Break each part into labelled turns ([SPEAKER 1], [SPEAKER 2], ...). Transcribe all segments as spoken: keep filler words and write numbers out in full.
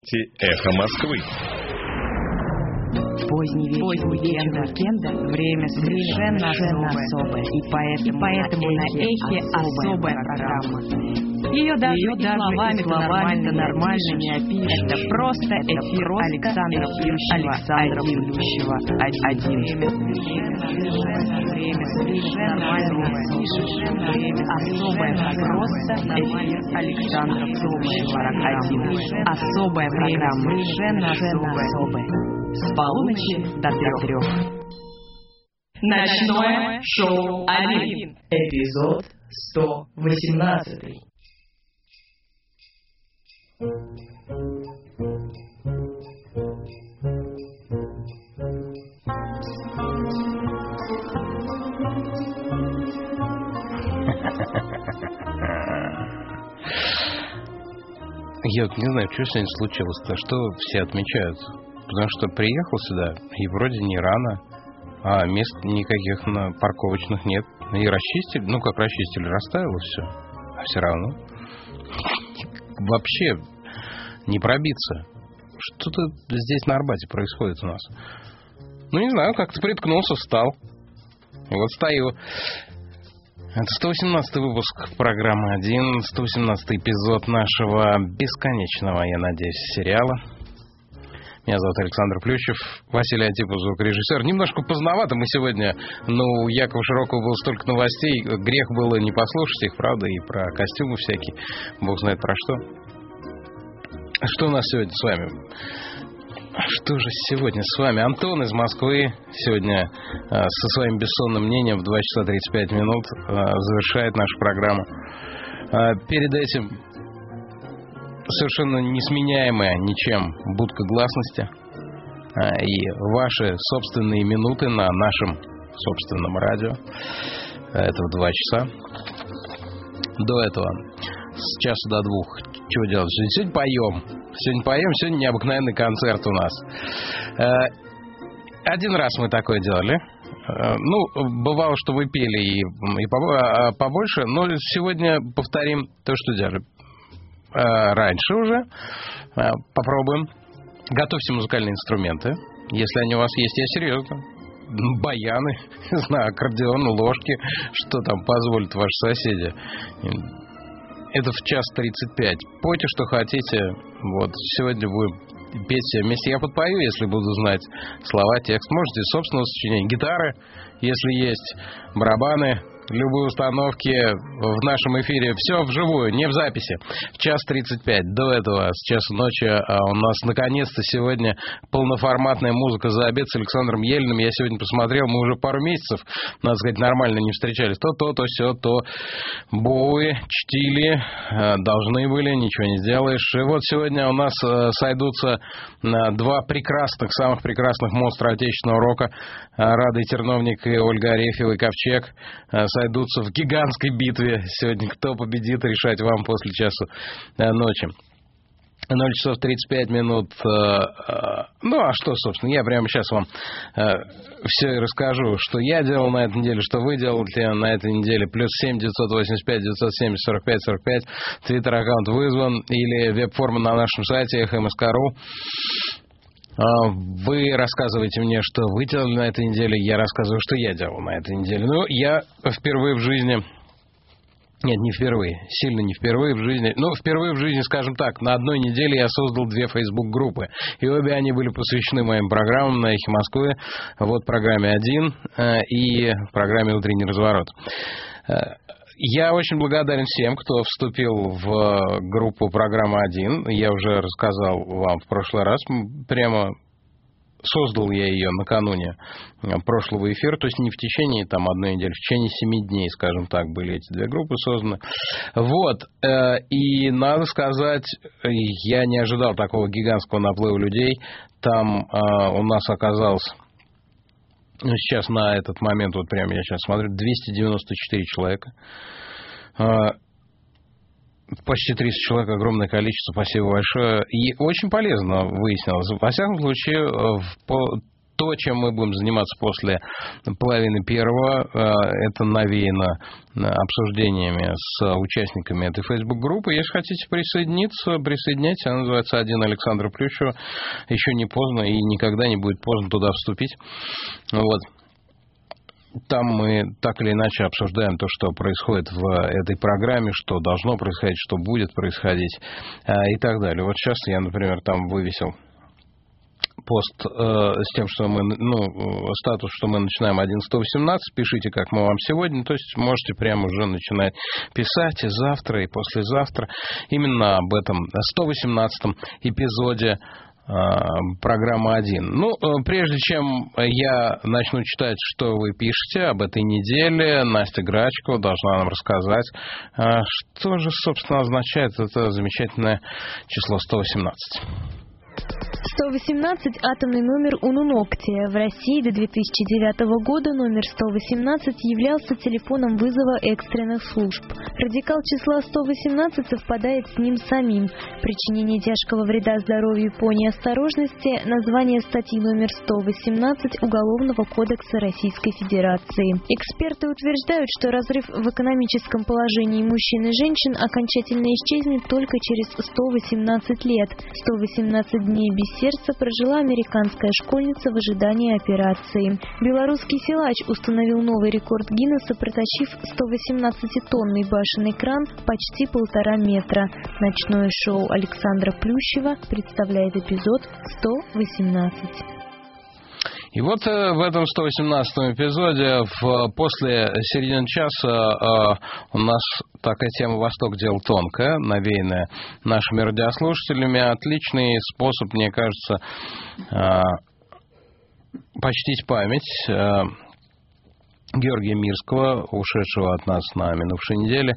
[SPEAKER 1] Эхо Москвы.
[SPEAKER 2] Поздний вечер, Поздний вечер уикенда, время совершенно особое, и поэтому, и поэтому на Эхе особая программа. Ее даже, Ее даже словами-то нормально, нормально не опишешь. Это просто эфир Александра Плющева, один. Время совершенно нормально не опишешь. Время особое просто эфир Александра Плющева, один. Особая программа, совершенно особая. С полуночи до трех.
[SPEAKER 3] Ночное шоу один. Эпизод сто восемнадцать.
[SPEAKER 4] Я вот не знаю, что сегодня случилось-то, что все отмечают. Потому что приехал сюда, и вроде не рано, а мест никаких на парковочных нет. И расчистили, ну как расчистили, растаяло все. А все равно вообще не пробиться. Что-то здесь на Арбате происходит у нас. Ну не знаю, как-то приткнулся, встал. И вот стою. Это сто восемнадцатый выпуск программы один, сто восемнадцатый эпизод нашего бесконечного, я надеюсь, сериала. Меня зовут Александр Плющев, Василий Антипов, звукорежиссер. Немножко поздновато мы сегодня, но у Якова Широкого было столько новостей, грех было не послушать их, правда, и про костюмы всякие, бог знает про что. Что у нас сегодня с вами? Что же сегодня с вами? Антон из Москвы сегодня э, со своим бессонным мнением в два часа тридцать пять минут э, завершает нашу программу. Э, перед этим совершенно несменяемая ничем будка гласности э, и ваши собственные минуты на нашем собственном радио. Это в два часа. До этого с часа до двух. Чего делать? Сегодня поем. Сегодня поем. Сегодня необыкновенный концерт у нас. Один раз мы такое делали. Ну, бывало, что вы пели и, и побольше. Но сегодня повторим то, что делали раньше уже. Попробуем. Готовьте музыкальные инструменты. Если они у вас есть, я серьезно. Баяны, не знаю, аккордеон, ложки. Что там позволят ваши соседи. Это в час тридцать пять. Пойте, что хотите. Вот. Сегодня будем петь все вместе. Я подпою, если буду знать слова, текст. Можете собственного сочинения. Гитары, если есть. Барабаны. Любые установки в нашем эфире. Все вживую, не в записи. В час тридцать пять. До этого, с часу ночи, у нас наконец-то сегодня полноформатная музыка за обед с Александром Ельным. Я сегодня посмотрел, мы уже пару месяцев, надо сказать, нормально не встречались. То, то, то, все, то. Боуи чтили, должны были, ничего не сделаешь. И вот сегодня у нас сойдутся два прекрасных, самых прекрасных монстра отечественного рока. Рада Терновник и Ольга Арефьева и Ковчег сойдутся в гигантской битве. Сегодня кто победит, решать вам после часу ночи. ноль часов тридцать пять минут. Ну, а что, собственно, я прямо сейчас вам все и расскажу, что я делал на этой неделе, что вы делаете на этой неделе. Плюс семь девятьсот восемьдесят пять девятьсот семьдесят сорок пять сорок пять. Твиттер-аккаунт вызван. Или веб-форма на нашем сайте эхо эм эс ка точка ру. Вы рассказываете мне, что вы делали на этой неделе, я рассказываю, что я делал на этой неделе. Ну, я впервые в жизни... Нет, не впервые, сильно не впервые в жизни. Ну, впервые в жизни, скажем так, на одной неделе я создал две фейсбук-группы. И обе они были посвящены моим программам на Эхе Москвы. Вот программе один и программе «Утренний разворот». Я очень благодарен всем, кто вступил в группу программы один. Я уже рассказал вам в прошлый раз. Прямо создал я ее накануне прошлого эфира. То есть не в течение там, одной недели, в течение семи дней, скажем так, были эти две группы созданы. Вот. И надо сказать, я не ожидал такого гигантского наплыва людей. Там у нас оказалось... Ну, сейчас на этот момент, вот прямо я сейчас смотрю, двести девяносто четыре человека. Почти триста человек, огромное количество, спасибо большое. И очень полезно выяснилось. Во всяком случае, то, чем мы будем заниматься после половины первого, это навеяно обсуждениями с участниками этой Facebook-группы. Если хотите присоединиться, присоединяйтесь. Она называется «Один Александра Плющева». Еще не поздно и никогда не будет поздно туда вступить. Вот. Там мы так или иначе обсуждаем то, что происходит в этой программе, что должно происходить, что будет происходить и так далее. Вот сейчас я, например, там вывесил пост э, с тем, что мы, ну, статус, что мы начинаем одиннадцатого восемнадцатого, пишите, как мы вам сегодня, то есть можете прямо уже начинать писать и завтра, и послезавтра, именно об этом сто восемнадцатом эпизоде программа один. Ну, прежде чем я начну читать, что вы пишете об этой неделе, Настя Грачкова должна нам рассказать, что же, собственно, означает это замечательное число сто восемнадцать.
[SPEAKER 1] сто восемнадцать – атомный номер Унуноктия. В России до две тысячи девятого года номер сто восемнадцать являлся телефоном вызова экстренных служб. Радикал числа сто восемнадцать совпадает с ним самим. Причинение тяжкого вреда здоровью по неосторожности – название статьи номер сто восемнадцать Уголовного кодекса Российской Федерации. Эксперты утверждают, что разрыв в экономическом положении мужчин и женщин окончательно исчезнет только через сто восемнадцать лет. сто восемнадцать дней без сердца прожила американская школьница в ожидании операции. Белорусский силач установил новый рекорд Гиннесса, протащив сто восемнадцатитонный башенный кран почти полтора метра. Ночное шоу Александра Плющева представляет эпизод сто восемнадцать.
[SPEAKER 4] И вот в этом сто восемнадцатом эпизоде в, после середины часа у нас такая тема «Восток – дело тонкое», навеянная нашими радиослушателями. Отличный способ, мне кажется, почтить память Георгия Мирского, ушедшего от нас на минувшей неделе.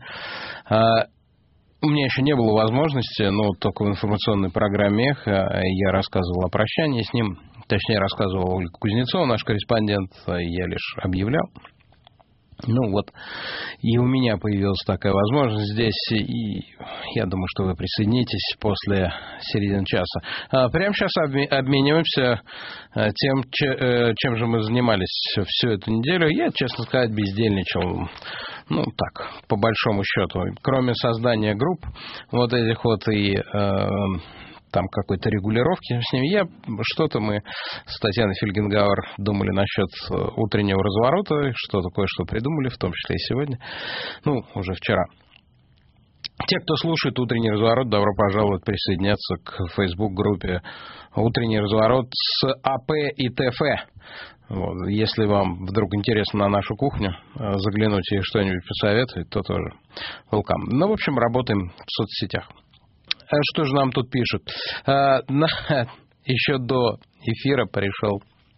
[SPEAKER 4] У меня еще не было возможности, но только в информационной программе «Эхо» я рассказывал о прощании с ним. Точнее, рассказывал Ольга Кузнецова, наш корреспондент, я лишь объявлял. Ну вот, и у меня появилась такая возможность здесь, и я думаю, что вы присоединитесь после середины часа. А прямо сейчас обмениваемся тем, чем же мы занимались всю эту неделю. Я, честно сказать, бездельничал, ну так, по большому счету. Кроме создания групп, вот этих вот и... там какой-то регулировки с ними. Я, что-то мы с Татьяной Фельгенгауэр думали насчет утреннего разворота, что-то кое-что придумали, в том числе и сегодня. Ну, уже вчера. Те, кто слушает «Утренний разворот», добро пожаловать присоединяться к Facebook-группе «Утренний разворот» с АП и ТФ. Вот. Если вам вдруг интересно на нашу кухню заглянуть и что-нибудь посоветовать, то тоже welcome. Ну, в общем, работаем в соцсетях. Что же нам тут пишут? А, на, еще до эфира пришел,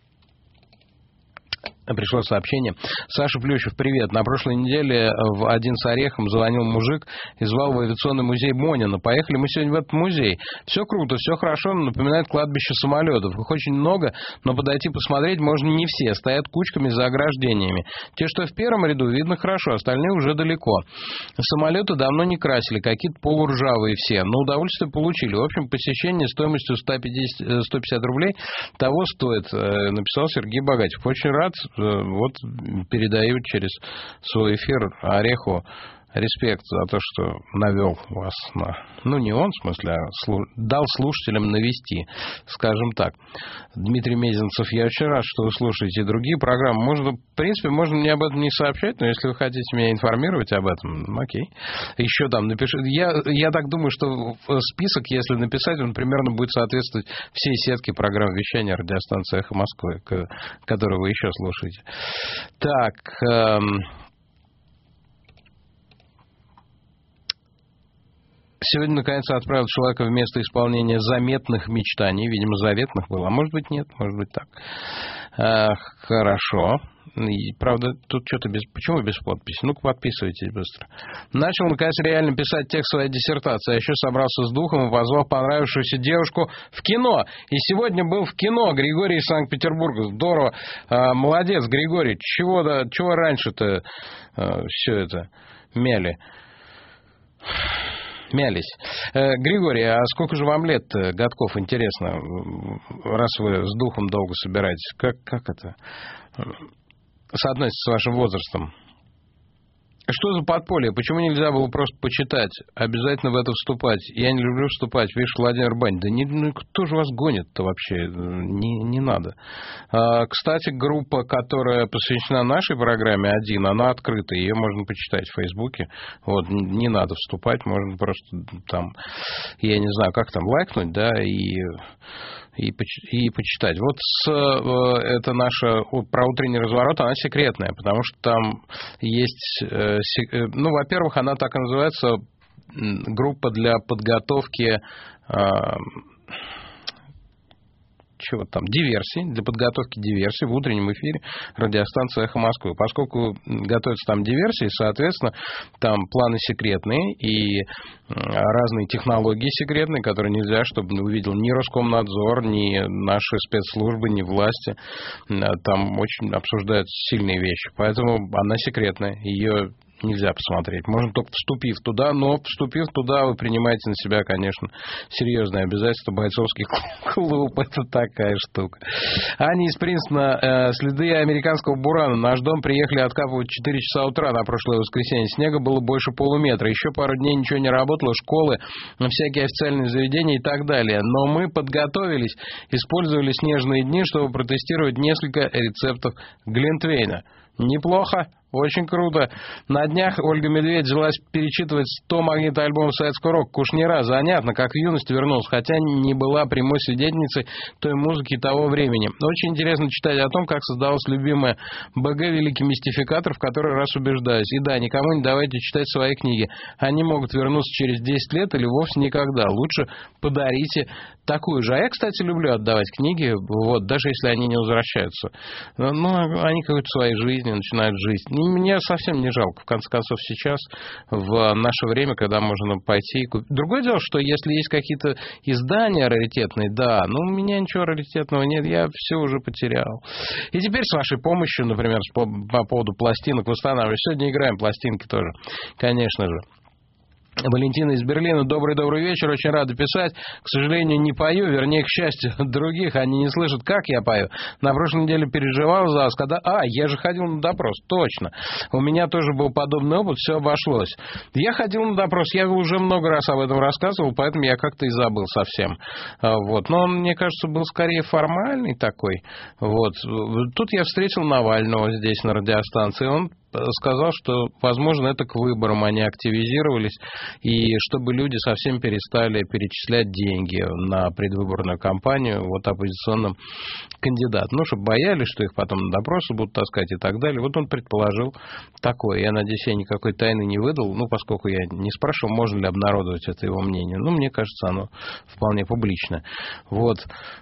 [SPEAKER 4] пришло сообщение. Саша Плющев, привет. На прошлой неделе в «Один с орехом» звонил мужик и звал в авиационный музей Монина. Поехали мы сегодня в этот музей. Все круто, все хорошо, но напоминает кладбище самолетов. Их очень много, но подойти посмотреть можно не все. Стоят кучками за ограждениями. Те, что в первом ряду, видно хорошо, остальные уже далеко. Самолеты давно не красили, какие-то полуржавые все. Но удовольствие получили. В общем, посещение стоимостью сто пятьдесят, сто пятьдесят рублей того стоит, написал Сергей Богатев. Очень рад. Вот передаю через свой эфир Ореху респект за то, что навел вас на... Ну, не он, в смысле, а слу... дал слушателям навести, скажем так. Дмитрий Мезенцев, я очень рад, что вы слушаете другие программы. Можно, в принципе, можно мне об этом не сообщать, но если вы хотите меня информировать об этом, ну, окей. Еще там напишите. Я, я так думаю, что список, если написать, он примерно будет соответствовать всей сетке программ вещания радиостанции «Эхо Москвы», которую вы еще слушаете. Так... Эм... Сегодня, наконец, отправил человека в место исполнения заметных мечтаний. Видимо, заветных было. А может быть, нет. Может быть, так. А, хорошо. И, правда, тут что-то без... Почему без подписи? Ну-ка, подписывайтесь быстро. Начал, наконец, реально писать текст своей диссертации. А еще собрался с духом и позвал понравившуюся девушку в кино. И сегодня был в кино. Григорий из Санкт-Петербурга. Здорово. А, молодец, Григорий. Чего, да, чего раньше-то а, все это мяли? мялись. Григорий, а сколько же вам лет, годков, интересно, раз вы с духом долго собираетесь? Как, как это соотносится с вашим возрастом? Что за подполье? Почему нельзя было просто почитать? Обязательно в это вступать. Я не люблю вступать. Видишь, Владимир Бань. Да не, ну, кто же вас гонит-то вообще? Не, не надо. А, кстати, группа, которая посвящена нашей программе «Один», она открыта. Ее можно почитать в Фейсбуке. Вот, не надо вступать. Можно просто там, я не знаю, как там, лайкнуть, да, и... И, и почитать. Вот с, это наша про утренний разворот, она секретная, потому что там есть, ну, во-первых, она так и называется, группа для подготовки чего там, диверсии, для подготовки диверсии в утреннем эфире радиостанции «Эхо Москвы». Поскольку готовятся там диверсии, соответственно, там планы секретные и разные технологии секретные, которые нельзя, чтобы не увидел ни Роскомнадзор, ни наши спецслужбы, ни власти. Там очень обсуждаются сильные вещи. Поэтому она секретная. Ее нельзя посмотреть. Можно только вступив туда, но вступив туда, вы принимаете на себя, конечно, серьезные обязательства. Бойцовский клуб — это такая штука. Аня из Принстона. Э, следы американского бурана. Наш дом приехали откапывать в четыре часа утра на прошлое воскресенье. Снега было больше полуметра. Еще пару дней ничего не работало. Школы, всякие официальные заведения и так далее. Но мы подготовились, использовали снежные дни, чтобы протестировать несколько рецептов глинтвейна. Неплохо. Очень круто. На днях Ольга Медведь взялась перечитывать сто магнитоальбомов советского рока. Кушнира. Занятно, как в юности вернулась, хотя не была прямой свидетельницей той музыки того времени. Очень интересно читать о том, как создалась любимая БГ «Великий мистификатор», в который раз убеждаюсь. И да, никому не давайте читать свои книги. Они могут вернуться через десять лет или вовсе никогда. Лучше подарите такую же. А я, кстати, люблю отдавать книги, вот, даже если они не возвращаются. Ну, они какой-то своей жизни начинают жить. Мне совсем не жалко. В конце концов, сейчас, в наше время, когда можно пойти и купить. Другое дело, что если есть какие-то издания раритетные, да, но у меня ничего раритетного нет, я все уже потерял. И теперь с вашей помощью, например, по, по поводу пластинок восстанавливаю. Сегодня играем пластинки тоже, конечно же. Валентина из Берлина. Добрый-добрый вечер. Очень рада писать. К сожалению, не пою, вернее, к счастью других. Они не слышат, как я пою. На прошлой неделе переживал за вас, когда... А, я же ходил на допрос. Точно. У меня тоже был подобный опыт, все обошлось. Я ходил на допрос, я уже много раз об этом рассказывал, поэтому я как-то и забыл совсем. Вот. Но он, мне кажется, был скорее формальный такой. Вот. Тут я встретил Навального здесь на радиостанции. Он сказал, что, возможно, это к выборам они активизировались, и чтобы люди совсем перестали перечислять деньги на предвыборную кампанию вот оппозиционным кандидатам. Ну, чтобы боялись, что их потом на допросы будут таскать и так далее. Вот он предположил такое. Я надеюсь, я никакой тайны не выдал, ну, поскольку я не спрашивал, можно ли обнародовать это его мнение. Ну, мне кажется, оно вполне публично. Вот.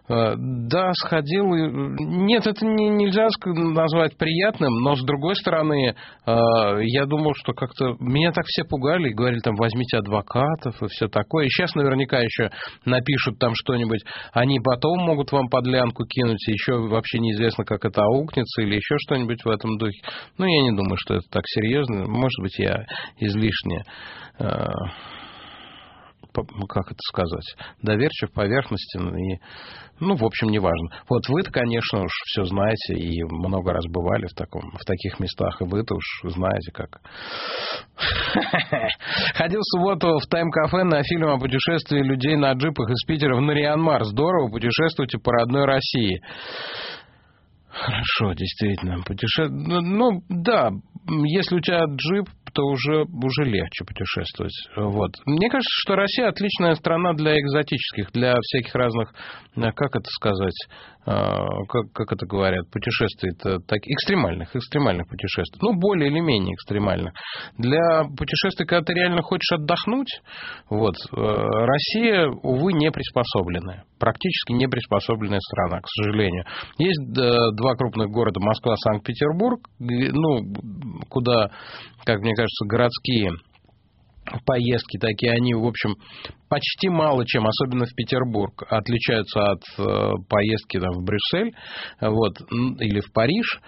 [SPEAKER 4] Да, сходил. Нет, это не, нельзя назвать приятным, но, с другой стороны, я думал, что как-то... Меня так все пугали и говорили, там, возьмите адвокатов и все такое. И сейчас наверняка еще напишут там что-нибудь. Они потом могут вам подлянку кинуть, и еще вообще неизвестно, как это аукнется, или еще что-нибудь в этом духе. Ну, я не думаю, что это так серьезно. Может быть, я излишне... как это сказать, доверчив, поверхностен и, ну, в общем, неважно. Вот вы-то, конечно, уж все знаете и много раз бывали в, таком, в таких местах, и вы-то уж знаете, как. Ходил в субботу в Тайм-кафе на фильм о путешествии людей на джипах из Питера в Нарьян-Мар. Здорово, путешествуйте по родной России. Хорошо, действительно. Путеше... Ну, да, если у тебя джип, то уже, уже легче путешествовать. Вот. Мне кажется, что Россия отличная страна для экзотических, для всяких разных, как это сказать, как, как это говорят, путешествий, так, экстремальных, экстремальных путешествий. Ну, более или менее экстремальных. Для путешествий, когда ты реально хочешь отдохнуть, вот, Россия, увы, не приспособленная. Практически не приспособленная страна, к сожалению. Есть два крупных города, Москва, Санкт-Петербург, ну, куда, как мне кажется, городские поездки такие, они, в общем, почти мало чем, особенно в Петербург, отличаются от э, поездки там, в Брюссель, вот, или в Париж.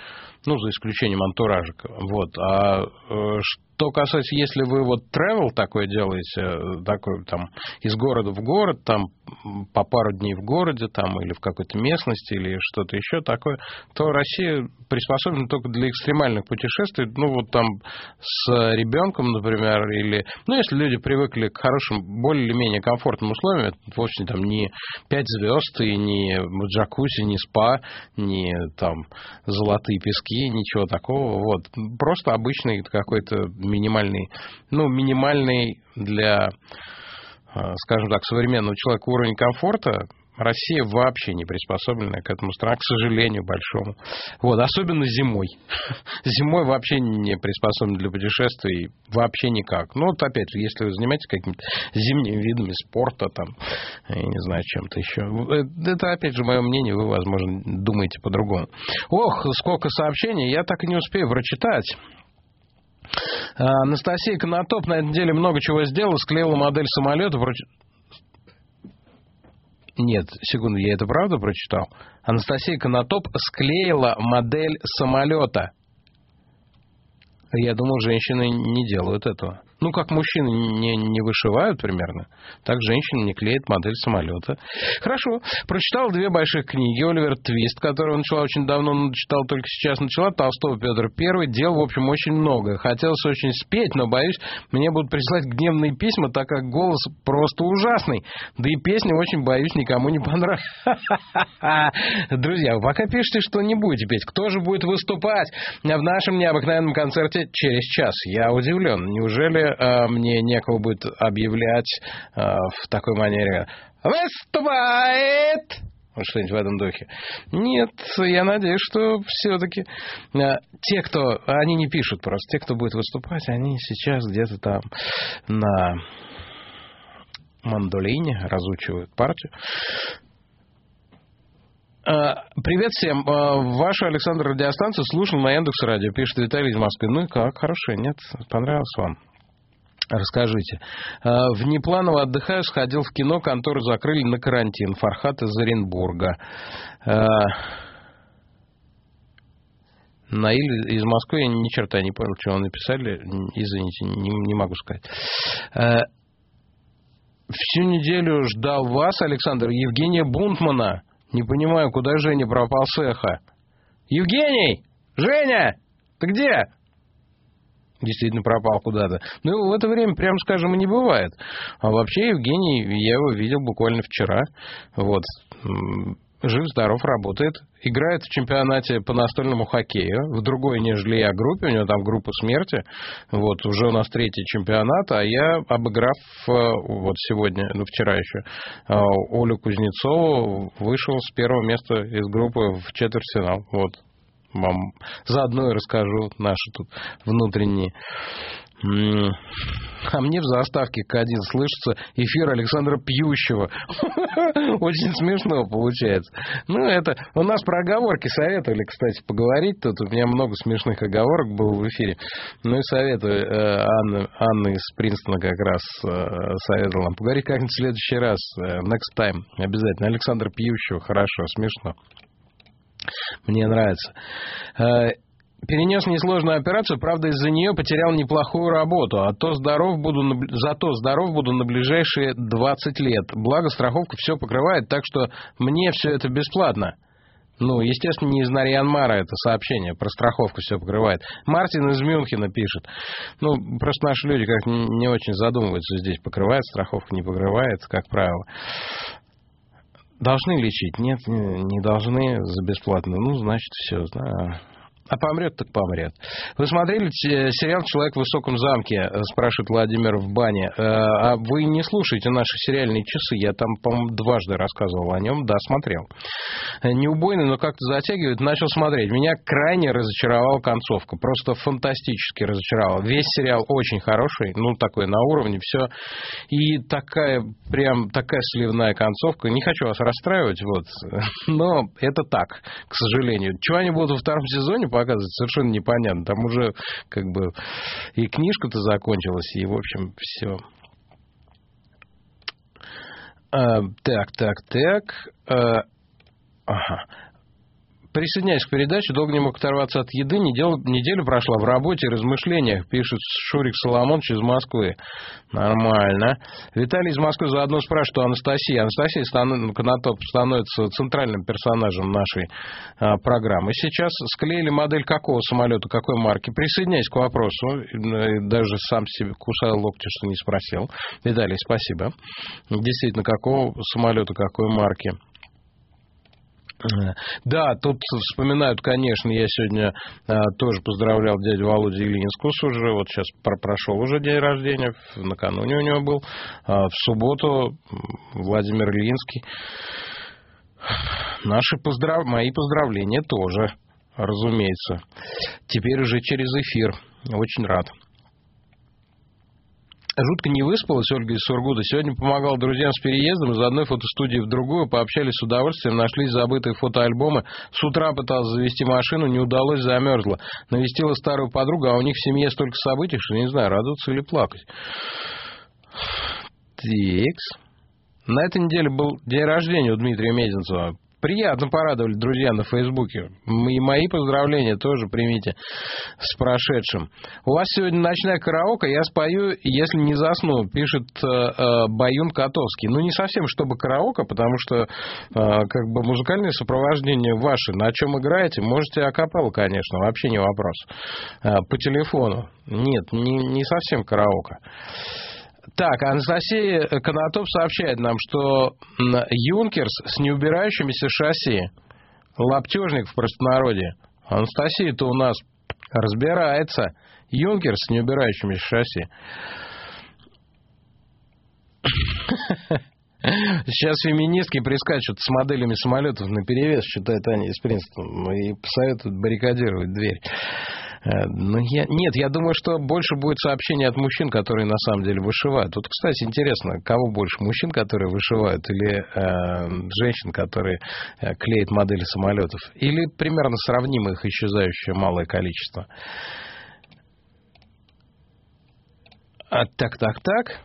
[SPEAKER 4] Ну, за исключением антуражика. Вот. А э, что касается, если вы вот travel такое делаете, такой там из города в город, там по пару дней в городе, там или в какой-то местности, или что-то еще такое, то Россия приспособлена только для экстремальных путешествий. Ну, вот там с ребенком, например, или... Ну, если люди привыкли к хорошим, более или менее комфортным условиям, это вовсе там не пять звезд, и не джакузи, не спа, не там золотые пески, ничего такого. Вот. Просто обычный какой-то минимальный, ну, минимальный для, скажем так, современного человека уровень комфорта. Россия вообще не приспособлена к этому стране, к сожалению, большому. Вот, особенно зимой. Зимой вообще не приспособлена для путешествий вообще никак. Ну, вот опять же, если вы занимаетесь какими-то зимними видами спорта, там, я не знаю, чем-то еще. Это, опять же, мое мнение, вы, возможно, думаете по-другому. Ох, сколько сообщений, я так и не успею прочитать. Анастасия Конотоп на этой неделе много чего сделала, склеила модель самолета. Проч... Нет, секунду, я это правда прочитал? Анастасия Конотоп склеила модель самолета. Я думал, женщины не делают этого. Ну, как мужчины не, не вышивают примерно, так женщины не клеят модель самолета. Хорошо. Прочитал две больших книги. Оливер Твист, которую начала очень давно, но читал только сейчас начала. Толстого Петр Первый. Дел, в общем, очень много. Хотелось очень спеть, но, боюсь, мне будут присылать гневные письма, так как голос просто ужасный. Да и песни, очень боюсь, никому не понравится. Друзья, вы пока пишите, что не будете петь. Кто же будет выступать в нашем необыкновенном концерте через час? Я удивлен. Неужели мне некого будет объявлять э, в такой манере «Выступает!» Вот что-нибудь в этом духе. Нет, я надеюсь, что все-таки э, те, кто... Они не пишут просто. Те, кто будет выступать, они сейчас где-то там на мандолине разучивают партию. Привет всем. Вашу, Александр, радиостанцию слушал на Яндекс.Радио. Пишет Виталий из Москвы. Ну и как? Хорошо, нет? Понравилось вам? Расскажите. Внепланово отдыхаю, сходил в кино, контору закрыли на карантин. Фархат из Оренбурга. Наиль из Москвы, я ни черта не понял, что вы написали. Извините, не, не могу сказать. Всю неделю ждал вас, Александр, Евгения Бунтмана. Не понимаю, куда Женя пропал с эхо. Евгений! Женя! Ты где? Действительно пропал куда-то. Ну, в это время, прямо скажем, и не бывает. А вообще, Евгений, я его видел буквально вчера. Вот. Жив-здоров, работает. Играет в чемпионате по настольному хоккею. В другой, нежели я, группе. У него там группа смерти. Вот. Уже у нас третий чемпионат. А я, обыграв вот сегодня, ну, вчера еще, Олю Кузнецову, вышел с первого места из группы в четвертьфинал. Вот. Вам заодно и расскажу наши тут внутренние. А мне в заставке к один слышится эфир Александра Пьющего. Очень смешно получается. Ну, это... У нас про оговорки советовали, кстати, поговорить. Тут у меня много смешных оговорок было в эфире. Ну и советую. Анна, Анна из Принстона как раз советовала нам поговорить как-нибудь в следующий раз. Next time. Обязательно. Александр Пьющего. Хорошо, смешно. Мне нравится. Перенес несложную операцию, правда, из-за нее потерял неплохую работу, а то здоров буду на... зато здоров буду на ближайшие двадцать лет. Благо, страховка все покрывает, так что мне все это бесплатно. Ну, естественно, не из Нарьян-Мара это сообщение, про страховку все покрывает. Мартин из Мюнхена пишет. Ну, просто наши люди как не очень задумываются здесь, покрывает страховка, не покрывает, как правило. Должны лечить? Нет, не должны за бесплатно. Ну, значит, все. Да. А помрет, так помрет. Вы смотрели сериал «Человек в высоком замке», спрашивает Владимир в бане. А вы не слушаете наши сериальные часы? Я там, по-моему, дважды рассказывал о нем. Да, смотрел. Неубойный, но как-то затягивает. Начал смотреть. Меня крайне разочаровала концовка. Просто фантастически разочаровала. Весь сериал очень хороший. Ну, такой на уровне. Все. И такая, прям такая сливная концовка. Не хочу вас расстраивать, вот. Но это так, к сожалению. Чего они будут во втором сезоне показывать, совершенно непонятно. Там уже как бы и книжка-то закончилась, и, в общем, все. А, так, так, так. А, ага. присоединяйся к передаче. Долго не мог оторваться от еды. Неделю, неделю прошла в работе и размышлениях, пишет Шурик Соломонович из Москвы. Нормально. Виталий из Москвы заодно спрашивает, что Анастасия. Анастасия Конотоп становится центральным персонажем нашей а, программы. Сейчас склеили модель какого самолета, какой марки. Присоединяйся к вопросу. Даже сам себе кусал локти, что не спросил. Виталий, спасибо. Действительно, какого самолета, какой марки. Да, тут вспоминают, конечно, я сегодня а, тоже поздравлял дядю Володю Ильинскус уже, вот сейчас про- прошел уже день рождения, накануне у него был, а, в субботу Владимир Ильинский. Наши поздрав... Мои поздравления тоже, разумеется. Теперь уже через эфир. Очень рад. Жутко не выспалась Ольга из Сургута. Сегодня помогал друзьям с переездом из одной фотостудии в другую. Пообщались с удовольствием, нашлись забытые фотоальбомы. С утра пыталась завести машину, не удалось, замерзла. Навестила старую подругу, а у них в семье столько событий, что не знаю, радоваться или плакать. Тикс. На этой неделе был день рождения у Дмитрия Мезенцева. Приятно порадовали друзья на Фейсбуке. И мои поздравления тоже примите с прошедшим. У вас сегодня ночная караоке, я спою, если не засну, пишет э, э, Баюн Котовский. Ну, не совсем чтобы караоке, потому что э, как бы музыкальное сопровождение ваше. На чем играете, можете акапеллу, конечно, вообще не вопрос. Э, по телефону. Нет, не, не совсем караоке. Так, Анастасия Конотоп сообщает нам, что Юнкерс с неубирающимися шасси. Лаптежник в простонародье. Анастасия-то у нас разбирается. Юнкерс с неубирающимися шасси. Сейчас феминистки прискачут с моделями самолетов наперевес, считает Аня из Принстона, и посоветуют баррикадировать дверь. Ну, я... Нет, я думаю, что больше будет сообщений от мужчин, которые на самом деле вышивают. Вот, кстати, интересно, кого больше, мужчин, которые вышивают, или э, женщин, которые э, клеят модели самолетов? Или примерно сравнимо их исчезающее малое количество? А, так, так, так.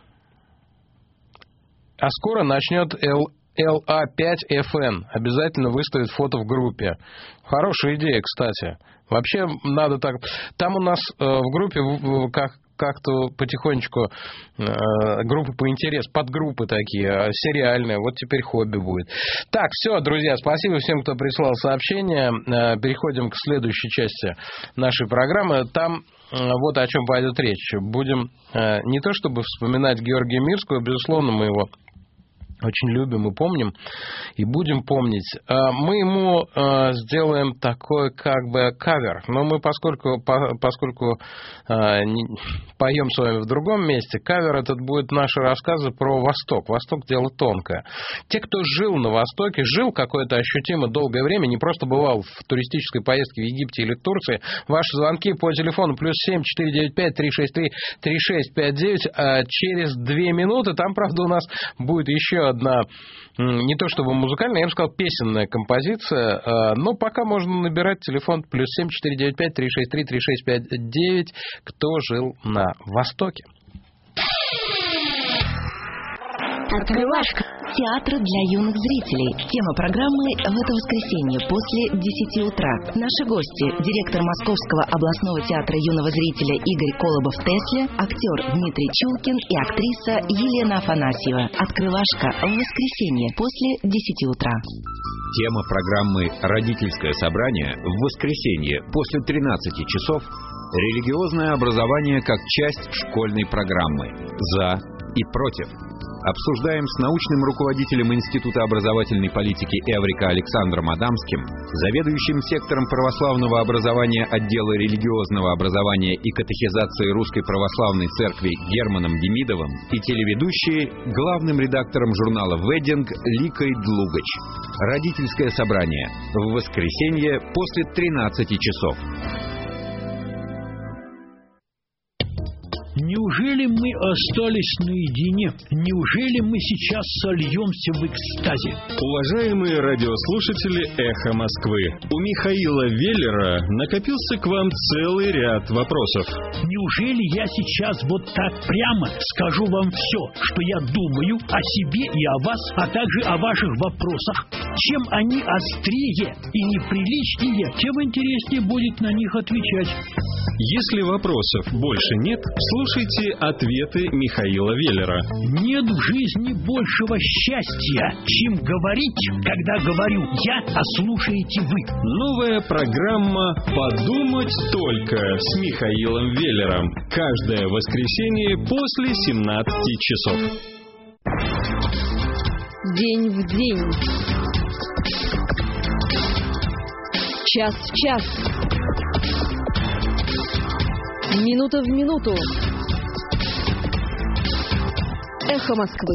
[SPEAKER 4] А скоро начнет L... эл а пять эф эн. Обязательно выставит фото в группе. Хорошая идея, кстати. Вообще, надо так... Там у нас э, в группе как, как-то потихонечку э, группы по интересу, подгруппы такие, сериальные. Вот теперь хобби будет. Так, все, друзья, спасибо всем, кто прислал сообщения. Э, переходим к следующей части нашей программы. Там... Вот о чем пойдет речь. Будем э, не то чтобы вспоминать Георгия Мирского, безусловно, мы его очень любим и помним, и будем помнить. Мы ему сделаем такой как бы кавер, но мы, поскольку, поскольку поем с вами в другом месте, кавер этот будет наши рассказы про Восток. Восток – дело тонкое. Те, кто жил на Востоке, жил какое-то ощутимо долгое время, не просто бывал в туристической поездке в Египте или в Турции, ваши звонки по телефону плюс семь четыре девять пять три шесть три три шесть пять девять через две минуты. Там, правда, у нас будет еще одна, не то чтобы музыкальная, я бы сказал, песенная композиция, но пока можно набирать телефон плюс семь четыре девять пять три шесть три три шесть пять девять, кто жил на Востоке.
[SPEAKER 5] Открывашка. Театр для юных зрителей. Тема программы в это воскресенье после десяти утра. Наши гости – директор Московского областного театра юного зрителя Игорь Колобов-Тесле, актер Дмитрий Чулкин и актриса Елена Афанасьева. Открывашка в воскресенье после десяти утра.
[SPEAKER 6] Тема программы «Родительское собрание» в воскресенье после тринадцати часов. Религиозное образование как часть школьной программы. За и против. Обсуждаем с научным руководителем Института образовательной политики Эврика Александром Адамским, заведующим сектором православного образования отдела религиозного образования и катехизации Русской Православной Церкви Германом Демидовым и телеведущей, главным редактором журнала «Веддинг» Ликой Длугач. Родительское собрание в воскресенье после тринадцати часов.
[SPEAKER 7] Неужели Неужели мы остались наедине? Неужели мы сейчас сольемся в экстазе?
[SPEAKER 8] Уважаемые радиослушатели «Эхо Москвы», у Михаила Веллера накопился к вам целый ряд вопросов.
[SPEAKER 7] Неужели я сейчас вот так прямо скажу вам все, что я думаю о себе и о вас, а также о ваших вопросах? Чем они острее и неприличнее, тем интереснее будет на них отвечать.
[SPEAKER 8] Если вопросов больше нет, слушайте ответы Михаила Веллера.
[SPEAKER 7] Нет в жизни большего счастья, чем говорить, когда говорю я, а слушаете вы.
[SPEAKER 8] Новая программа «Подумать только» с Михаилом Веллером. Каждое воскресенье после семнадцати часов.
[SPEAKER 9] День в день. Час в час. Минута в минуту. Эхо Москвы.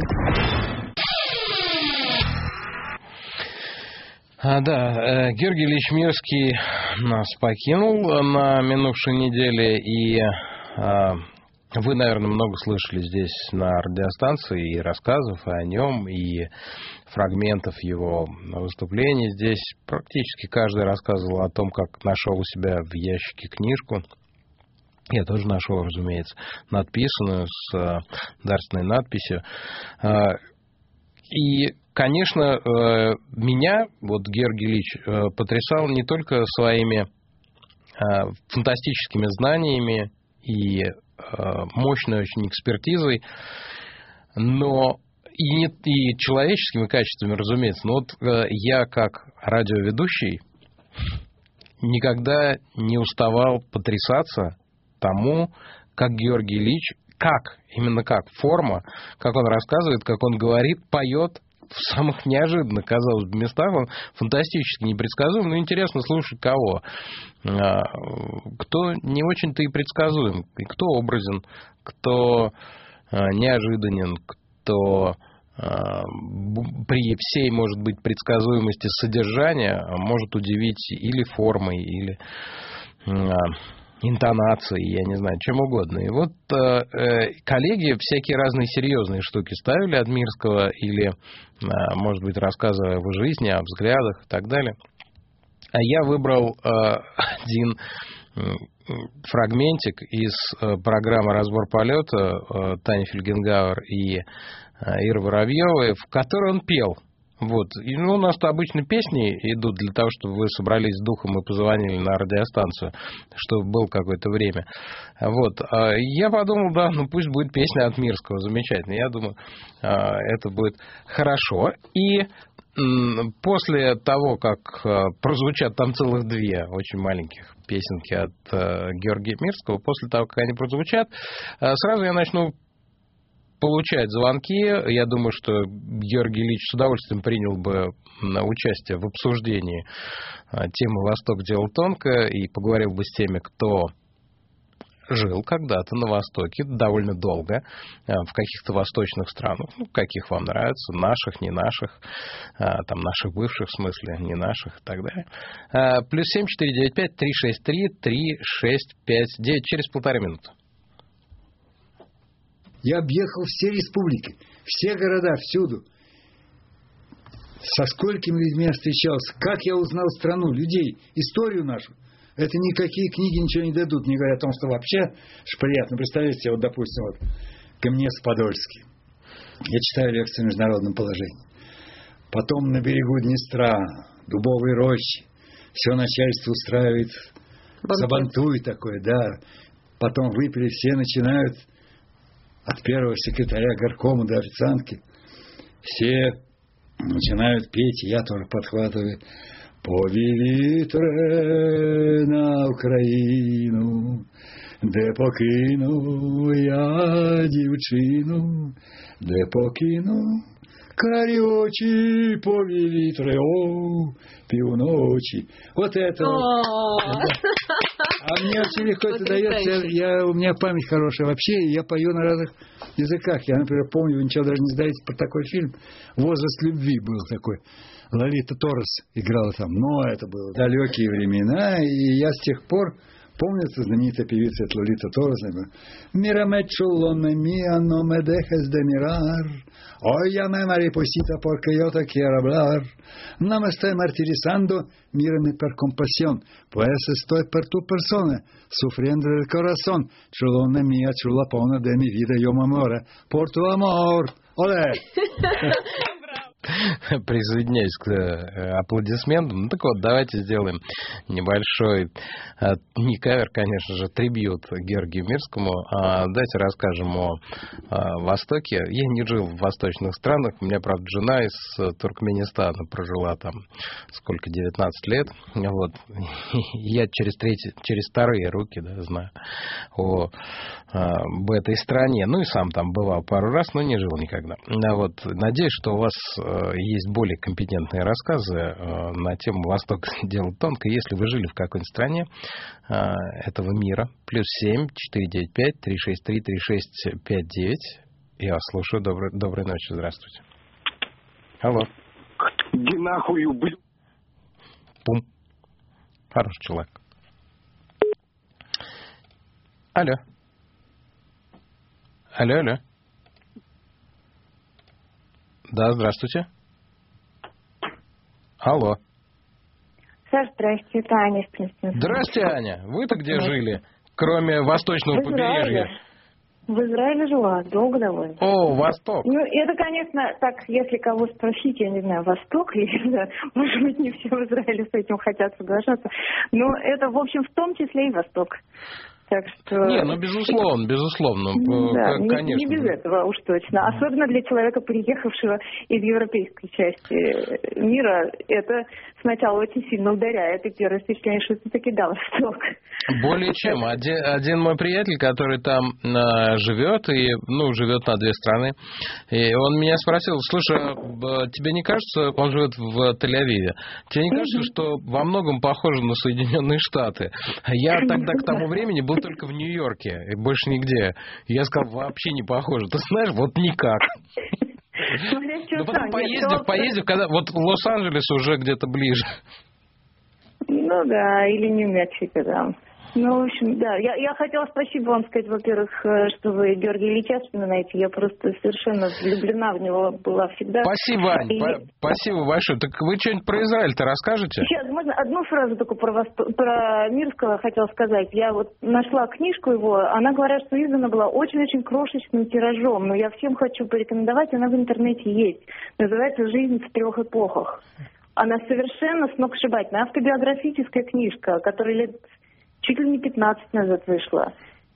[SPEAKER 4] А, да, Георгий Ильич Мирский нас покинул на минувшей неделе, и а, вы, наверное, много слышали здесь на радиостанции и рассказов о нем, и фрагментов его выступлений. Здесь практически каждый рассказывал о том, как нашел у себя в ящике книжку. Я тоже нашел, разумеется, надписанную с э, дарственной надписью. Э, и, конечно, э, меня, вот Георгий Ильич, э, потрясал не только своими э, фантастическими знаниями и э, мощной очень экспертизой, но и, не, и человеческими качествами, разумеется. Но вот э, я, как радиоведущий, никогда не уставал потрясаться тому, как Георгий Ильич, как, именно как, форма, как он рассказывает, как он говорит, поет в самых неожиданных, казалось бы, местах. Он фантастически непредсказуем, но интересно слушать кого. Кто не очень-то и предсказуем, и кто образен, кто неожиданен, кто при всей, может быть, предсказуемости содержания может удивить или формой, или интонацией, я не знаю, чем угодно. И вот э, коллеги всякие разные серьезные штуки ставили от Мирского, или, э, может быть, рассказывая о его жизни, о взглядах и так далее. А я выбрал э, один фрагментик из э, программы «Разбор полета» э, Тани Фельгенгауэр и э, Иры Воробьевой, в которой он пел. Вот. И, ну, у нас-то обычно песни идут для того, чтобы вы собрались с духом и позвонили на радиостанцию, чтобы было какое-то время. Вот. Я подумал, да, ну пусть будет песня от Мирского, замечательно. Я думаю, это будет хорошо. И после того, как прозвучат там целых две очень маленьких песенки от Георгия Мирского, после того, как они прозвучат, сразу я начну получать звонки. Я думаю, что Георгий Ильич с удовольствием принял бы участие в обсуждении темы «Восток. Дело тонко» и поговорил бы с теми, кто жил когда-то на Востоке довольно долго, в каких-то восточных странах, ну, каких вам нравится, наших, не наших, там, наших бывших, в смысле, не наших и так далее. Плюс семь четыре девять пять три шесть три три шесть пять девять через полторы минуты.
[SPEAKER 10] Я объехал все республики, все города, всюду. Со сколькими людьми я встречался, как я узнал страну, людей, историю нашу. Это никакие книги ничего не дадут, не говоря о том, что вообще приятно. Представляете себе, вот, допустим, вот, Каменец-Подольский. Я читаю лекции о международном положении. Потом на берегу Днестра, дубовые рощи, все начальство устраивает, сабантуй такое, да. Потом выпили, все начинают от первого секретаря горкома до официантки. Все начинают петь, и я тоже подхватываю. Повели тре на Україну, де покину я дівчину, де покину карі очі, повели тре, о, півночі. Вот это. А мне очень легко это дается. Я, у меня память хорошая вообще, и я пою на разных языках. Я, например, помню, вы ничего даже не знаете про такой фильм. «Возраст любви» был такой. Лолита Торрес играла там. Но это было далекие времена, и я с тех пор Помнится знаменитая певица Лолита Торзева? «Мира me chulo ne mía, no me dejes de mirar. Óyame, mariposita, porque yo te quiero hablar. No me estoy martirizando, mírame per compasión, pues estoy por tu persona, sufriendo el corazón. Chulona mía, chulapona de mi vida, yo me amore por tu amor». Оле!
[SPEAKER 4] Присоединяюсь к аплодисментам. Ну так вот, давайте сделаем небольшой, не кавер, конечно же, трибьют Георгию Мирскому. А давайте расскажем о, о Востоке. Я не жил в восточных странах. У меня, правда, жена из Туркменистана прожила там сколько, девятнадцать лет. Вот. Я через третьи, через вторые руки, да, знаю о, об этой стране. Ну и сам там бывал пару раз, но не жил никогда. Вот. Надеюсь, что у вас есть более компетентные рассказы э, на тему «Восток дело тонко». Если вы жили в какой-нибудь стране э, этого мира, плюс семь четыре девять пять три шесть три три шесть пять девять. Я вас слушаю. Доброй, доброй ночи. Здравствуйте. Алло.
[SPEAKER 11] Иди нахуй, ублюдок.
[SPEAKER 4] Пум. Хороший человек. Алло. Алло, алло. Да, здравствуйте. Алло.
[SPEAKER 12] Саш, здрасте, это Аня из Пrinceton.
[SPEAKER 4] Здрасте, Аня. Вы-то где да. жили, кроме восточного
[SPEAKER 12] в
[SPEAKER 4] побережья?
[SPEAKER 12] В Израиле жила, долго довольно.
[SPEAKER 4] О, Восток.
[SPEAKER 12] Ну, это, конечно, так, если кого спросить, я не знаю, Восток, или, да, может быть, не все в Израиле с этим хотят соглашаться, но это, в общем, в том числе и Восток. Так что...
[SPEAKER 4] Не, ну, безусловно, безусловно,
[SPEAKER 12] да,
[SPEAKER 4] конечно.
[SPEAKER 12] Не, не без этого уж точно. Особенно для человека, приехавшего из европейской части мира, это сначала очень сильно ударяет, и первое впечатление, что ты таки да, Восток.
[SPEAKER 4] Более чем. Один, один мой приятель, который там э, живет, и, ну, живет на две страны, и он меня спросил: слушай, тебе не кажется, он живет в Тель-Авиве, тебе не кажется, что во многом похоже на Соединенные Штаты? Я тогда к тому времени был только в Нью-Йорке, и больше нигде. Я сказал, вообще не похоже. Ты знаешь, вот никак. Ну, потом поездив, поездив, когда... Вот Лос-Анджелес уже где-то ближе.
[SPEAKER 12] Ну да, или Нью-Мексико, да. Ну, в общем, да. Я, я хотела спасибо вам сказать, во-первых, что вы Георгия Ильича вспоминаете. Я просто совершенно влюблена в него была всегда.
[SPEAKER 4] Спасибо, Ань. И... По- спасибо большое. Так вы что-нибудь про Израиль-то расскажете?
[SPEAKER 12] Сейчас, можно одну фразу только про, Восто... про Мирского хотела сказать. Я вот нашла книжку его. Она, говорят, что издана была очень-очень крошечным тиражом. Но я всем хочу порекомендовать. Она в интернете есть. Называется «Жизнь в трех эпохах». Она совершенно сногсшибательная. Автобиографическая книжка, которая лет... чуть ли не пятнадцать назад вышла.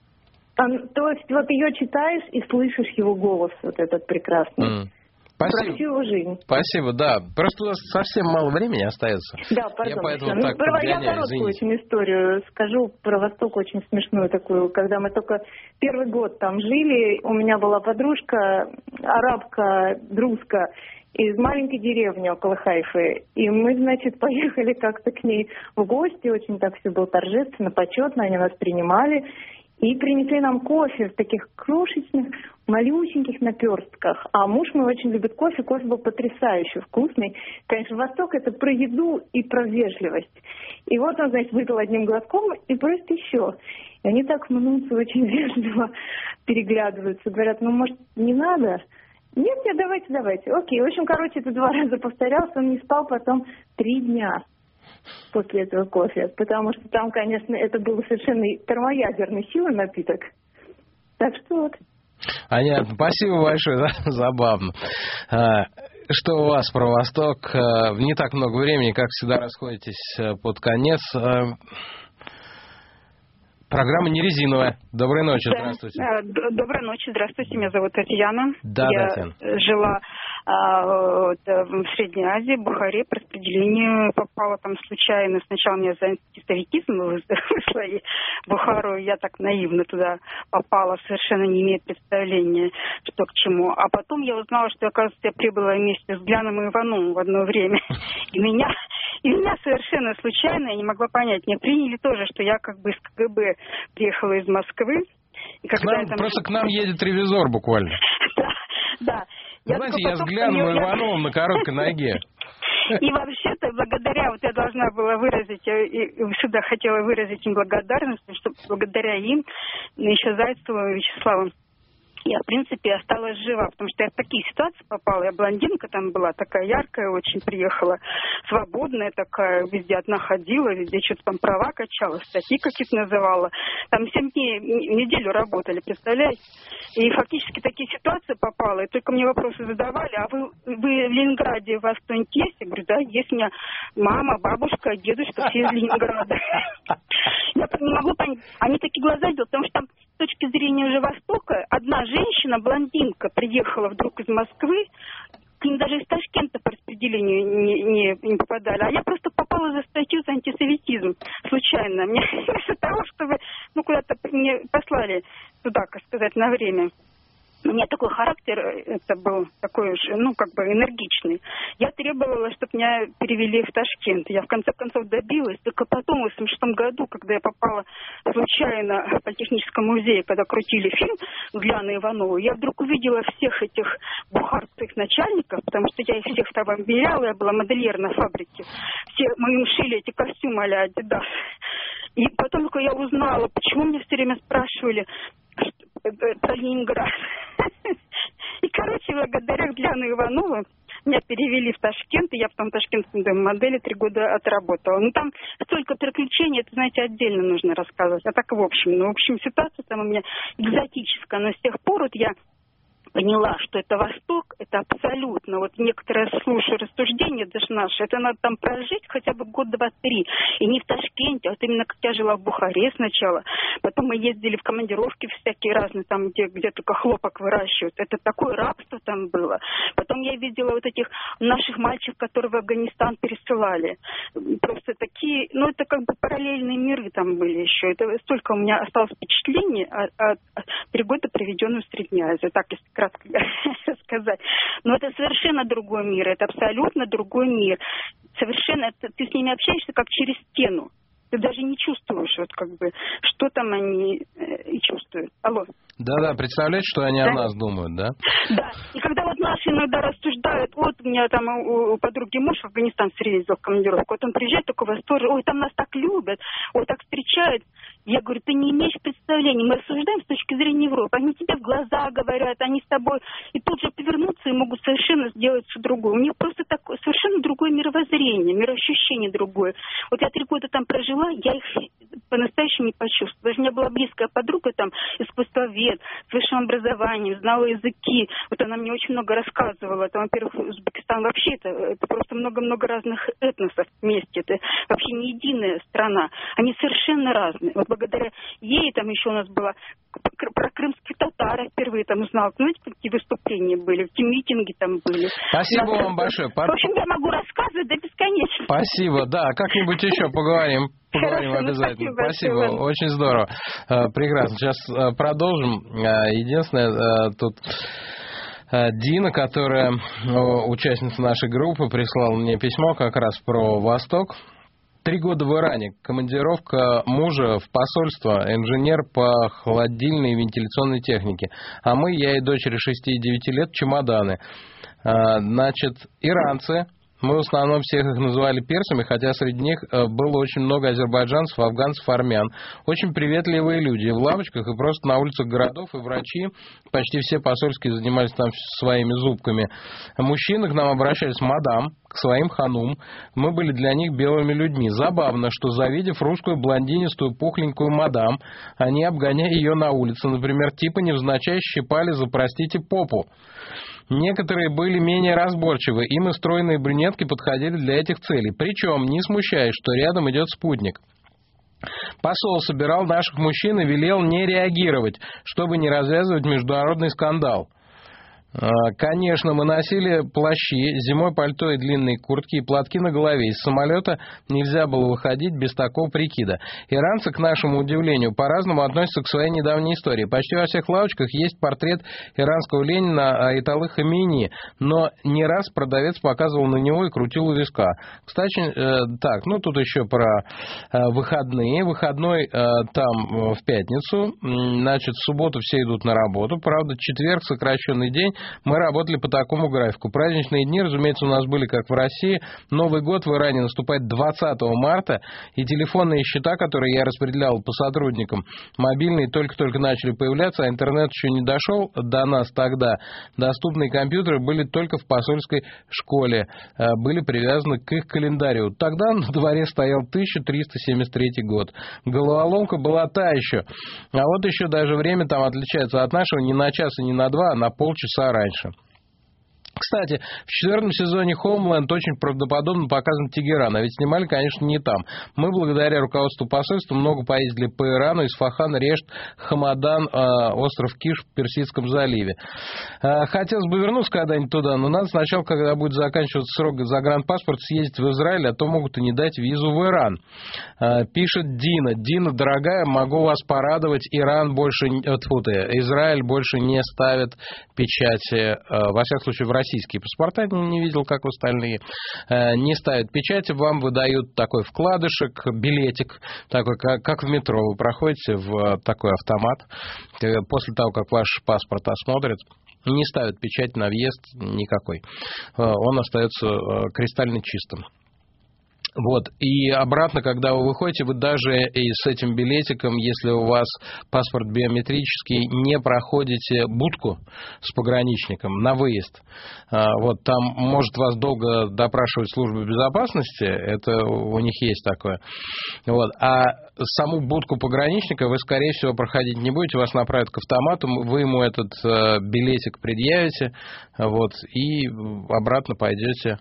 [SPEAKER 12] То есть вот ее читаешь и слышишь его голос, вот этот прекрасный. Mm.
[SPEAKER 4] Спасибо.
[SPEAKER 12] Про всю его жизнь.
[SPEAKER 4] Спасибо, да. Просто у нас совсем мало времени остается.
[SPEAKER 12] Да, пардон.
[SPEAKER 4] Я поэтому
[SPEAKER 12] ну,
[SPEAKER 4] так
[SPEAKER 12] про,
[SPEAKER 4] подгоняю,
[SPEAKER 12] я короткую
[SPEAKER 4] извините.
[SPEAKER 12] очень историю скажу про Восток, очень смешную такую. Когда мы только первый год там жили, у меня была подружка, арабка, друзка, из маленькой деревни около Хайфы. И мы, значит, поехали как-то к ней в гости. Очень так все было торжественно, почетно. Они нас принимали. И принесли нам кофе в таких крошечных, малюсеньких наперстках. А муж мой очень любит кофе. Кофе был потрясающе вкусный. Конечно, Восток — это про еду и про вежливость. И вот он, значит, выпил одним глотком и просит еще. И они так мнутся, очень вежливо переглядываются. Говорят, ну, может, не надо? Нет, нет, давайте, давайте. Окей. В общем, короче, это два раза повторялся. Он не спал потом три дня после этого кофе. Потому что там, конечно, это был совершенно термоядерной силы напиток. Так что вот.
[SPEAKER 4] Понятно. Спасибо большое. Да? Забавно. Что у вас про Восток? Не так много времени, как всегда, расходитесь под конец. Программа не резиновая. Доброй ночи,
[SPEAKER 13] да.
[SPEAKER 4] здравствуйте.
[SPEAKER 13] Доброй ночи, здравствуйте. Меня зовут Татьяна.
[SPEAKER 4] Да,
[SPEAKER 13] Я
[SPEAKER 4] Татьяна.
[SPEAKER 13] жила а, в Средней Азии, в Бухаре. По распределению попала там случайно. Сначала меня за антиставикизм выслали в Бухару. Я так наивно туда попала, совершенно не имея представления, что к чему. А потом я узнала, что, оказывается, я прибыла вместе с Гляном и Ивановым в одно время. И меня... И меня совершенно случайно, я не могла понять, мне приняли тоже, что я как бы из КГБ приехала из Москвы. И
[SPEAKER 4] к нам, там... Просто к нам едет ревизор буквально.
[SPEAKER 13] Да, да.
[SPEAKER 4] Знаете, я с Гляном и Ивановым на короткой ноге.
[SPEAKER 13] И вообще-то, благодаря, вот я должна была выразить, и сюда хотела выразить им благодарность, что благодаря им, еще Зайцеву и Вячеславу, я, в принципе, осталась жива, потому что я в такие ситуации попала. Я блондинка там была, такая яркая очень, приехала, свободная такая, везде одна ходила, везде что-то там права качала, статьи какие-то называла. Там семь дней, неделю работали, представляете? И фактически такие ситуации попала, и только мне вопросы задавали, а вы, вы в Ленинграде, у вас кто-нибудь есть? Я говорю, да, есть у меня мама, бабушка, дедушка, все из Ленинграда. Я не могу понять, они такие глаза делают, потому что там с точки зрения уже Востока, одна женщина, блондинка, приехала вдруг из Москвы, к ним даже из Ташкента по распределению не, не, не попадали. А я просто попала за статью за антисоветизм случайно. Мне вместо того, чтобы ну, куда-то мне послали туда, как сказать, на время. У меня такой характер, это был такой уже, ну, как бы энергичный. Я требовала, чтобы меня перевели в Ташкент. Я, в конце концов, добилась. Только потом, в восемьдесят шестом году, когда я попала случайно в Политехническом музее, когда крутили фильм Гляна Иванова, я вдруг увидела всех этих бухарских начальников, потому что я их всех там обмеряла, я была модельер на фабрике. Все, мы им шили эти костюмы а-ля Адидас. И потом только я узнала, почему меня все время спрашивали про Ленинград. И, короче, благодаря Гляну Иванову меня перевели в Ташкент, и я потом в ташкентской модели три года отработала. Ну, там столько приключений, это, знаете, отдельно нужно рассказывать. А так, в общем, ну, в общем, ситуация там у меня экзотическая. Но с тех пор вот я поняла, что это Восток, это абсолютно, вот некоторые слушаю рассуждения, даже наши, это надо там прожить хотя бы год, два, три. И не в Ташкенте, а вот именно как я жила в Бухаре сначала. Потом мы ездили в командировки всякие разные, там, где, где только хлопок выращивают. Это такое рабство там было. Потом я видела вот этих наших мальчиков, которые в Афганистан пересылали. Просто такие, ну, это как бы параллельные миры там были еще. Это столько у меня осталось впечатлений от, от, от три года, проведенных в Средней Азии. Так, если кратко сказать. Но это совершенно другой мир, это абсолютно другой мир. Совершенно, это, ты с ними общаешься как через стену. Ты даже не чувствуешь, вот как бы, что там они э, и чувствуют. Алло.
[SPEAKER 4] Да-да, представляете, что они да? о нас думают, да?
[SPEAKER 13] Да. И когда вот наши иногда рассуждают, вот у меня там у, у подруги муж в Афганистан ездил в командировку, вот он приезжает, такой восторг, ой, там нас так любят, ой, так встречают. Я говорю, ты не имеешь представления, мы рассуждаем с точки зрения Европы, они тебе в глаза говорят, они с тобой, и тут же повернуться и могут совершенно сделать все другое. У них просто такое, совершенно другое мировоззрение, мироощущение другое. Вот я три года там прожила, я их по-настоящему не почувствовала. Даже у меня была близкая подруга там, искусствовед, с высшим образованием, знала языки. Вот она мне очень много рассказывала. Там, во-первых, Узбекистан вообще это, это просто много-много разных этносов вместе. Это вообще не единая страна. Они совершенно разные. Вот благодаря ей там еще у нас было про крымских татар впервые там узнала. Знаете, какие выступления были, какие митинги там были.
[SPEAKER 4] Спасибо
[SPEAKER 13] на...
[SPEAKER 4] вам большое.
[SPEAKER 13] В общем, я могу рассказывать до бесконечности.
[SPEAKER 4] Спасибо, да. Как-нибудь еще поговорим. Поговорим
[SPEAKER 13] Хорошо,
[SPEAKER 4] обязательно.
[SPEAKER 13] Ну, спасибо,
[SPEAKER 4] спасибо. Очень здорово. Прекрасно. Сейчас продолжим. Единственное, тут Дина, которая участница нашей группы, прислала мне письмо как раз про Восток. Три года в Иране. Командировка мужа в посольство, инженер по холодильной и вентиляционной технике. А мы, я и дочери шести и девяти лет, чемоданы. Значит, иранцы. Мы в основном всех их называли персами, хотя среди них было очень много азербайджанцев, афганцев, армян. Очень приветливые люди. И в лавочках, и просто на улицах городов, и врачи. Почти все посольские занимались там своими зубками. Мужчины к нам обращались мадам, к своим ханум. Мы были для них белыми людьми. Забавно, что завидев русскую блондинистую пухленькую мадам, они, обгоняя ее на улице, например, типа невзначай щипали за, простите, попу. Некоторые были менее разборчивы, им и стройные брюнетки подходили для этих целей. Причем, не смущаясь, что рядом идет спутник. Посол собирал наших мужчин и велел не реагировать, чтобы не развязывать международный скандал. Конечно, мы носили плащи, зимой пальто и длинные куртки и платки на голове. Из самолета нельзя было выходить без такого прикида. Иранцы, к нашему удивлению, по-разному относятся к своей недавней истории. Почти во всех лавочках есть портрет иранского Ленина Аятоллы Хаминеи, но не раз продавец показывал на него и крутил у виска. Кстати, э, так, ну тут еще про э, выходные. Выходной э, там э, в пятницу, значит, в субботу все идут на работу. Правда, четверг, сокращенный день, Мы работали по такому графику. Праздничные дни, разумеется, у нас были, как в России. Новый год в Иране наступает двадцатого марта, и телефонные счета, которые я распределял по сотрудникам, мобильные только-только начали появляться, а интернет еще не дошел до нас тогда. Доступные компьютеры были только в посольской школе, были привязаны к их календарю. Тогда на дворе стоял тысяча триста семьдесят третий год. Головоломка была та еще. А вот еще даже время там отличается от нашего не на час и не на два, а на полчаса раньше. Кстати, в четвертом сезоне «Homeland» очень правдоподобно показан Тегеран, а ведь снимали, конечно, не там. Мы, благодаря руководству посольства, много поездили по Ирану, Исфахан, Решт, Хамадан, остров Киш в Персидском заливе. Хотелось бы вернуться когда-нибудь туда, но надо сначала, когда будет заканчиваться срок загранпаспорта, съездить в Израиль, а то могут и не дать визу в Иран. Пишет Дина. Дина, дорогая, могу вас порадовать, Иран больше, тьфу ты, Израиль больше не ставит печати, во всяком случае, в России. Российские паспорта, не видел, как остальные, не ставят печати, вам выдают такой вкладышек, билетик, такой, как, как в метро. Вы проходите в такой автомат, после того, как ваш паспорт осмотрят, не ставят печать на въезд никакой. Он остается кристально чистым. Вот, и обратно, когда вы выходите, вы даже и с этим билетиком, если у вас паспорт биометрический, не проходите будку с пограничником на выезд. Вот, там может вас долго допрашивать служба безопасности, это у них есть такое. Вот, а саму будку пограничника вы, скорее всего, проходить не будете, вас направят к автомату, вы ему этот билетик предъявите, вот, и обратно пойдете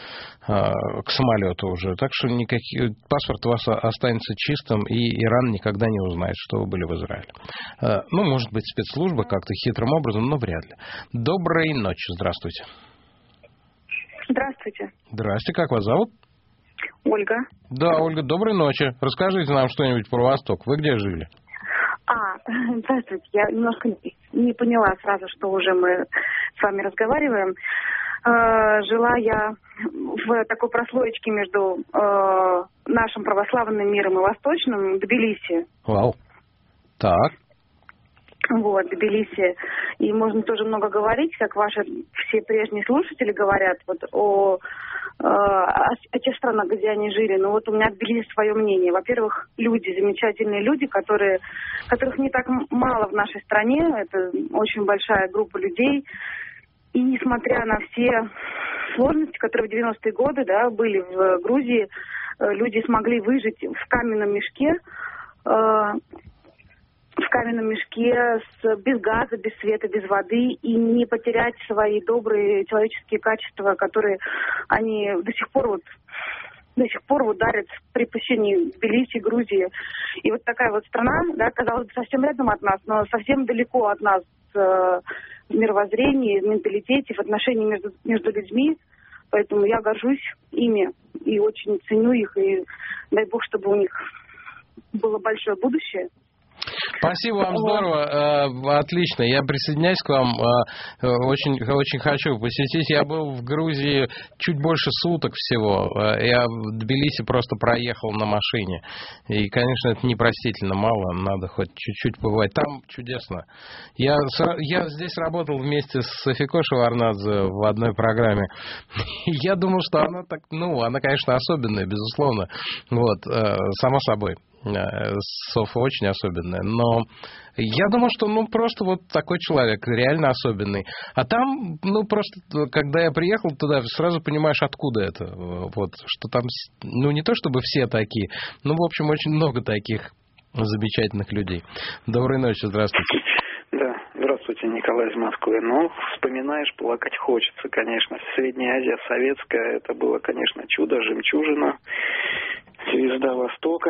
[SPEAKER 4] к самолету уже. Так что никаких... паспорт у вас останется чистым, и Иран никогда не узнает, что вы были в Израиле. Ну, может быть, спецслужба как-то хитрым образом, но вряд ли. Доброй ночи. Здравствуйте.
[SPEAKER 14] Здравствуйте.
[SPEAKER 4] Здрасте. Как вас зовут?
[SPEAKER 14] Ольга.
[SPEAKER 4] Да, Ольга, доброй ночи. Расскажите нам что-нибудь про Восток. Вы где жили?
[SPEAKER 14] А, здравствуйте. Я немножко не поняла сразу, что уже мы с вами разговариваем. Жила я в такой прослоечке между э, нашим православным миром и восточным, в Тбилиси.
[SPEAKER 4] Вау. Так.
[SPEAKER 14] Вот, Тбилиси. И можно тоже много говорить, как ваши все прежние слушатели говорят, вот о, э, о, о тех странах, где они жили. Но вот у меня в Тбилиси свое мнение. Во-первых, люди, замечательные люди, которые, которых не так мало в нашей стране. Это очень большая группа людей. И несмотря на все сложности, которые в девяностые годы, да, были в Грузии, люди смогли выжить в каменном мешке, э, в каменном мешке с, без газа, без света, без воды, и не потерять свои добрые человеческие качества, которые они до сих пор вот до сих пор вот дарят при посещении Тбилиси, Грузии. И вот такая вот страна, да, казалось бы, совсем рядом от нас, но совсем далеко от нас э, в мировоззрении, в менталитете, в отношении между, между людьми. Поэтому я горжусь ими и очень ценю их, и дай бог, чтобы у них было большое будущее.
[SPEAKER 4] Спасибо вам, здорово, отлично. Я присоединяюсь к вам, очень, очень хочу посетить. Я был в Грузии чуть больше суток всего. Я в Тбилиси просто проехал на машине. И, конечно, это непростительно мало, надо хоть чуть-чуть побывать. Там чудесно. Я, я здесь работал вместе с Софико Шеварнадзе в одной программе. Я думал, что она так, ну, она, конечно, особенная, безусловно. Вот, само собой. Софа очень особенная, но я думал, что ну просто вот такой человек, реально особенный. А там, ну просто, когда я приехал туда, сразу понимаешь, откуда это. Вот, что там, ну не то чтобы все такие, но в общем очень много таких замечательных людей. Доброй ночи, здравствуйте.
[SPEAKER 15] Да, здравствуйте, Николай из Москвы. Ну, вспоминаешь, плакать хочется, конечно. Средняя Азия советская, это было, конечно, чудо, жемчужина, звезда Востока.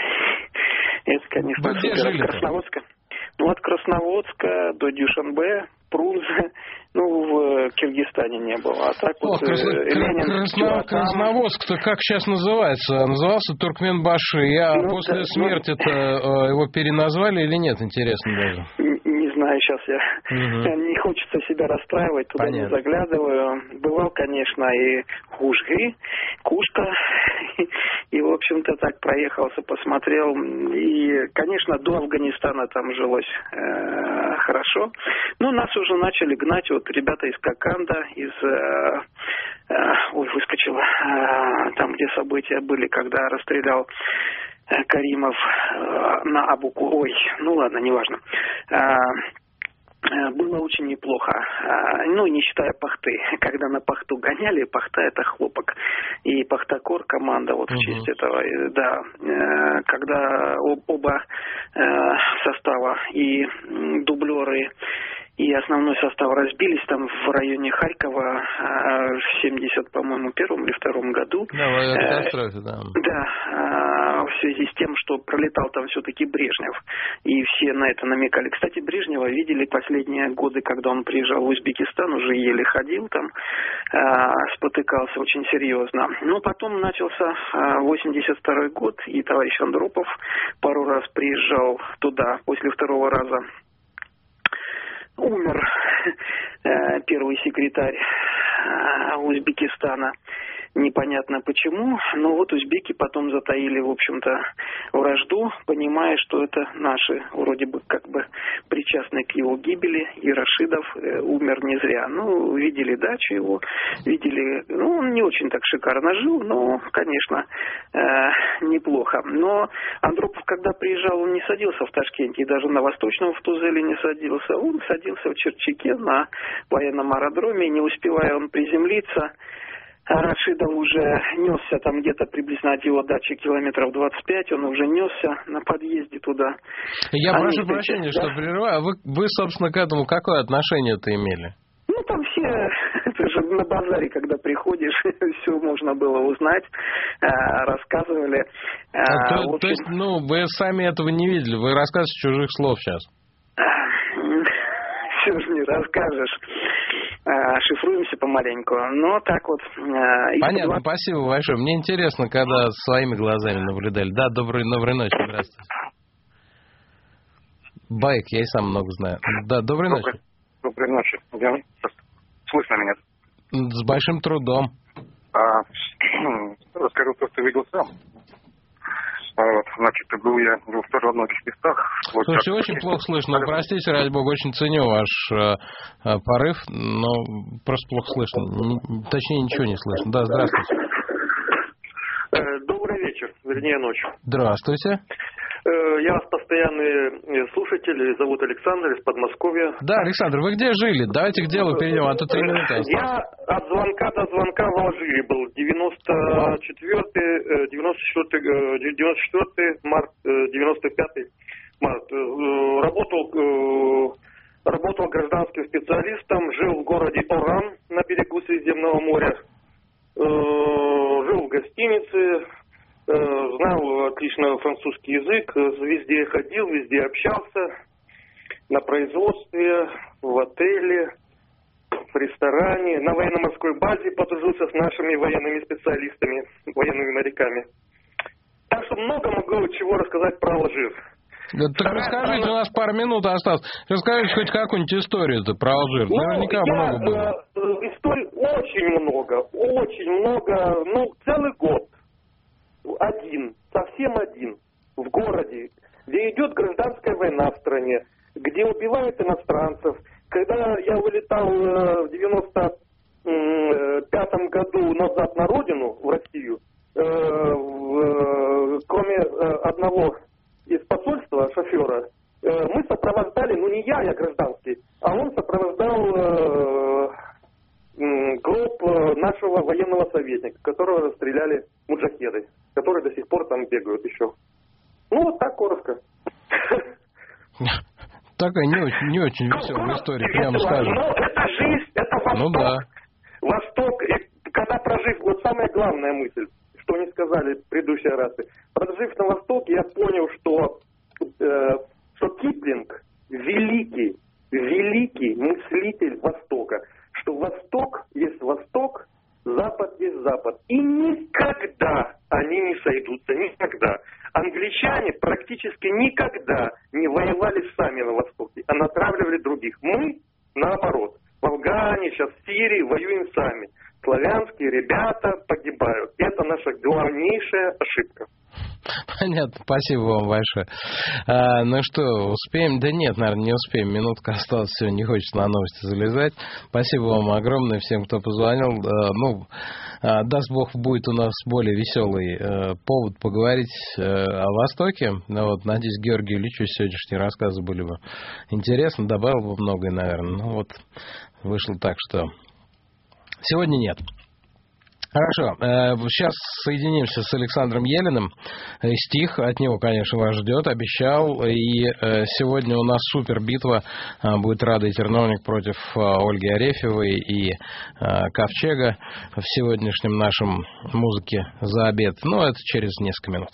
[SPEAKER 15] Это, конечно, супер. От Красноводска. Ну, от Красноводска до Дюшанбе, Прунзе, ну, в Киргизстане не было. А так
[SPEAKER 4] О,
[SPEAKER 15] вот...
[SPEAKER 4] Красна...
[SPEAKER 15] Ленин,
[SPEAKER 4] Красно... Красноводск-то как сейчас называется? Назывался Туркменбаши. А ну, после да, смерти-то ну... его переназвали или нет, интересно даже?
[SPEAKER 15] Не знаю, сейчас я... Угу. Не хочется себя расстраивать, туда Понятно. Не заглядываю. Бывал, конечно, и Хужги, Кушка. И, в общем-то, так проехался, посмотрел. И, конечно, до Афганистана там жилось э, хорошо. Но нас уже начали гнать вот ребята из Коканда, из... Э, э, ой, выскочила, э, там, где события были, когда расстрелял э, Каримов э, на Абуку. Ой, ну ладно, неважно. Э, Было очень неплохо, ну, не считая пахты. Когда на пахту гоняли, пахта — это хлопок. И пахтакор, команда, вот в честь uh-huh. этого, да. Когда оба состава, и дублеры, и основной состав разбились там в районе Харькова в семьдесят, по-моему, первом или втором году.
[SPEAKER 4] Да, в авиакатастрофе, да.
[SPEAKER 15] Да, в связи с тем, что пролетал там все-таки Брежнев. И все на это намекали. Кстати, Брежнева видели последние годы, когда он приезжал в Узбекистан, уже еле ходил там, спотыкался очень серьезно. Но потом начался восемьдесят второй год, и товарищ Андропов пару раз приезжал туда после второго раза. Умер первый секретарь Узбекистана. Непонятно почему, но вот узбеки потом затаили, в общем-то, вражду, понимая, что это наши, вроде бы, как бы причастные к его гибели, и Рашидов э, умер не зря. Ну, видели дачу его, видели, ну, он не очень так шикарно жил, но, конечно, э, неплохо. Но Андропов, когда приезжал, он не садился в Ташкенте, и даже на Восточном в Тузеле не садился, он садился в Черчике на военном аэродроме, не успевая он приземлиться, Рашидов уже несся там где-то приблизительно от его дачи километров двадцать пять, он уже несся на подъезде туда.
[SPEAKER 4] Я
[SPEAKER 15] Они
[SPEAKER 4] прошу прощения, да? что прерываю. А вы, вы, собственно, к этому какое отношение-то имели?
[SPEAKER 15] Ну, там все, это же на базаре, когда приходишь, все можно было узнать, рассказывали.
[SPEAKER 4] А, то, общем... то есть, ну, вы сами этого не видели, вы рассказываете чужих слов сейчас.
[SPEAKER 15] Все же не расскажешь. Шифруемся помаленьку. Но так вот...
[SPEAKER 4] Понятно, два... спасибо большое. Мне интересно, когда своими глазами наблюдали. Да, доброй, доброй ночи, здравствуйте. Байк, я и сам много знаю. Да, доброй
[SPEAKER 16] доброй,
[SPEAKER 4] ночи.
[SPEAKER 16] Доброй ночи. Я... Слышно меня?
[SPEAKER 4] С большим трудом.
[SPEAKER 16] А, расскажу то, что видел сам. Вот, значит, был я был тоже во многих местах. Вот.
[SPEAKER 4] Слушайте, очень плохо слышно. Ну, простите, ради бога, очень ценю ваш э, э, порыв, но просто плохо слышно. Н- точнее, ничего не слышно. Да, здравствуйте.
[SPEAKER 17] Добрый вечер, вернее, ночь.
[SPEAKER 4] Здравствуйте.
[SPEAKER 17] Я вас постоянный слушатель, зовут Александр из Подмосковья.
[SPEAKER 4] Да, Александр, вы где жили? Давайте к делу перейдем, а то три минуты осталось.
[SPEAKER 17] Я от звонка до звонка в Алжире был. девяносто четвёртый, девяносто четвёртый, девяносто четвёртый март, девяносто пятый март. Работал, работал гражданским специалистом, жил в городе Оран на берегу Средиземного моря. Жил в гостинице. Знал отлично французский язык, везде ходил, везде общался, на производстве, в отеле, в ресторане, на военно-морской базе подружился с нашими военными специалистами, военными моряками. Так что много могу чего рассказать про Алжир.
[SPEAKER 4] Да, так расскажите, у нас пару минут осталось. Расскажите хоть какую-нибудь историю-то про Алжир. Ну, наверняка я, много было.
[SPEAKER 17] Э, историй очень много, очень много, ну, целый год. Один, совсем один, в городе, где идет гражданская война в стране, где убивают иностранцев. Когда я вылетал в девяносто пятом году назад на родину, в Россию, кроме одного из посольства, шофера, мы сопровождали, ну не я, я гражданский, а он сопровождал гроб нашего военного советника, которого расстреляли муджахеды, которые до сих пор там бегают еще. Ну, вот так коротко.
[SPEAKER 4] Такая не очень, не очень веселая история, прямо скажем.
[SPEAKER 17] Ну, это жизнь, это Восток.
[SPEAKER 4] Ну да.
[SPEAKER 17] Восток, и когда прожив, вот самая главная мысль, что не сказали предыдущие расы, прожив на Востоке, я понял, что, э, что Киплинг великий, великий мыслитель Востока, что Восток есть Восток, Запад есть Запад. И никогда они не сойдутся, никогда. Англичане практически никогда не воевали сами на Востоке, а натравливали других. Мы, наоборот, в Афгане, сейчас в Сирии воюем сами. Славянские ребята погибают. Это наша главнейшая ошибка.
[SPEAKER 4] Понятно, спасибо вам большое. А, ну что, успеем? Да нет, наверное, не успеем. Минутка осталась, все, не хочется на новости залезать. Спасибо вам огромное всем, кто позвонил. А, ну, а, даст Бог, будет у нас более веселый а, повод поговорить а, о Востоке. Ну, вот, надеюсь, Георгию Ильичу сегодняшние рассказы были бы интересны, добавил бы многое, наверное. Ну вот, вышло так, что сегодня нет. Хорошо, сейчас соединимся с Александром Елиным. Стих от него, конечно, вас ждет, обещал. И сегодня у нас супер битва будет Рада и Терновник против Ольги Арефьевой и Ковчега в сегодняшнем нашем «Музыке за обед». Ну, это через несколько минут.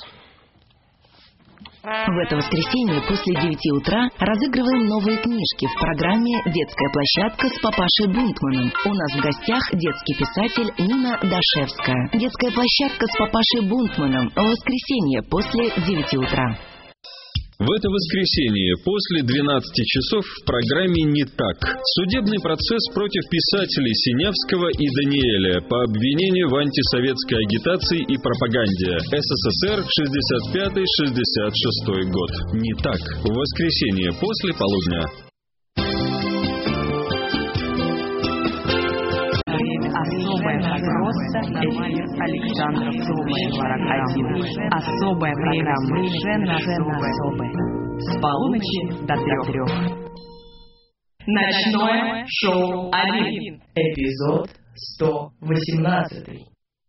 [SPEAKER 5] В это воскресенье после девяти утра разыгрываем новые книжки в программе «Детская площадка» с папашей Бунтманом. У нас в гостях детский писатель Нина Дашевская. Детская площадка с папашей Бунтманом в воскресенье после девяти утра.
[SPEAKER 8] В это воскресенье после двенадцати часов в программе «Не так». Судебный процесс против писателей Синявского и Даниэля по обвинению в антисоветской агитации и пропаганде. СССР, шестьдесят пятый — шестьдесят шестой год. «Не так». В воскресенье после полудня.
[SPEAKER 2] Особая программа Александра Сорок Особая программа Совершенно особая. С полуночи до трех.
[SPEAKER 3] Ночное шоу один. Эпизод сто восемнадцать.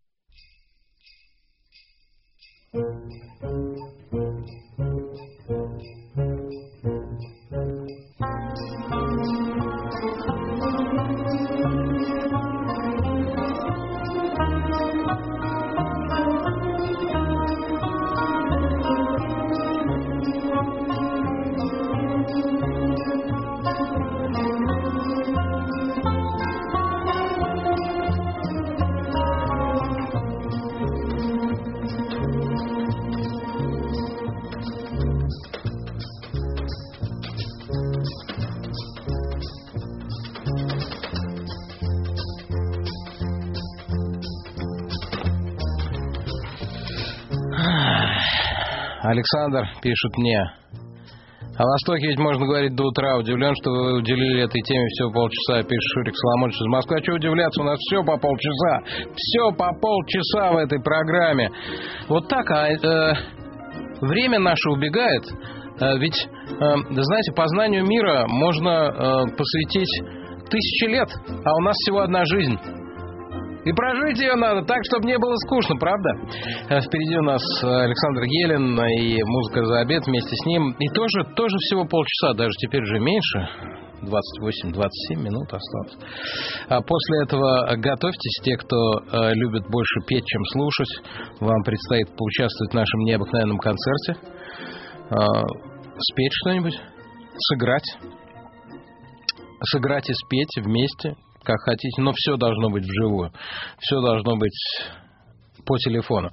[SPEAKER 4] Александр пишет мне: о Востоке ведь можно говорить до утра. Удивлен, что вы уделили этой теме всего полчаса. Пишет Шурик Соломонович из Москвы. А что удивляться? У нас все по полчаса. Все по полчаса в этой программе. Вот так, а э, время наше убегает. Э, ведь, э, знаете, познанию мира можно э, посвятить тысячи лет, а у нас всего одна жизнь. И прожить ее надо так, чтобы не было скучно, правда? Впереди у нас Александр Елин и «Музыка за обед» вместе с ним. И тоже, тоже всего полчаса, даже теперь уже меньше. двадцать восемь двадцать семь минут осталось. А после этого готовьтесь, те, кто э, любит больше петь, чем слушать. Вам предстоит поучаствовать в нашем необыкновенном концерте. Э, спеть что-нибудь, сыграть. Сыграть и спеть вместе, как хотите, но все должно быть вживую. Все должно быть по телефону.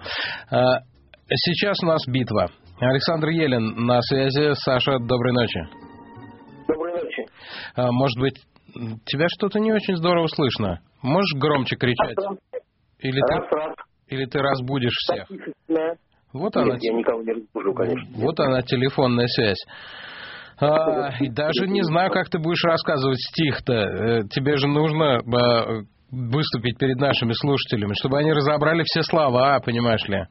[SPEAKER 4] Сейчас у нас битва. Александр Елин на связи. Саша, доброй ночи.
[SPEAKER 17] Доброй ночи.
[SPEAKER 4] Может быть, тебя что-то не очень здорово слышно? Можешь громче кричать?
[SPEAKER 17] Раз,
[SPEAKER 4] или,
[SPEAKER 17] раз,
[SPEAKER 4] ты,
[SPEAKER 17] раз.
[SPEAKER 4] или ты разбудишь всех?
[SPEAKER 17] Да.
[SPEAKER 4] Вот
[SPEAKER 17] Нет,
[SPEAKER 4] она,
[SPEAKER 17] я никого не разбужу, конечно.
[SPEAKER 4] Вот она, телефонная связь. А, и даже не знаю, как ты будешь рассказывать стих-то. Тебе же нужно а, выступить перед нашими слушателями, чтобы они разобрали все слова, понимаешь ли.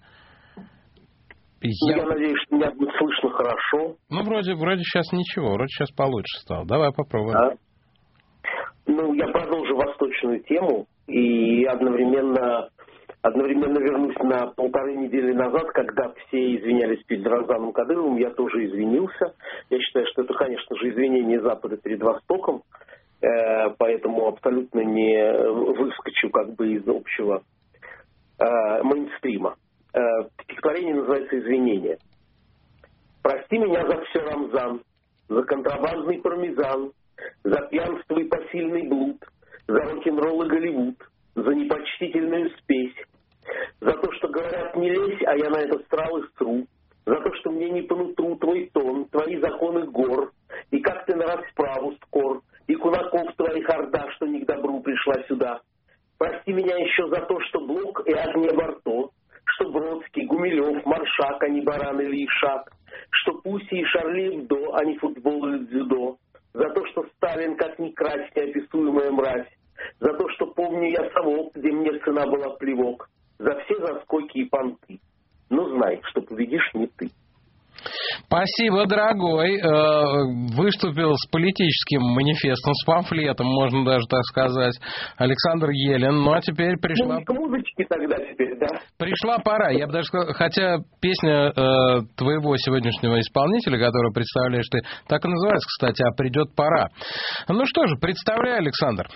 [SPEAKER 17] Я... я надеюсь, что меня будет слышно хорошо.
[SPEAKER 4] Ну, вроде, вроде сейчас ничего, вроде сейчас получше стало. Давай попробуем.
[SPEAKER 17] Да. Ну, я продолжу восточную тему и одновременно... Одновременно вернусь на полторы недели назад, когда все извинялись перед Рамзаном Кадыровым, я тоже извинился. Я считаю, что это, конечно же, извинение Запада перед Востоком, э, поэтому абсолютно не выскочу как бы из общего э, мейнстрима. Э, стихотворение называется «Извинение». «Прости меня за все, Рамзан, за контрабандный пармезан, за пьянство и посильный блуд, за рок-н-ролл и Голливуд, за непочтительную спесь, за то, что говорят не лезь, а я на этот страл и стру, за то, что мне не по нутру твой тон, твои законы гор, и как ты на расправу скор, и кулаков твоих орда, что не к добру пришла сюда. Прости меня еще за то, что Блок и Агния Барто, что Бродский, Гумилев,
[SPEAKER 18] Греф маршак, а не баран или ишак, что Пуси и Шарли Эбдо, а не футбол или дзюдо, за то, что Сталин как ни крась, неописуемая мразь, за то, что помню я совок, где мне цена была плевок, за все заскоки и понты. Но знай, что победишь не ты.
[SPEAKER 4] Спасибо, дорогой. Выступил с политическим манифестом, с памфлетом, можно даже так сказать, Александр Елин. Ну, а теперь пришла...
[SPEAKER 18] Ну, к музычке тогда теперь, да?
[SPEAKER 4] Пришла пора, я бы даже сказал, хотя песня э, твоего сегодняшнего исполнителя, которую представляешь ты, так и называется, кстати, «А придет пора». Ну что же, представляй, Александр.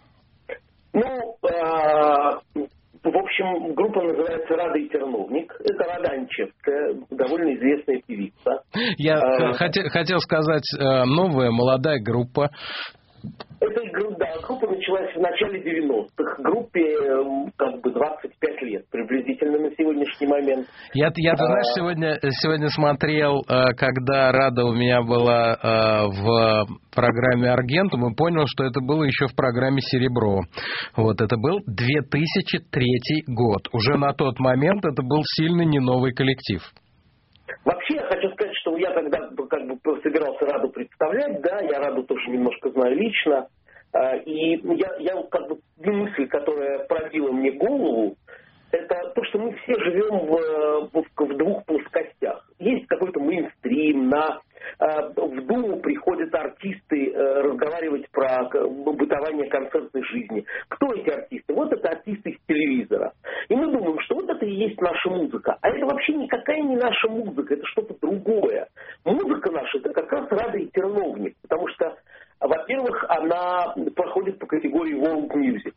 [SPEAKER 18] Ну, э, в общем, группа называется «Рада и Терновник». Это Раданчевская, довольно известная певица.
[SPEAKER 4] Я
[SPEAKER 18] а,
[SPEAKER 4] хотел, хотел сказать, новая, молодая группа.
[SPEAKER 18] Эта да, группа началась в начале девяностых. Группе как бы двадцать пять лет приблизительно на сегодняшний момент.
[SPEAKER 4] Я, я ты знаешь, сегодня, сегодня смотрел, когда Рада у меня была в программе «Аргентум», и понял, что это было еще в программе «Серебро». Вот, это был две тысячи третий год. Уже на тот момент это был сильно не новый коллектив.
[SPEAKER 18] Вообще, я хочу сказать, что я когда как бы собирался Раду представлять, да, я Раду тоже немножко знаю лично, и я, я как бы мысль, которая пробила мне голову, это то, что мы все живем в, в, в двух плоскостях. Есть какой-то мейнстрим, на, в Думу приходят артисты разговаривать про бытование концертной жизни. Кто эти артисты? Вот это артисты из телевизора. И мы думаем, что вот это и есть наша музыка. А это вообще никакая не наша музыка, это что-то другое. Музыка наша — это как раз Рада и Терновник, потому что, во-первых, она проходит по категории World Music.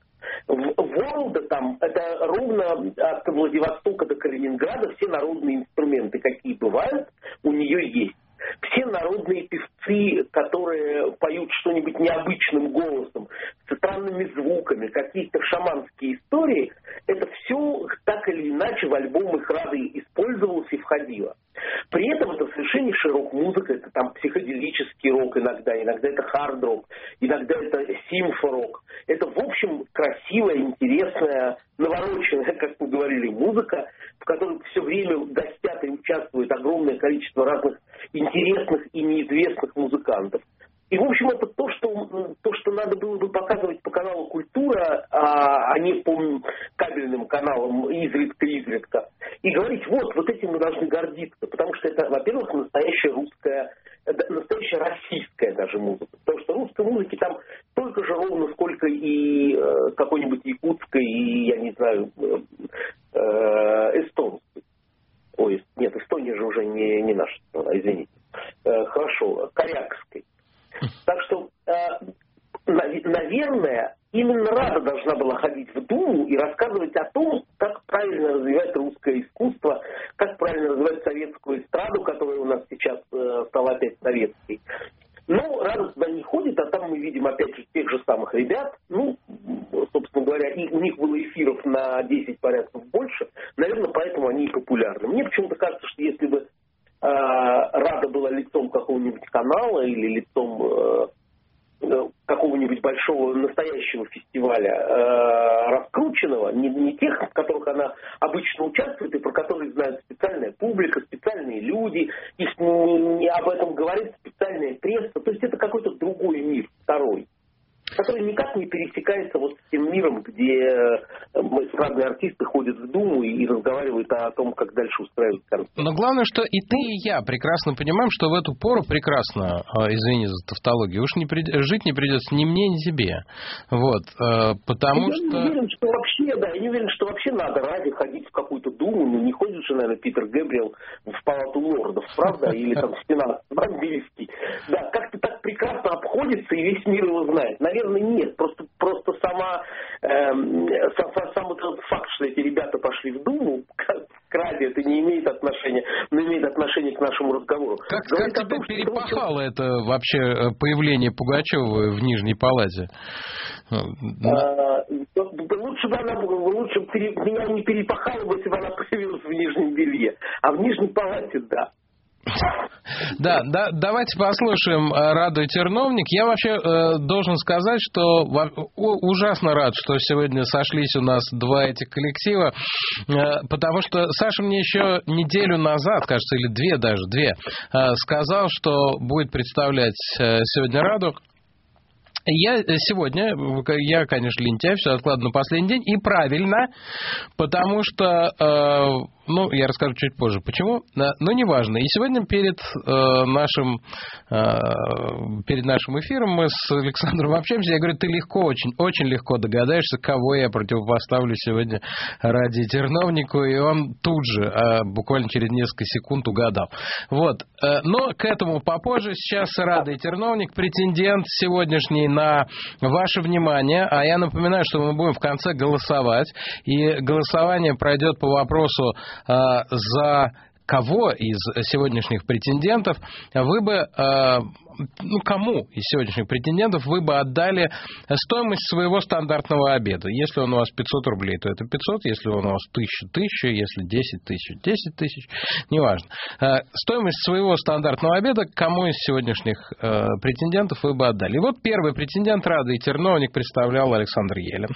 [SPEAKER 18] World там, это ровно от Владивостока до Калининграда все народные инструменты, какие бывают, у нее есть. Все народные певцы, которые поют что-нибудь необычным голосом, с странными звуками, какие-то шаманские истории, это все так или иначе в альбом их Рады использовалось и входило. При этом это совершеннейшая рок-музыка, это там психоделический рок иногда, иногда это хард-рок, иногда это симфорок. Это, в общем, красивая, интересная, навороченная, как мы говорили, музыка, в которой все время гостят и участвует огромное количество разных интересных и неизвестных музыкантов. И, в общем, это то, что, то, что надо было бы показывать по каналу «Культура», а, а не по кабельным каналам изредка-изредка. И говорить, вот, вот этим мы должны гордиться. Потому что это, во-первых, настоящая русская, настоящая российская даже музыка. Потому что русской музыки там столько же ровно, сколько и э, какой-нибудь якутской, и, я не знаю, э, э, эстонской. Ой, нет, Эстония же уже не, не наша страна, извините. Э, хорошо, корякской. Так что, э, наверное, именно Рада должна была ходить в Думу и рассказывать о том, как правильно развивать русское искусство, как правильно развивать советскую эстраду, которая у нас сейчас э, стала опять советской. Но Рада туда не ходит, а там мы видим опять же тех же самых ребят. Ну, собственно говоря, и у них было эфиров на десять порядков больше. Наверное, поэтому они и популярны. Мне почему-то кажется, что если бы Рада была лицом какого-нибудь канала или лицом э, какого-нибудь большого настоящего фестиваля э, раскрученного, не, не тех, в которых она обычно участвует и про которые знают специальная публика, специальные люди, и не, не об этом говорит специальная пресса. То есть это какой-то другой мир, второй, который никак не пересекается вот с тем миром, где эстрадные артисты ходят в Думу и разговаривают о том, как дальше устраивать концерт.
[SPEAKER 4] Но главное, что и ты, и я прекрасно понимаем, что в эту пору прекрасно, извини за тавтологию, уж не прид... жить не придется ни мне, ни тебе. Вот, потому
[SPEAKER 18] я
[SPEAKER 4] что...
[SPEAKER 18] Я не уверен, что вообще, да, я не уверен, что вообще надо ради ходить в какую-то Думу, ну не ходит же, наверное, Питер Гэбриэл в палату лордов, правда, или там в Сенат английский. Да, как-то так прекрасно обходится, и весь мир его знает. Наверное, нет. Просто, просто сама, э, сам, сам этот факт, что эти ребята пошли в Думу, к Раде, это не имеет отношения, но имеет отношение к нашему разговору.
[SPEAKER 4] Как, как тебя том, перепахало что... это вообще появление Пугачевой в Нижней Палате?
[SPEAKER 18] А, лучше бы она лучше бы меня не перепахала бы, если бы она появилась в Нижнем Белье. А в Нижней Палате, да.
[SPEAKER 4] Да, да, давайте послушаем Раду Терновник. Я вообще э, должен сказать, что у, ужасно рад, что сегодня сошлись у нас два этих коллектива, э, потому что Саша мне еще неделю назад, кажется, или две даже, две, э, сказал, что будет представлять э, сегодня Раду. Я сегодня, я, конечно, лентяй, все откладываю на последний день, и правильно, потому что, э, ну, я расскажу чуть позже, почему, но неважно. И сегодня перед э, нашим э, перед нашим эфиром мы с Александром общаемся, я говорю, ты легко, очень, очень легко догадаешься, кого я противопоставлю сегодня Раде Терновнику, и он тут же, э, буквально через несколько секунд угадал. Вот, э, но к этому попозже. Сейчас Рада и Терновник, претендент сегодняшний на ваше внимание, а я напоминаю, что мы будем в конце голосовать, и голосование пройдет по вопросу э, за кого из сегодняшних претендентов вы бы, э, ну, кому из сегодняшних претендентов вы бы отдали стоимость своего стандартного обеда. Если он у вас пятьсот рублей, то это пятьсот, если он у вас тысяча, тысяча, если десять тысяч, десять тысяч, неважно. Э, стоимость своего стандартного обеда кому из сегодняшних э, претендентов вы бы отдали. И вот первый претендент Рады и Терновник представлял Александр Елин.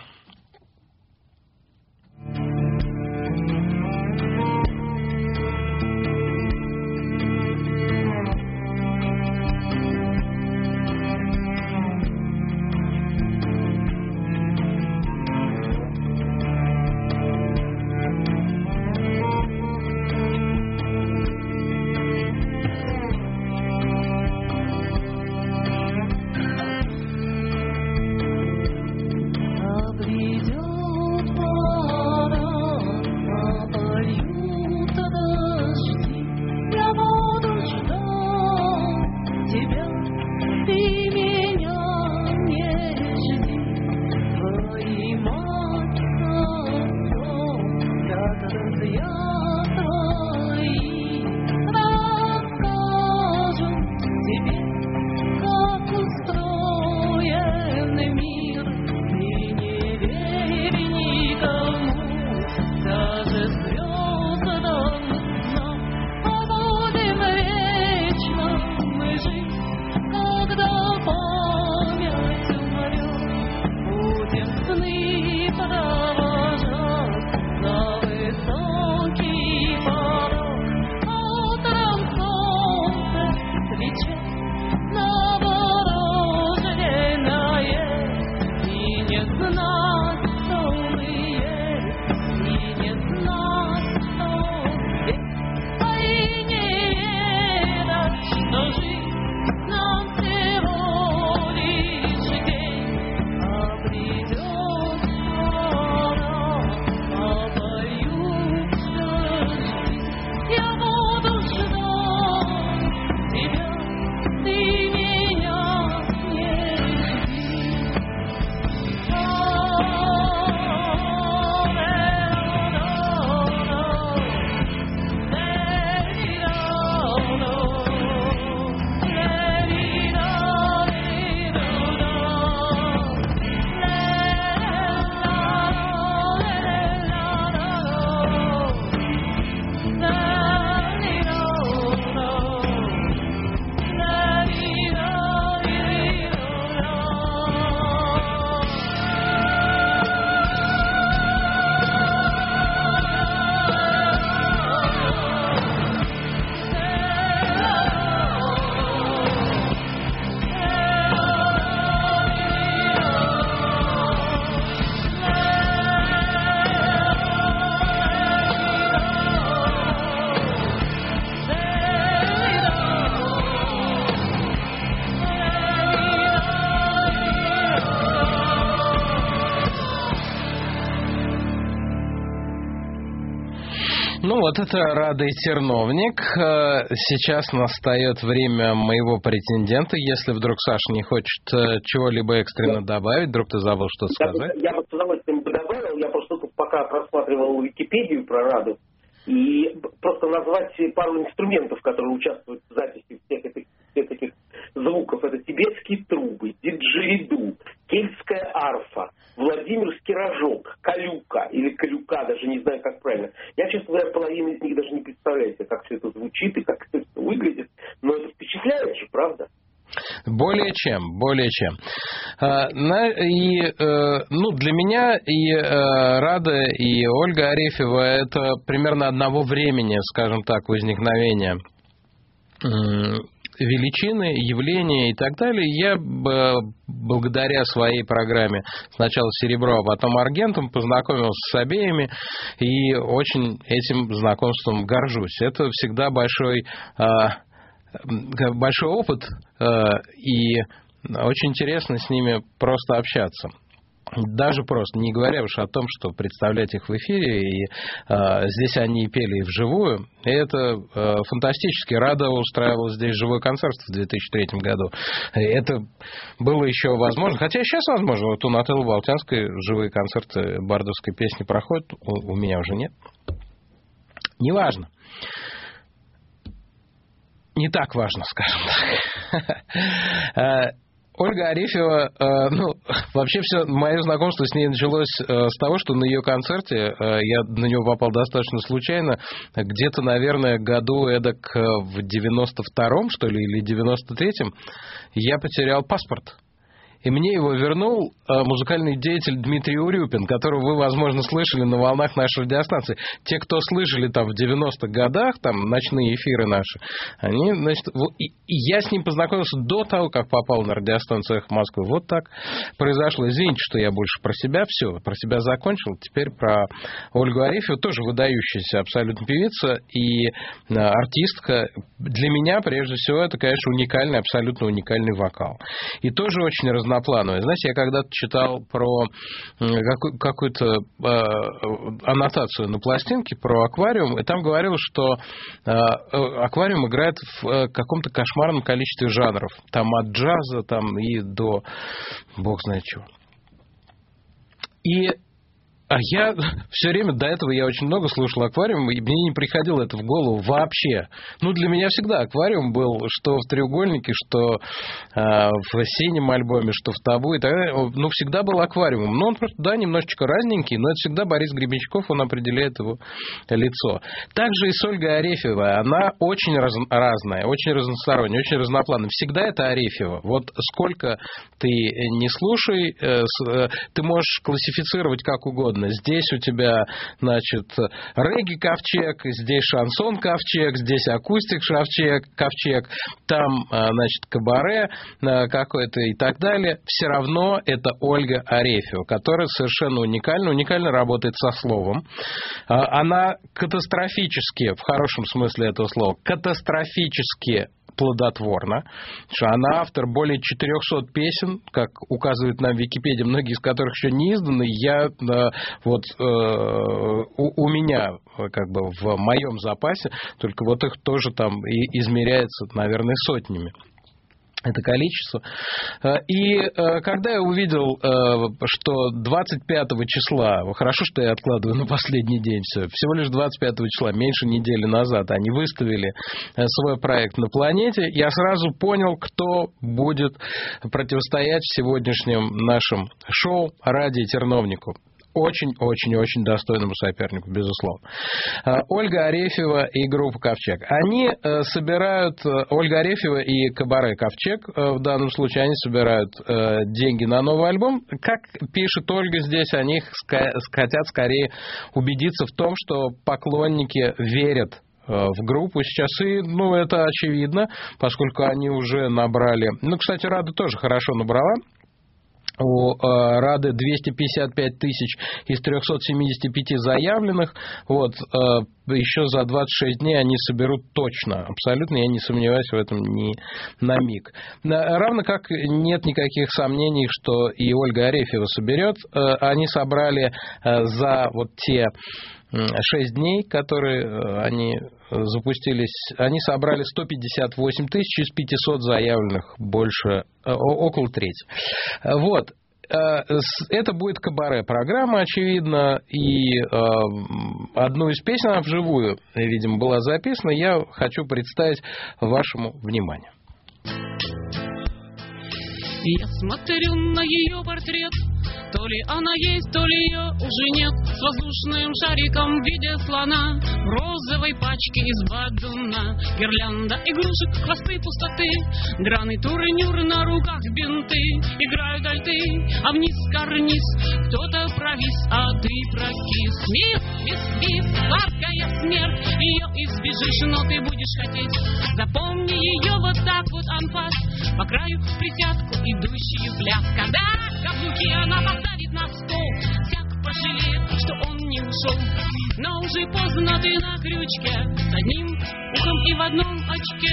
[SPEAKER 4] Ну вот это Рада и Терновник. Сейчас настает время моего претендента. Если вдруг Саша не хочет чего-либо экстренно добавить, вдруг ты забыл что-то сказать.
[SPEAKER 18] Я бы с удовольствием бы добавил, я просто пока просматривал Википедию про Раду, и просто назвать пару инструментов, которые участвуют в записи всех этих, всех этих звуков. Это тибетские трубы, диджериду, кельтская арфа, Владимирский рожок, калюка или калюка, даже не знаю, как правильно. Я, честно говоря, половину из них даже не представляю, как все это звучит и как это выглядит, но это впечатляет же, правда?
[SPEAKER 4] Более чем, более чем. И, ну, для меня и Рада, и Ольга Арефьева — это примерно одного времени, скажем так, возникновения величины, явления и так далее. Я благодаря своей программе сначала «Серебро», а потом «Аргентум» познакомился с обеими и очень этим знакомством горжусь. Это всегда большой, большой опыт, и очень интересно с ними просто общаться. Даже просто, не говоря уж о том, что представлять их в эфире, и э, здесь они пели и вживую, и это э, фантастически. Рада устраивала здесь живой концерт в две тысячи третьем году. И это было еще возможно, хотя и сейчас возможно. Вот у Нателлы Болтянской живые концерты бардовской песни проходят, у, у меня уже нет. Неважно. Не так важно, скажем так. Ольга Арефьева, э, ну, вообще все мое знакомство с ней началось э, с того, что на ее концерте, э, я на него попал достаточно случайно, где-то, наверное, году эдак в девяносто втором, что ли, или девяносто третьем, я потерял паспорт. И мне его вернул музыкальный деятель Дмитрий Урюпин, которого вы, возможно, слышали на волнах нашей радиостанции. Те, кто слышали там в девяностых годах, там, ночные эфиры наши, они, значит, и, и я с ним познакомился до того, как попал на радиостанцию «Эхо Москвы». Вот так произошло. Извините, что я больше про себя все, про себя закончил. Теперь про Ольгу Арефьеву, тоже выдающаяся абсолютно певица и артистка. Для меня, прежде всего, это, конечно, уникальный, абсолютно уникальный вокал. И тоже очень разнообразный. Разноплановые. Знаете, я когда-то читал про какую-то э, аннотацию на пластинке про аквариум, и там говорилось, что э, аквариум играет в каком-то кошмарном количестве жанров. Там от джаза там, и до бог знает чего. И А я все время до этого я очень много слушал «Аквариум», и мне не приходило это в голову вообще. Ну, для меня всегда «Аквариум» был что в «Треугольнике», что э, в «Синем альбоме», что в «Табу» и так далее. Ну, всегда был «Аквариумом». Но он просто, да, немножечко разненький, но это всегда Борис Гребенщиков, он определяет его лицо. Также и с Ольгой Арефьевой. Она очень раз, разная, очень разносторонняя, очень разноплановая. Всегда это Арефьева. Вот сколько ты не слушай, э, э, ты можешь классифицировать как угодно. Здесь у тебя, значит, регги-ковчег, здесь шансон-ковчег, здесь акустик-ковчег, там, значит, кабаре какой-то и так далее. Все равно это Ольга Арефьева, которая совершенно уникальна, уникально работает со словом. Она катастрофически, в хорошем смысле этого слова, катастрофически плодотворна, что она автор более четырехсот песен, как указывает нам Википедия, многие из которых еще не изданы. Я, вот, э, у, у меня, как бы, в моем запасе, только вот их тоже там и измеряется, наверное, сотнями. Это количество. И когда я увидел, что двадцать пятого числа, хорошо, что я откладываю на последний день все, всего лишь двадцать пятого числа, меньше недели назад, они выставили свой проект на планете, я сразу понял, кто будет противостоять в сегодняшнем нашем шоу «Ради Терновнику». Очень-очень-очень достойному сопернику, безусловно. Ольга Арефьева и группа «Ковчег». Они собирают, Ольга Арефьева и кабаре «Ковчег», в данном случае, они собирают деньги на новый альбом. Как пишет Ольга здесь, они хотят скорее убедиться в том, что поклонники верят в группу сейчас, и, ну, это очевидно, поскольку они уже набрали... Ну, кстати, Рада тоже хорошо набрала. У э, Рады двести пятьдесят пять тысяч из трехсот семидесяти пяти заявленных. Вот, э, еще за двадцать шесть дней они соберут точно. Абсолютно, я не сомневаюсь в этом ни на миг. Равно как нет никаких сомнений, что и Ольга Арефьева соберет. Э, они собрали э, за вот те шесть дней, которые они запустились, они собрали сто пятьдесят восемь тысяч из пятисот заявленных, больше, около трети. Вот. Это будет кабаре-программа, очевидно, и одну из песен, она вживую, видимо, была записана, я хочу представить вашему вниманию.
[SPEAKER 19] Я смотрю на ее портрет, То ли она есть, то ли ее уже нет. С воздушным шариком в виде слона, в розовой пачке из бадуна. Гирлянда игрушек, хвосты пустоты, драный турнюр, на руках бинты. Играют альты, а вниз карниз. Кто-то провис, а ты прокис. Мисс, мисс, мисс, сладкая смерть. Ее избежишь, но ты будешь хотеть. Запомни ее вот так вот анфас, по краю присядку, идущий в пляс. Когда каблуки она поставит на стол, всяк пожалеет, что он не ушел. Но уже поздно, ты на крючке, с одним ухом и в одном очке.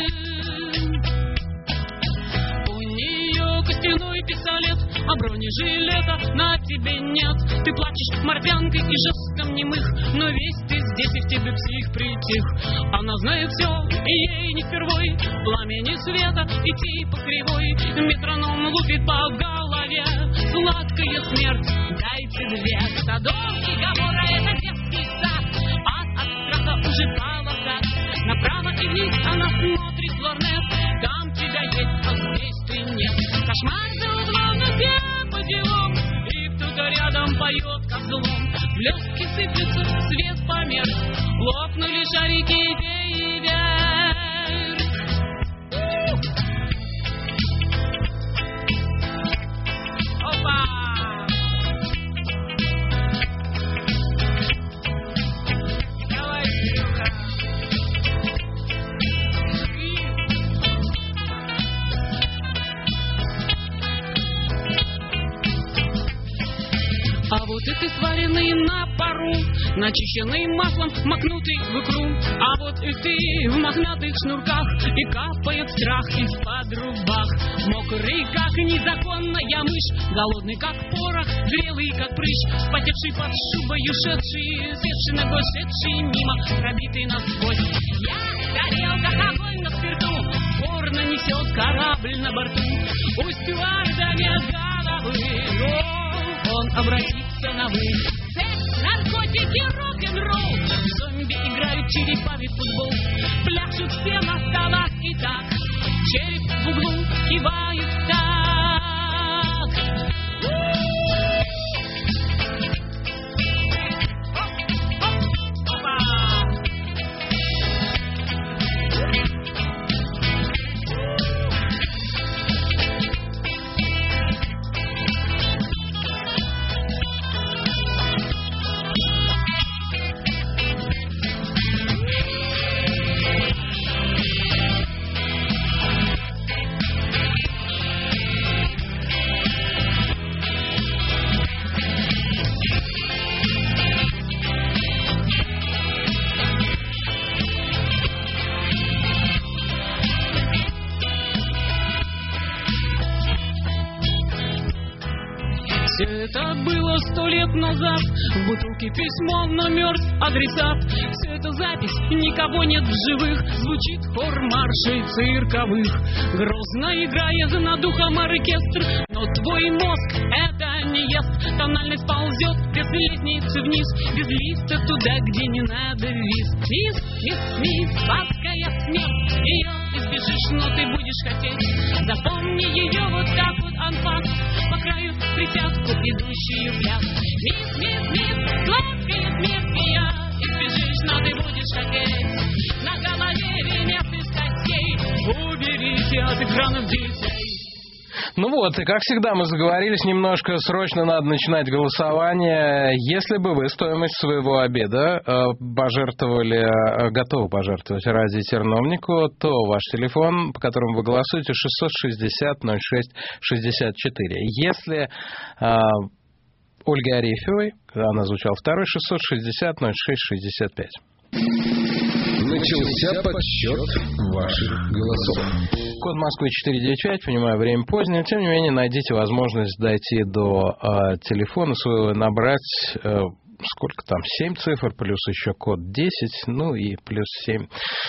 [SPEAKER 19] У нее костяной пистолет, а бронежилета на тебе нет. Ты плачешь морпянкой и жестком немых, но весь ты здесь и в тебе псих притих. Она знает все, и ей не впервой в пламени света идти по кривой. Метроном лупит по голове, сладкая смерть, дайте две. Садовки, Гамора, это детский сад, а от страха уже полоса. Направо и вниз она смотрит в лорнет, там тебя есть, а здесь ты нет. Кошмар за углом, на всем по делам, и кто-то рядом поет козлом. Блестки сыплются, свет померк, лопнули шарики идеи вверх. Опа! Давай, Кирюха. А вот и ты, сваренный на пару, начищенный маслом, макнутый в икру. А вот и ты в мохнатых шнурках, и капает страх из-под рубах. Мокрый, как незаконная мышь, голодный, как порох, зрелый, как прыщ, потевший под шубою, шедший, севший ногой, шедший мимо, пробитый насквозь. Я горел, как огонь на спирту, порно несет корабль на борту. У стюарда нет головы, он обратится на вы. Секс, наркотики, рок-н-ролл, зомби играют черепами в футбол. Пляшут все на столах и так, череп в углу кивают так. Это было сто лет назад, в бутылке письмо, но мерз адресат. Все это запись, никого нет в живых, звучит хор маршей цирковых. Грозно играет над духом оркестр, но твой мозг это не ест. Тональность ползет без лестницы вниз, без лифта туда, где не надо виз. Мисс, мисс, мисс, сладкая смерть, ее избежишь, но ты будешь хотеть. Запомни ее вот так вот анфас, по краю присядку, идущий в пляс. Мисс, мисс, мисс, сладкая смерть, ее избежишь, но ты будешь хотеть. На голове ремес из костей, уберите от экранов детей.
[SPEAKER 4] Ну вот, и как всегда мы заговорились немножко, срочно надо начинать голосование. Если бы вы стоимость своего обеда э, пожертвовали, э, готовы пожертвовать ради терновнику, то ваш телефон, по которому вы голосуете, шестьсот шестьдесят ноль шесть шестьдесят четыре. Если э, Ольге Арефьевой, она звучала второй, шестьсот шестьдесят ноль шесть шестьдесят пять.
[SPEAKER 20] Начался подсчет ваших голосов.
[SPEAKER 4] Код Москвы четыре девять пять, понимаю, время позднее. Тем не менее, найдите возможность дойти до э, телефона своего, набрать, э, сколько там, семь цифр, плюс еще код десять, ну и плюс семь.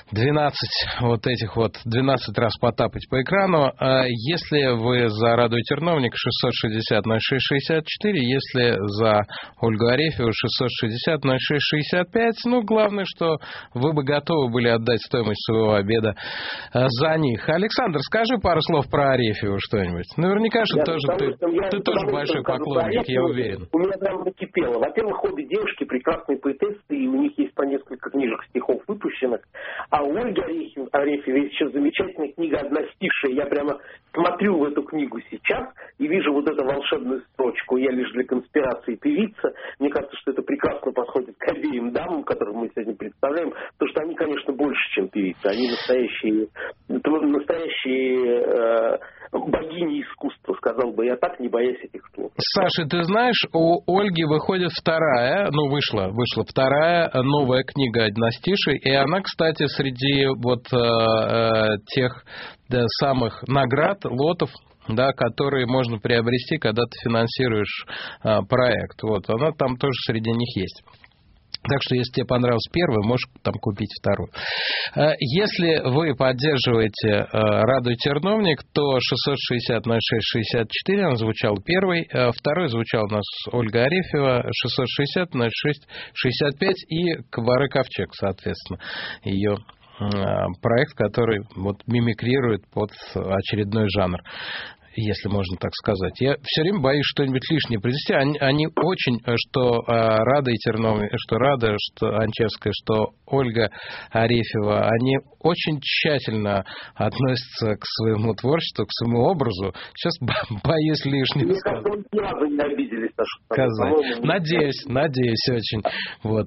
[SPEAKER 4] двенадцать вот этих вот, двенадцать раз потапать по экрану. Если вы за Раду Терновник, шестьсот шестьдесят ноль шесть шестьдесят четыре, если за Ольгу Арефьеву, шестьсот шестьдесят ноль шесть шестьдесят пять. Ну, главное, что вы бы готовы были отдать стоимость своего обеда за них. Александр, скажи пару слов про Арефьеву что-нибудь. Наверняка же тоже, ты, ты тоже большой поклонник, я уверен.
[SPEAKER 18] У меня прям накипело. Во-первых, обе девушки прекрасные поэтессы, и у них есть по несколько книжек стихов выпущенных. А у Ольги Арефьевой есть еще замечательная книга «Одностишие». Я прямо смотрю в эту книгу сейчас и вижу вот эту волшебную строчку «Я лишь для конспирации певица». Мне кажется, что это прекрасно подходит к обеим дамам, которых мы сегодня представляем, потому что они, конечно, больше, чем певицы. Они настоящие, настоящие э, богини искусства, сказал бы я так, не боясь этих слов.
[SPEAKER 4] Саша, ты знаешь, у Ольги выходит вторая, ну, вышла, вышла вторая новая книга «Одностишие», и она, кстати, среди вот э, тех да, самых наград, лотов, да, которые можно приобрести, когда ты финансируешь э, проект. Вот, она там тоже среди них есть. Так что, если тебе понравился первый, можешь там купить вторую. Если вы поддерживаете Раду Терновник, то шестьсот шестьдесят ноль шесть шестьдесят четыре, он звучал первый. Второй звучал у нас Ольга Арефьева, шестьсот шестьдесят ноль шесть шестьдесят пять, и «Ковары Ковчег», соответственно, ее проект, который вот мимикрирует под очередной жанр, если можно так сказать. Я все время боюсь что-нибудь лишнее произнести. Они, они очень, что Рада и Терновник, что Рада, что Анчевская, что Ольга Арефьева, они очень тщательно относятся к своему творчеству, к своему образу. Сейчас боюсь лишнего сказать.
[SPEAKER 18] Мне кажется, ни разу не обиделись.
[SPEAKER 4] Сказать. Надеюсь, надеюсь очень. Вот.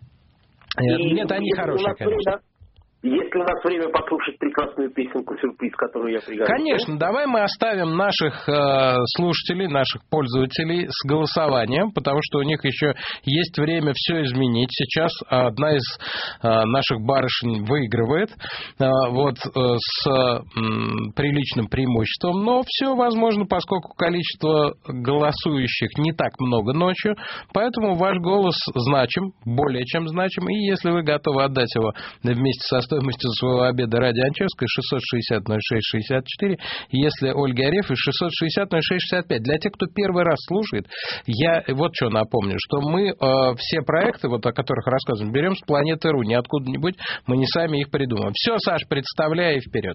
[SPEAKER 4] И нет, они хорошие, конечно.
[SPEAKER 18] Есть ли у нас время послушать прекрасную песенку-сюрприз, которую я приготовил?
[SPEAKER 4] Конечно, давай мы оставим наших э, слушателей, наших пользователей с голосованием, потому что у них еще есть время все изменить. Сейчас одна из э, наших барышень выигрывает э, вот, э, с э, приличным преимуществом, но все возможно, поскольку количество голосующих не так много ночью, поэтому ваш голос значим, более чем значим, и если вы готовы отдать его вместе со стоимостью своего обеда ради Анчевской, шестьсот шестьдесят ноль шесть шестьдесят четыре, если Ольга Арефьева, шестьсот шестьдесят ноль шесть шестьдесят пять. Для тех, кто первый раз слушает, я вот что напомню, что мы э, все проекты, вот, о которых рассказываем, берем с планеты.ру, не откуда-нибудь, мы не сами их придумываем. Все, Саш, представляй и вперед.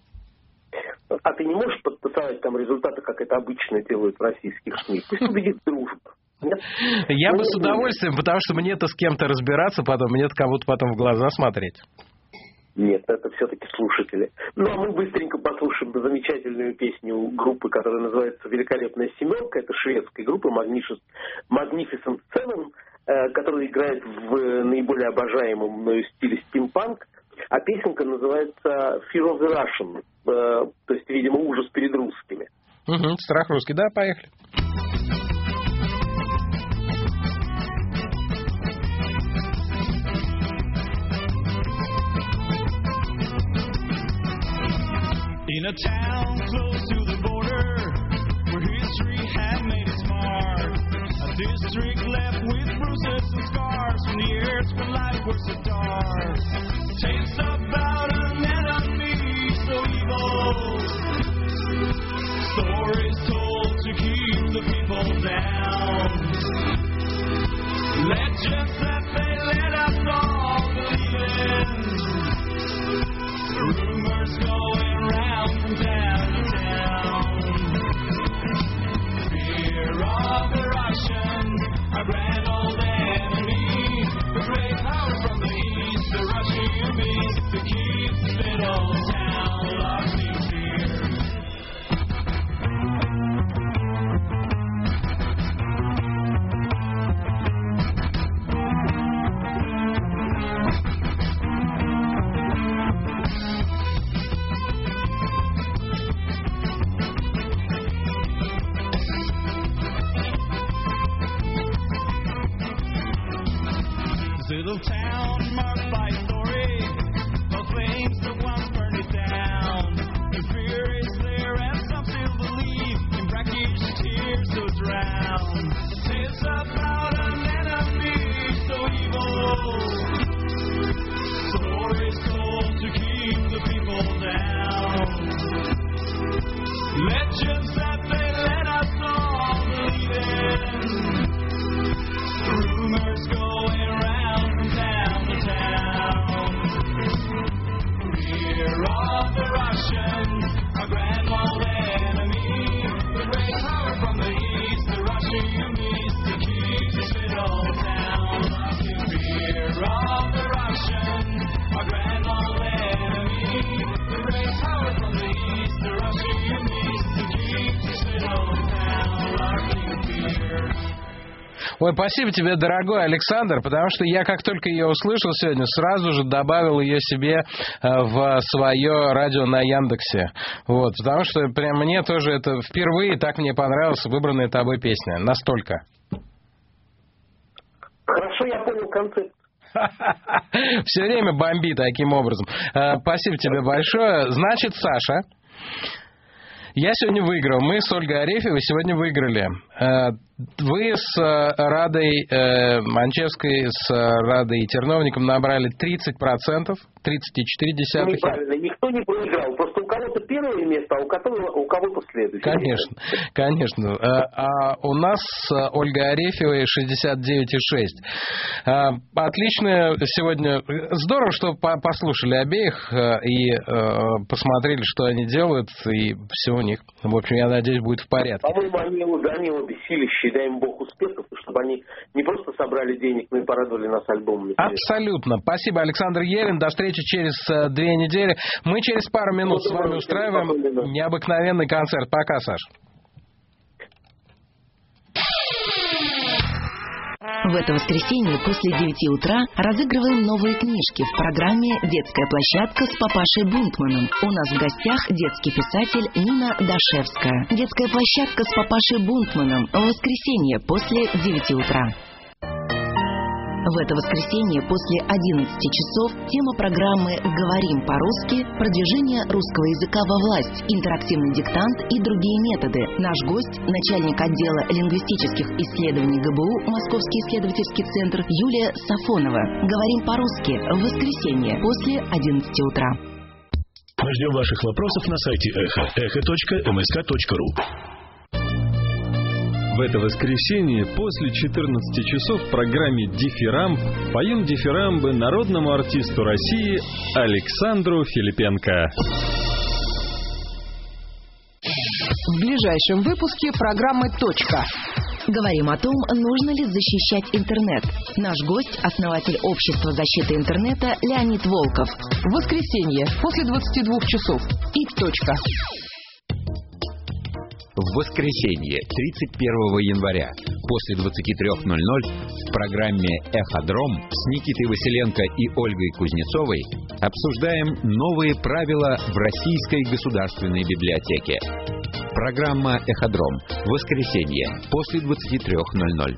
[SPEAKER 18] А ты не можешь подписать там результаты, как это обычно делают в российских СМИ? Пусть убедит дружбу. Нет?
[SPEAKER 4] Я ну, бы с удовольствием, потому что мне-то с кем-то разбираться потом, мне-то кому-то потом в глаза смотреть.
[SPEAKER 18] Нет, это все-таки слушатели. Ну, а мы быстренько послушаем замечательную песню группы, которая называется «Великолепная семерка». Это шведская группа Magnificent Seven, которая играет в наиболее обожаемом мною стиле стимпанк. А песенка называется «Fear of the Russian», то есть, видимо, ужас перед русскими.
[SPEAKER 4] Угу, страх русский. Да, поехали.
[SPEAKER 21] In a town close to the border, where history had made its mark, a district left with bruises and scars from the years when life was so dark. Tales about an enemy so evil, stories told to keep the people down, legends that they let us all believe in. Rumors going round from town to town. Fear of the Russian, our grand old enemy. The great power from the east, the Russian beast. illusions that they let us all believe in. Rumors going round from town to town. Fear of the Russians, our grand old enemy. The great power from the east, the Russian unions to keep this little town locked in fear of the Russians, our grand old enemy. The great power from the east, the Russian unions to keep this little town locked in fear.
[SPEAKER 4] Ой, спасибо тебе, дорогой Александр, потому что я, как только ее услышал сегодня, сразу же добавил ее себе в свое радио на Яндексе. Вот, потому что прям мне тоже это впервые так мне понравилась выбранная тобой песня. Настолько.
[SPEAKER 18] Хорошо, я понял концепт.
[SPEAKER 4] Все время бомби таким образом. Спасибо тебе большое. Значит, Саша, я сегодня выиграл. Мы с Ольгой Арефьевой сегодня выиграли. Вы с Радой Манчевской, с Радой Терновником набрали тридцать процентов, тридцать целых четыре десятых.
[SPEAKER 18] Неправильно, никто не проиграл. Просто у кого-то первое место, а у кого-то, у кого-то следующее.
[SPEAKER 4] Конечно, конечно. А у нас с Ольгой Арефьевой шестьдесят девять целых шесть десятых. Отлично сегодня. Здорово, что послушали обеих и посмотрели, что они делают, и все у них, в общем, я надеюсь, будет в порядке.
[SPEAKER 18] По-моему, они, они обе силищие, дай им Бог успехов, чтобы они не просто собрали денег, но и порадовали нас альбомами.
[SPEAKER 4] Абсолютно. Спасибо, Александр Елин. До встречи через две недели. Мы через пару минут с вами устраиваем необыкновенный концерт. Пока, Саш.
[SPEAKER 5] В это воскресенье после девяти утра разыгрываем новые книжки в программе «Детская площадка» с папашей Бунтманом. У нас в гостях детский писатель Нина Дашевская. «Детская площадка» с папашей Бунтманом в воскресенье после девяти утра. В это воскресенье после одиннадцати часов тема программы «Говорим по-русски. Продвижение русского языка во власть. Интерактивный диктант и другие методы». Наш гость – начальник отдела лингвистических исследований ГБУ Московский исследовательский центр Юлия Сафонова. «Говорим по-русски» в воскресенье после одиннадцати утра.
[SPEAKER 7] Мы ждем ваших вопросов на сайте эхо эхо точка эм эс ка точка ру.
[SPEAKER 8] В это воскресенье после четырнадцати часов в программе «Дифирамб» поем дифирамбы народному артисту России Александру Филипенко.
[SPEAKER 1] В ближайшем выпуске программы «Точка».
[SPEAKER 5] Говорим о том, нужно ли защищать интернет. Наш гость – основатель общества защиты интернета Леонид Волков.
[SPEAKER 1] В воскресенье после двадцати двух часов. И «Точка».
[SPEAKER 6] В воскресенье, тридцать первого января, после двадцати трёх ноль-ноль в программе «Эходром» с Никитой Василенко и Ольгой Кузнецовой обсуждаем новые правила в Российской государственной библиотеке. Программа «Эходром». Воскресенье, после двадцати трёх ноль-ноль.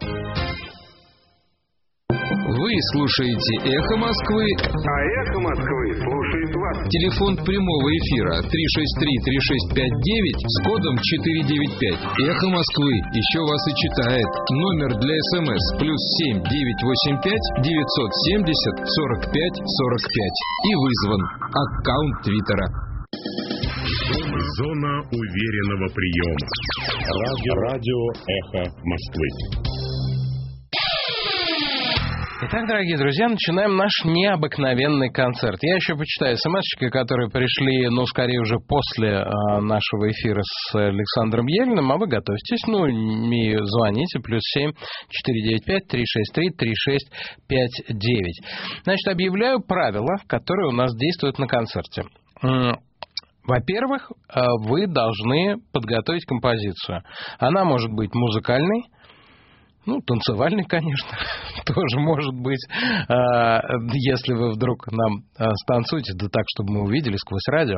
[SPEAKER 22] Вы слушаете «Эхо Москвы»,
[SPEAKER 11] а «Эхо Москвы» слушает вас.
[SPEAKER 22] Телефон прямого эфира три шесть три три шесть пять девять с кодом четыре девять пять. «Эхо Москвы» еще вас и читает. Номер для СМС плюс семь девятьсот восемьдесят пять девятьсот семьдесят сорок пять сорок пять. И вызван. Аккаунт Твиттера.
[SPEAKER 23] Зона уверенного приема. Радио, радио «Эхо Москвы».
[SPEAKER 4] Итак, дорогие друзья, начинаем наш необыкновенный концерт. Я еще почитаю смс-очки, которые пришли, ну, скорее уже после а, нашего эфира с Александром Елиным, а вы готовьтесь, ну, и звоните, плюс семь четыре девять пять три шесть три три шесть пять девять. Значит, объявляю правила, которые у нас действуют на концерте. Во-первых, вы должны подготовить композицию. Она может быть музыкальной, ну, танцевальный, конечно, тоже может быть, если вы вдруг нам станцуете, да так, чтобы мы увидели сквозь радио,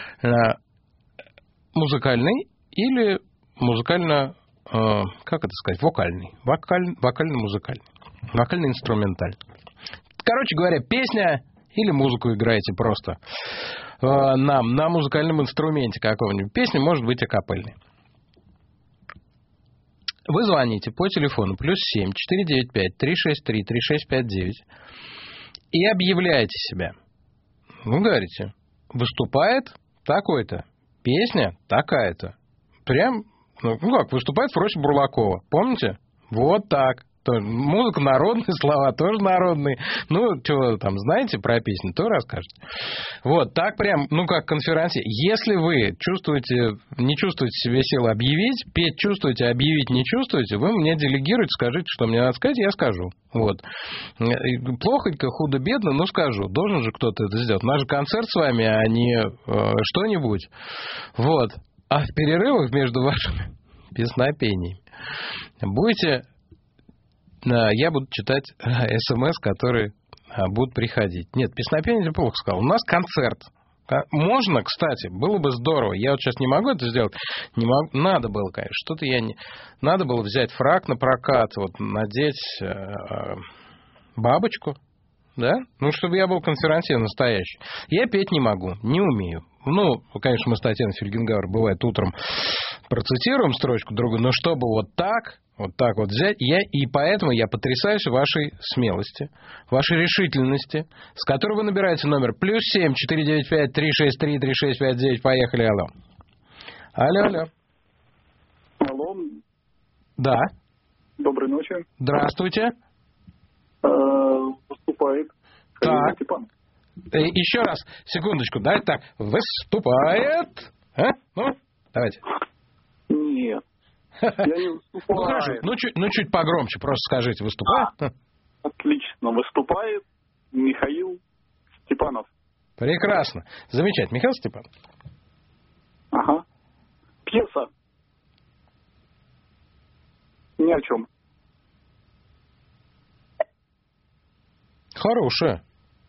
[SPEAKER 4] музыкальный или музыкально, как это сказать, вокальный, вокаль, вокально-музыкальный, вокально-инструментальный. Короче говоря, песня или музыку играете просто нам на музыкальном инструменте какого-нибудь. Песня может быть акапельной. Вы звоните по телефону плюс семь четыре девять пять три шесть три три шесть пять девять и объявляете себя. Вы говорите, выступает такой-то, песня такая-то, прям, ну как, выступает в роще Бурлакова. Помните? Вот так. Музыка народная, слова тоже народные. Ну, что там, знаете про песни, то расскажете. Вот, так прям, ну, как конференция. Если вы чувствуете, не чувствуете себе силы объявить, петь чувствуете, объявить не чувствуете, вы мне делегируете, скажите, что мне надо сказать, я скажу. Вот. Плохонько, худо-бедно, но скажу. Должен же кто-то это сделать. У нас же концерт с вами, а не э, что-нибудь. Вот. А в перерывах между вашими песнопениями будете... Я буду читать смс, которые будут приходить. Нет, песнопение я плохо сказал. У нас концерт. Можно, кстати, было бы здорово. Я вот сейчас не могу это сделать. Не могу. Надо было, конечно. Что-то я не... Надо было взять фрак на прокат, вот надеть э, бабочку, да? Ну, чтобы я был конферансье настоящий. Я петь не могу, не умею. Ну, конечно, мы с Татьяной Фельгенгауэр бывает утром процитируем строчку другую, но чтобы вот так... Вот так вот взять. Я, и поэтому я потрясаюсь вашей смелости, вашей решительности, с которой вы набираете номер плюс семь четыре девять пять три шесть три три шесть пять девять. Поехали, алло. Алло, алло.
[SPEAKER 9] Алло.
[SPEAKER 4] Да.
[SPEAKER 9] Доброй ночи.
[SPEAKER 4] Здравствуйте.
[SPEAKER 9] Э, выступает.
[SPEAKER 4] Так.
[SPEAKER 9] Степан.
[SPEAKER 4] Э, еще раз, секундочку, да, так. Выступает. А? Ну, давайте.
[SPEAKER 9] Нет. Я не выступаю.
[SPEAKER 4] Ну, хорошо. Ну, чуть, ну, чуть погромче, просто скажите, выступает?
[SPEAKER 9] А, отлично. Выступает Михаил Степанов.
[SPEAKER 4] Прекрасно. Замечательно. Михаил Степанов.
[SPEAKER 9] Ага. Пьеса. Ни о чем.
[SPEAKER 4] Хорошая.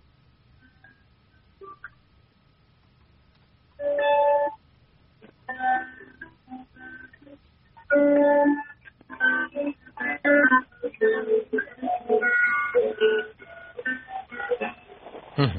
[SPEAKER 4] Угу.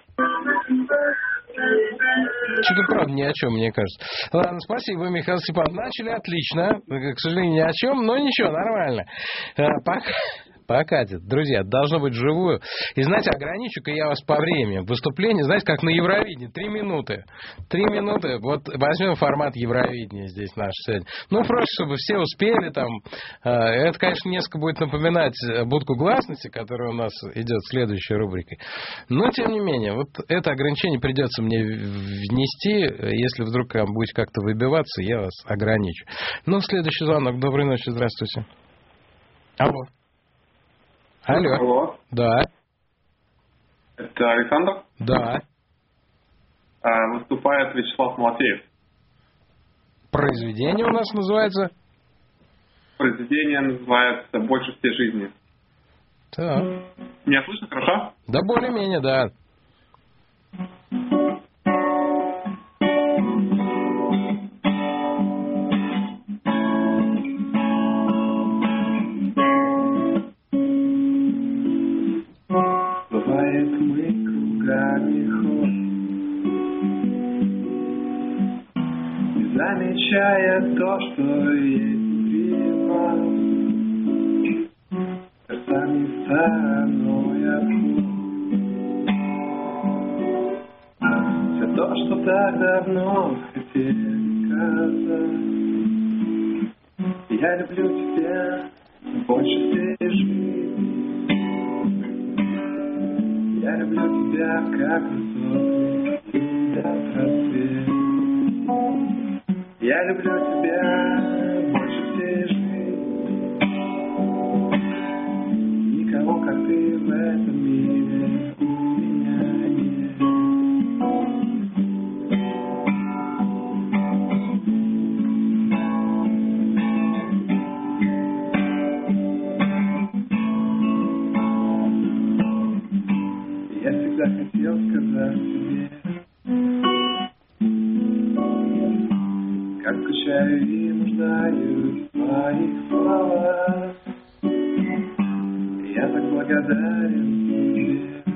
[SPEAKER 4] Что-то правда ни о чем, мне кажется. Ладно, спасибо, Михаил Степанович. Начали отлично. К сожалению, ни о чем, но ничего, нормально. Пока... Покатит. Друзья, должно быть вживую. И, знаете, ограничу-ка я вас по времени. Выступление, знаете, как на Евровидении. Три минуты. Три минуты. Вот возьмем формат Евровидения здесь наш сегодня. Ну, просто, чтобы все успели там. Это, конечно, несколько будет напоминать будку гласности, которая у нас идет следующей рубрикой. Но, тем не менее, вот это ограничение придется мне внести. Если вдруг будете как-то выбиваться, я вас ограничу. Ну, следующий звонок. Доброй ночи. Здравствуйте. Алло. Алло.
[SPEAKER 10] Алло.
[SPEAKER 4] Да.
[SPEAKER 10] Это Александр?
[SPEAKER 4] Да.
[SPEAKER 10] А, выступает Вячеслав Малафеев.
[SPEAKER 4] Произведение у нас называется?
[SPEAKER 10] Произведение называется «Больше всей жизни».
[SPEAKER 4] Так.
[SPEAKER 10] Меня слышно хорошо?
[SPEAKER 4] Да более-менее, да.
[SPEAKER 21] Замечая то, что есть среди нас, сердцами стороной обход. Все то, что так давно хотели сказать. Я люблю тебя больше всей жизни. Я люблю тебя, как высокий сидят рассвет. Я люблю тебя больше всей жизни. Никого, как ты, в этом мире у меня нет. Я всегда хотел сказать тебе, как скучаю и нуждаюсь в твоих словах. Я так благодарен тебе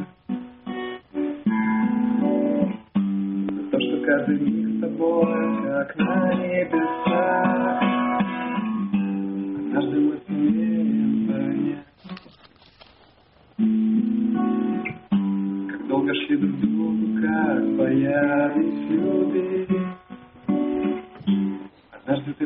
[SPEAKER 21] за то, что каждый миг с тобой, как на небесах. Однажды мы сумеем понять, как долго шли друг к другу, как боялись любить. Однажды ты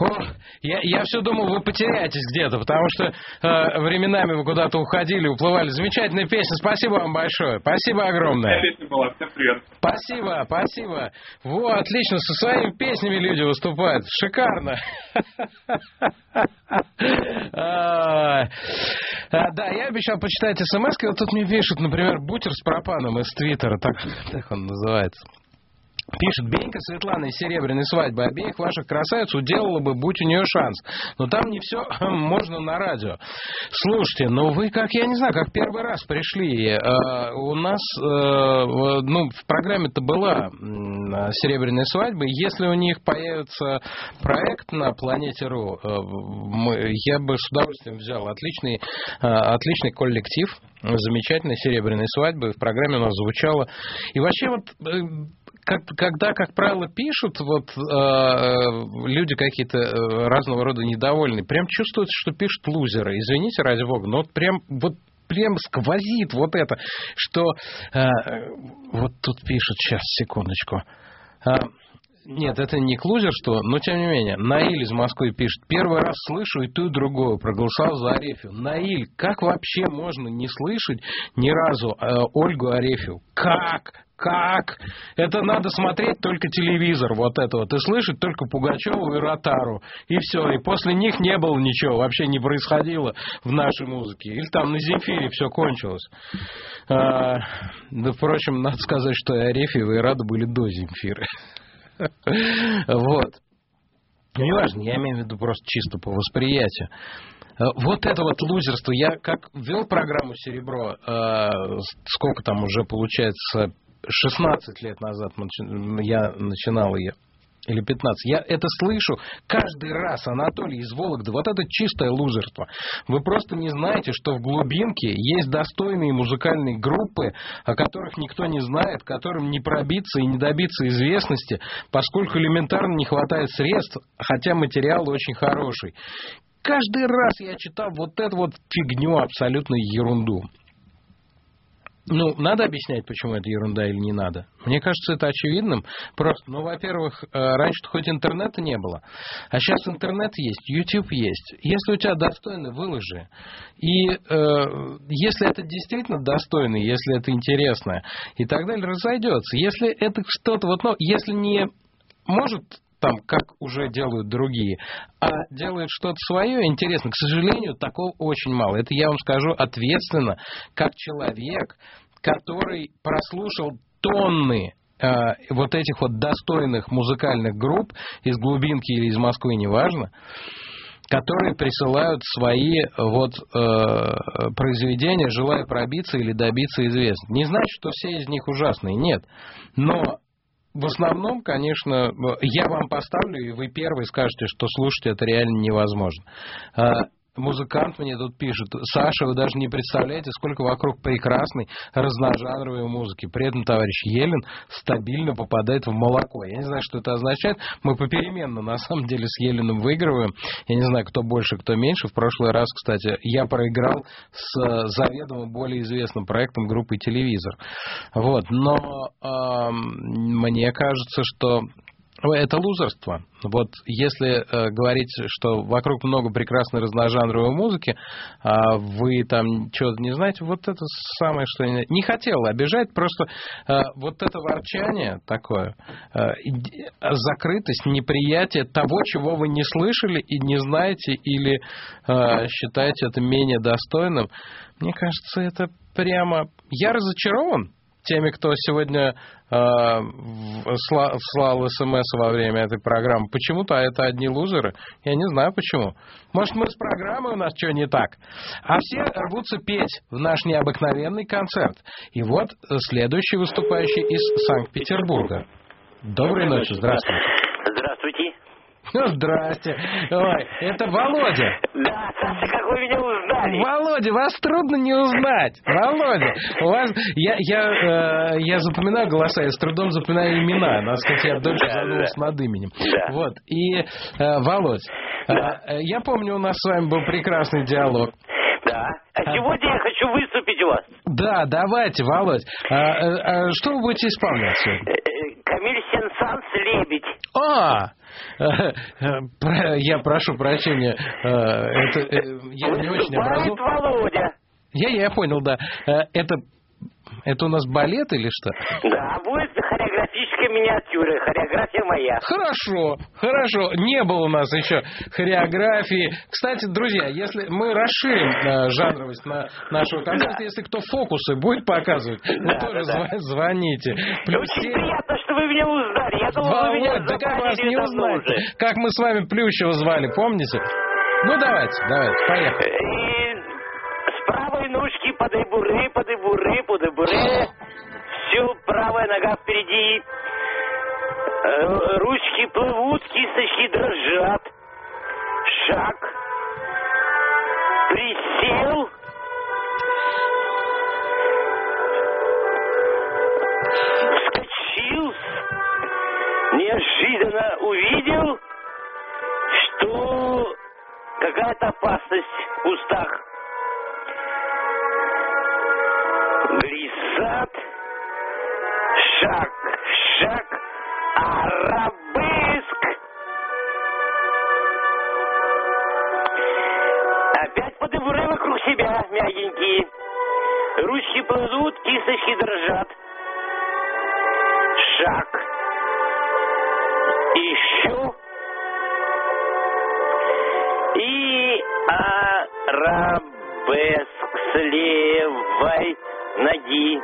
[SPEAKER 4] О, я, я все думал, вы потеряетесь где-то, потому что э, временами вы куда-то уходили, уплывали. Замечательная песня, спасибо вам большое. Спасибо огромное.
[SPEAKER 10] Песня была, всем привет.
[SPEAKER 4] Спасибо, спасибо. Во, отлично, со своими песнями люди выступают. Шикарно. Да, я обещал почитать смс-ки. Вот тут мне пишут, например, бутер с пропаном из Твиттера. Так он называется. Пишет: Бенька Светлана из «Серебряной свадьбы» обеих ваших красавиц уделала бы, будь у нее шанс. Но там не все можно на радио. Слушайте, ну вы, как, я не знаю, как первый раз пришли. Э, у нас, э, ну, в программе-то была «Серебряная свадьба». Если у них появится проект на Планете.ру, э, мы, я бы с удовольствием взял. Отличный, э, отличный коллектив, замечательная «Серебряная свадьба». В программе у нас звучало. И вообще вот... Э, Как, когда, как правило, пишут вот э, люди какие-то э, разного рода недовольные, прям чувствуется, что пишут лузеры. Извините, ради бога, но вот прям вот прям сквозит вот это, что э, вот тут пишут, сейчас, секундочку. Э, Нет, это не к лузерству, но тем не менее. Наиль из Москвы пишет: первый раз слышу и ту, и другую. Проголосовал за Арефью. Наиль, как вообще можно не слышать ни разу э, Ольгу Арефью? Как? Как? Это надо смотреть только телевизор, вот это вот, и слышать только Пугачеву и Ротару. И все, и после них не было ничего, вообще не происходило в нашей музыке. Или там на Земфире все кончилось. А, да, впрочем, надо сказать, что и Арефьева, и Рада были до Земфиры. Вот. Ну, не важно, я имею в виду просто чисто по восприятию. Вот это вот лузерство. Я как вел программу «Серебро», сколько там уже получается, шестнадцать лет назад я начинал ее, или пятнадцать. Я это слышу каждый раз, Анатолий из Вологды. Вот это чистое лузерство. Вы просто не знаете, что в глубинке есть достойные музыкальные группы, о которых никто не знает, которым не пробиться и не добиться известности, поскольку элементарно не хватает средств, хотя материал очень хороший. Каждый раз я читал вот эту вот фигню, абсолютную ерунду. Ну, надо объяснять, почему это ерунда или не надо. Мне кажется, это очевидным. Просто, ну, во-первых, раньше-то хоть интернета не было, а сейчас интернет есть, YouTube есть. Если у тебя достойно, выложи. И э, если это действительно достойно, если это интересно и так далее, разойдется. Если это что-то, вот, ну, если не может... там, как уже делают другие, а делают что-то свое, интересно. К сожалению, такого очень мало. Это я вам скажу ответственно, как человек, который прослушал тонны э, вот этих вот достойных музыкальных групп из глубинки или из Москвы, неважно, которые присылают свои вот э, произведения, желая пробиться или добиться известности. Не значит, что все из них ужасные, нет. Но в основном, конечно, я вам поставлю, и вы первый скажете, что слушать это реально невозможно. Музыкант мне тут пишет: Саша, вы даже не представляете, сколько вокруг прекрасной разножанровой музыки. При этом товарищ Елен стабильно попадает в молоко. Я не знаю, что это означает. Мы попеременно, на самом деле, с Еленом выигрываем. Я не знаю, кто больше, кто меньше. В прошлый раз, кстати, я проиграл с заведомо более известным проектом группы «Телевизор». Вот. Но э, мне кажется, что... это лузерство. Вот если э, говорить, что вокруг много прекрасной разножанровой музыки, а вы там что-то не знаете, вот это самое, что я не хотел обижать, просто э, вот это ворчание такое, э, закрытость, неприятие того, чего вы не слышали и не знаете, или э, считаете это менее достойным, мне кажется, это прямо... Я разочарован теми, кто сегодня э, слал, слал смс во время этой программы. Почему-то это одни лузеры. Я не знаю почему. Может, мы с программой, у нас что не так? А все рвутся петь в наш необыкновенный концерт. И вот следующий выступающий из Санкт-Петербурга. Доброй ночи, здравствуйте.
[SPEAKER 12] Здравствуйте.
[SPEAKER 4] Ну, здрасте. Ой, это Володя.
[SPEAKER 12] Да, Саша, как вы меня узнали?
[SPEAKER 4] Володя, вас трудно не узнать. Володя, у вас... Я, я, э, я запоминаю голоса, я с трудом запоминаю имена. Надо сказать, я дольше да, задумался да. над именем. Да. Вот. И, э, Володь, да. э, я помню, у нас с вами был прекрасный диалог.
[SPEAKER 12] Да. А сегодня я хочу выступить у вас.
[SPEAKER 4] Да, давайте, Володь. А, а, а что вы будете исполнять сегодня?
[SPEAKER 12] Камиль Сен-Санс «Лебедь».
[SPEAKER 4] А, Я прошу прощения. Это, я не очень образован.
[SPEAKER 12] Володя.
[SPEAKER 4] Я, я понял, да. Это, это у нас балет или что?
[SPEAKER 12] Да, будет хореографическая миниатюра. Хореография моя.
[SPEAKER 4] Хорошо, хорошо. Не было у нас еще хореографии. Кстати, друзья, если мы расширим э, жанровость на нашего концерта, если кто фокусы будет показывать, да, вы тоже да, да. звоните.
[SPEAKER 12] Плюс очень семь... приятно, что вы меня узнали. Я думал, вы меня
[SPEAKER 4] да как вас не узнать? Как мы с вами Плющева звали, помните? Ну, давайте, давайте, поехали.
[SPEAKER 12] И с правой ножки подыбуры, подыбуры, подыбуры. Все, правая нога впереди. Ручки плывут, кисточки дрожат. Шаг. Присел. Вскочил. Неожиданно увидел, что какая-то опасность в кустах. Глиссад. Шаг, шаг, арабеск. Опять подыбуры вокруг себя, мягенькие. Ручки плывут, кисточки дрожат. Шаг. Еще. И арабеск с левой ноги.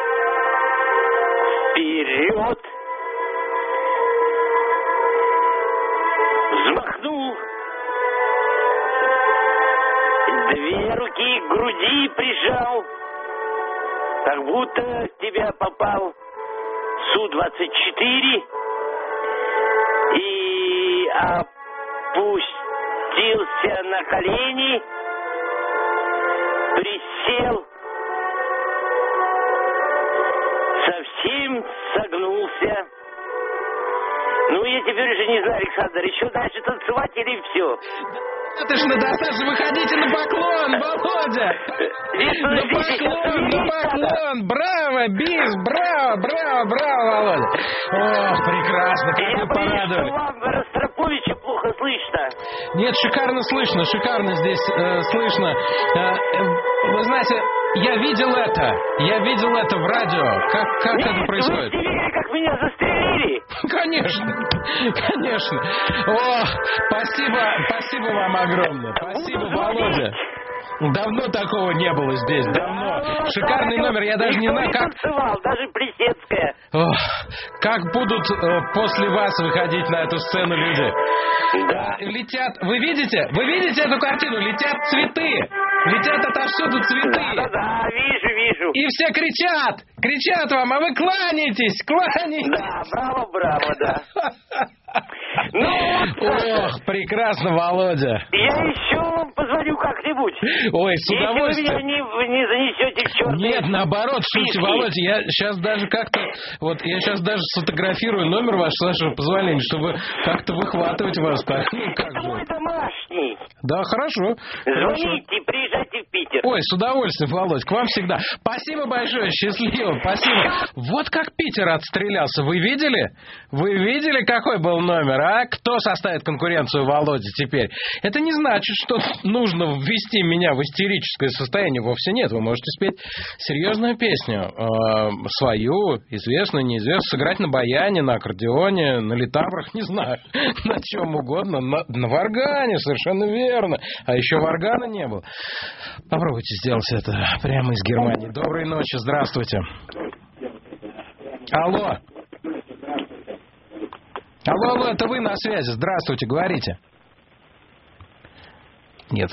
[SPEAKER 12] Вперед. Взмахнул. Две руки к груди прижал. Как будто в тебя попал Су двадцать четыре. И опустился на колени. Присел. Совсем согнулся. Ну, я теперь уже не знаю, Александр, еще дальше танцевать или все?
[SPEAKER 4] Это ж достаточно, выходите на поклон, Володя! На поклон, на поклон! Браво, бис, браво, браво, браво, Володя! О, прекрасно, как вы порадовали.
[SPEAKER 12] Я вам Ростроповича плохо слышно.
[SPEAKER 4] Нет, шикарно слышно, шикарно здесь э, слышно. Э, э, вы знаете, я видел это, я видел это в радио. Как, как
[SPEAKER 12] Нет,
[SPEAKER 4] это происходит?
[SPEAKER 12] Вы видели, как меня застрелили?
[SPEAKER 4] Конечно, конечно. О, спасибо, спасибо вам огромное. Спасибо, Володя. Давно такого не было здесь, давно. Да, шикарный номер, я даже не знаю, как...
[SPEAKER 12] Танцевал, даже Плесецкая.
[SPEAKER 4] Ох, как будут э, после вас выходить на эту сцену люди.
[SPEAKER 12] Да.
[SPEAKER 4] Летят, вы видите, вы видите эту картину? Летят цветы, летят отовсюду цветы.
[SPEAKER 12] Да, да, да, вижу, вижу.
[SPEAKER 4] И все кричат, кричат вам, а вы кланяетесь, кланяетесь.
[SPEAKER 12] Да, браво, браво, да. Ну,
[SPEAKER 4] ох, прекрасно, Володя.
[SPEAKER 12] Я еще вам позвоню как-нибудь.
[SPEAKER 4] Ой, с удовольствием.
[SPEAKER 12] Если вы меня не, не занесете в черт.
[SPEAKER 4] Нет, наоборот, слушайте, Володя, я сейчас даже как-то, вот я сейчас даже сфотографирую номер ваш, с вашего позволения, чтобы как-то выхватывать вас. Так, ну, как же.
[SPEAKER 12] Мой домашний.
[SPEAKER 4] Да, хорошо.
[SPEAKER 12] Звоните, хорошо. Приезжайте в Питер.
[SPEAKER 4] Ой, с удовольствием, Володь, к вам всегда. Спасибо большое, счастливо, спасибо. Вот как Питер отстрелялся, вы видели? Вы видели, какой был номер, а? Кто составит конкуренцию Володе теперь? Это не значит, что нужно ввести меня в истерическое состояние. Вовсе нет. Вы можете спеть серьезную песню. Э, свою, известную, неизвестную. Сыграть на баяне, на аккордеоне, на литаврах, не знаю. На чем угодно. На, на варгане, совершенно верно. А еще варгана не было. Попробуйте сделать это прямо из Германии. Доброй ночи, здравствуйте. Алло. Алло, алло, это вы на связи. Здравствуйте, говорите. Нет.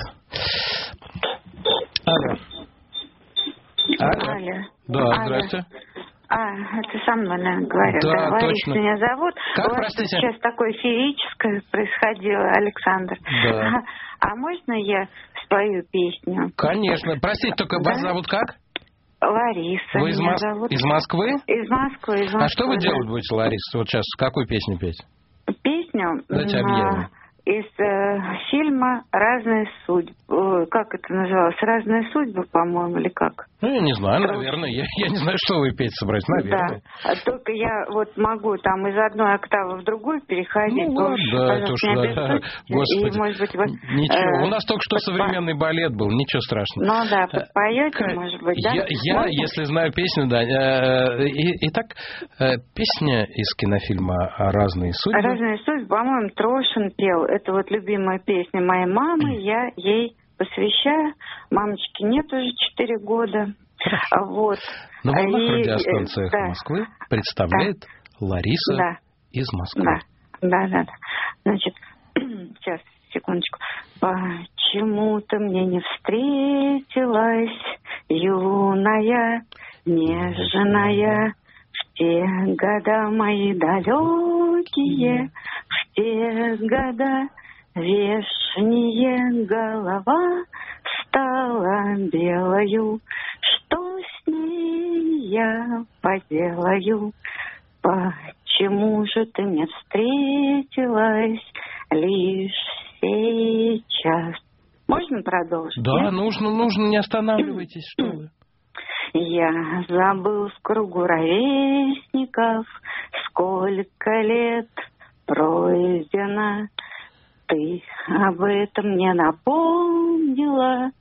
[SPEAKER 4] Алло. Алло.
[SPEAKER 13] Алло.
[SPEAKER 4] Да,
[SPEAKER 13] Алло.
[SPEAKER 4] здрасте.
[SPEAKER 13] А, это со мной, наверное, говорят.
[SPEAKER 4] Да,
[SPEAKER 13] да, Лариса
[SPEAKER 4] точно.
[SPEAKER 13] меня зовут.
[SPEAKER 4] Как,
[SPEAKER 13] У вас
[SPEAKER 4] простите?
[SPEAKER 13] сейчас такое феерическое происходило, Александр.
[SPEAKER 4] Да.
[SPEAKER 13] А, а можно я спою песню?
[SPEAKER 4] Конечно. Простите, только
[SPEAKER 13] да?
[SPEAKER 4] вас зовут как?
[SPEAKER 13] Лариса.
[SPEAKER 4] Вы из,
[SPEAKER 13] меня
[SPEAKER 4] Мос...
[SPEAKER 13] зовут.
[SPEAKER 4] из Москвы?
[SPEAKER 13] Из Москвы, из Москвы.
[SPEAKER 4] А что вы
[SPEAKER 13] да.
[SPEAKER 4] делать будете, Лариса? Вот сейчас какую песню петь?
[SPEAKER 13] Песню?
[SPEAKER 4] Дайте
[SPEAKER 13] на...
[SPEAKER 4] объявим.
[SPEAKER 13] из э, фильма «Разные судьбы». Э, как это называлось? «Разные судьбы», по-моему, или как?
[SPEAKER 4] Ну, я не знаю, наверное. Я, я не знаю, что вы петь собрались, наверное.
[SPEAKER 13] Да, только я вот могу там из одной октавы в другую переходить.
[SPEAKER 4] Ну, ладно, да, это уж, да. Господи,
[SPEAKER 13] и, может быть, вы,
[SPEAKER 4] ничего.
[SPEAKER 13] Э,
[SPEAKER 4] У нас только что современный балет был, ничего страшного.
[SPEAKER 13] Ну да, подпоете, К... может быть, да?
[SPEAKER 4] Я, я если знаю песню, да. И, итак, песня из кинофильма «Разные судьбы».
[SPEAKER 13] «Разные судьбы», по-моему, Трошин пел. Это вот любимая песня моей мамы, я ей посвящаю. Мамочки нет уже четыре года. Вот.
[SPEAKER 4] На волнах и, радиостанции «Эхо да. Москвы» представляет да. Лариса
[SPEAKER 13] да.
[SPEAKER 4] из Москвы.
[SPEAKER 13] Да, да, да. да. Значит, сейчас, секундочку. Почему-то мне не встретилась юная, нежная, в те года мои далекие, в те года вешнее голова стала белою. Что с ней я поделаю? Почему же ты мне встретилась лишь сейчас? Можно продолжить?
[SPEAKER 4] Да,
[SPEAKER 13] нет?
[SPEAKER 4] нужно, нужно, не останавливайтесь, что вы.
[SPEAKER 13] Я забыл в кругу ровесников, сколько лет пройдено. Ты об этом мне напомнила,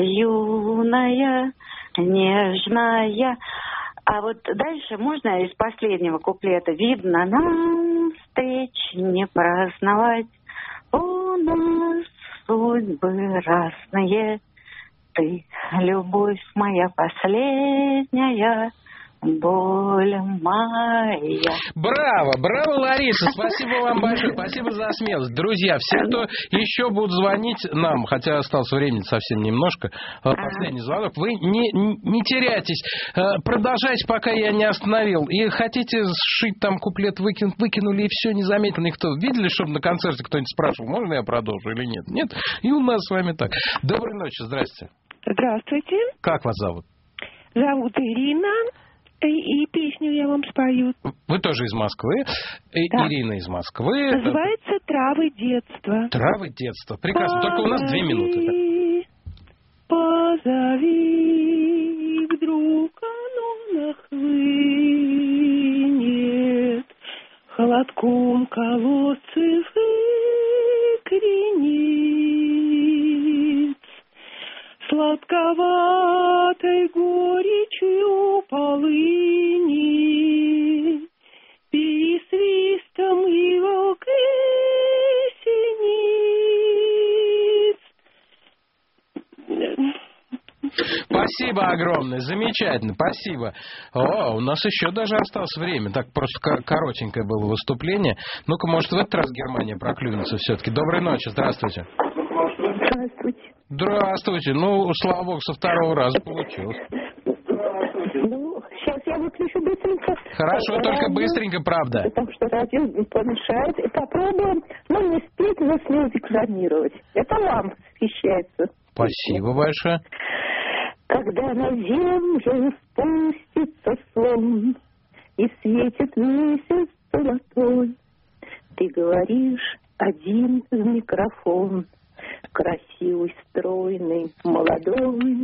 [SPEAKER 13] юная, нежная. А вот дальше можно из последнего куплета. Видно, нам встреч не праздновать. У нас судьбы разные. Ты, любовь моя последняя, боль моя.
[SPEAKER 4] Браво, браво, Лариса, спасибо вам большое, спасибо за смелость. Друзья, все, кто еще будут звонить нам, хотя осталось времени совсем немножко, последний звонок, вы не, не теряйтесь, продолжайте, пока я не остановил. И хотите сшить там куплет, выкину, выкинули, и все, не заметил никто. Видели, чтобы на концерте кто-нибудь спрашивал, можно я продолжу или нет? Нет? И у нас с вами так. Доброй ночи, здрасте.
[SPEAKER 14] Здравствуйте.
[SPEAKER 4] Как вас зовут?
[SPEAKER 14] Зовут Ирина. И, и песню я вам спою.
[SPEAKER 4] Вы тоже из Москвы.
[SPEAKER 14] Да.
[SPEAKER 4] Irina из Москвы.
[SPEAKER 14] Называется «Травы детства».
[SPEAKER 4] Травы детства. Прекрасно. Позови, только у нас две минуты.
[SPEAKER 14] Позови, вдруг оно нахлынет, холодком колодцев и крениц, сладковатой горечью полыни, пересвистом его синиц.
[SPEAKER 4] Спасибо огромное, замечательно, спасибо. О, у нас еще даже осталось время, так просто коротенькое было выступление. Ну-ка, может, в этот раз Германия проклюнется все-таки. Доброй ночи, здравствуйте.
[SPEAKER 14] Здравствуйте.
[SPEAKER 4] Здравствуйте. Ну, слава богу, со второго раза получилось.
[SPEAKER 14] Ну, сейчас я выключу быстренько.
[SPEAKER 4] Хорошо, радио, только быстренько, правда.
[SPEAKER 14] Потому что радио помешает. И попробуем, ну, не спеть, но смелдекламировать. Это вам восхищается.
[SPEAKER 4] Спасибо большое.
[SPEAKER 14] Когда на землю спустится сон и светит месяц золотой, ты говоришь один в микрофон, красивый, стройный, молодой.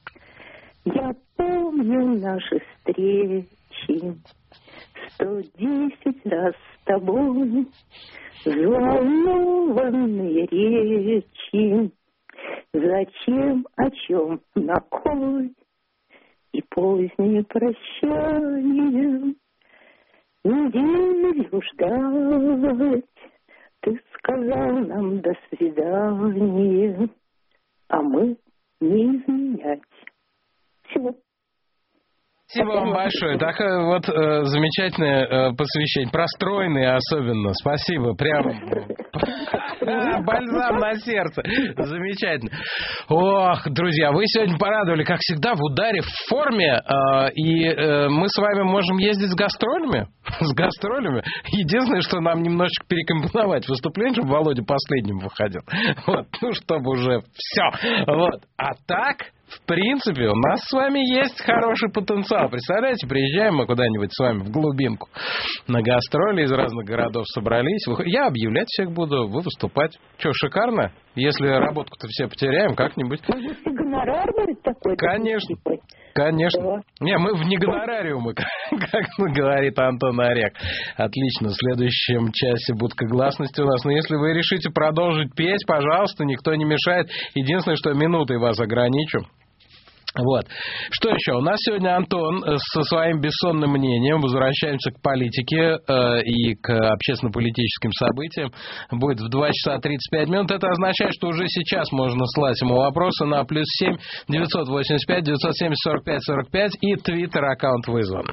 [SPEAKER 14] Я помню наши встречи, сто десять раз с тобой, взволнованные речи. Зачем, о чем, на кой? И позднее прощание. Неделю ждать. Ты сказал нам до свидания, а мы не изменять. Всего.
[SPEAKER 4] Спасибо вам большое. Так вот э, замечательное э, посвящение. Простроенное особенно. Спасибо. Прям бальзам на сердце. Замечательно. Ох, друзья, вы сегодня порадовали, как всегда, в ударе, в форме. Э, и э, мы с вами можем ездить с гастролями. С гастролями. Единственное, что нам немножечко перекомпоновать выступление, чтобы Володя последним выходил. Вот. Ну, чтобы уже все. Вот. А так... В принципе, у нас с вами есть хороший потенциал. Представляете, приезжаем мы куда-нибудь с вами в глубинку. На гастроли из разных городов собрались. Я объявлять всех буду, вы выступаете. выступать. Что, шикарно? Если работку-то все потеряем, как-нибудь...
[SPEAKER 14] Может, и гонорар будет такой?
[SPEAKER 4] Конечно. Конечно. Не, мы в негонорариумы, как говорит Антон Орек. Отлично. В следующем часе будка гласности у нас. Но если вы решите продолжить петь, пожалуйста, никто не мешает. Единственное, что минутой вас ограничу. Вот. Что еще? У нас сегодня Антон со своим бессонным мнением. Возвращаемся к политике э, и к общественно-политическим событиям. Будет в два часа тридцать пять минут. Это означает, что уже сейчас можно слать ему вопросы на плюс семь девятьсот восемьдесят пять девятьсот семьдесят сорок пять сорок пять и твиттер-аккаунт вызван.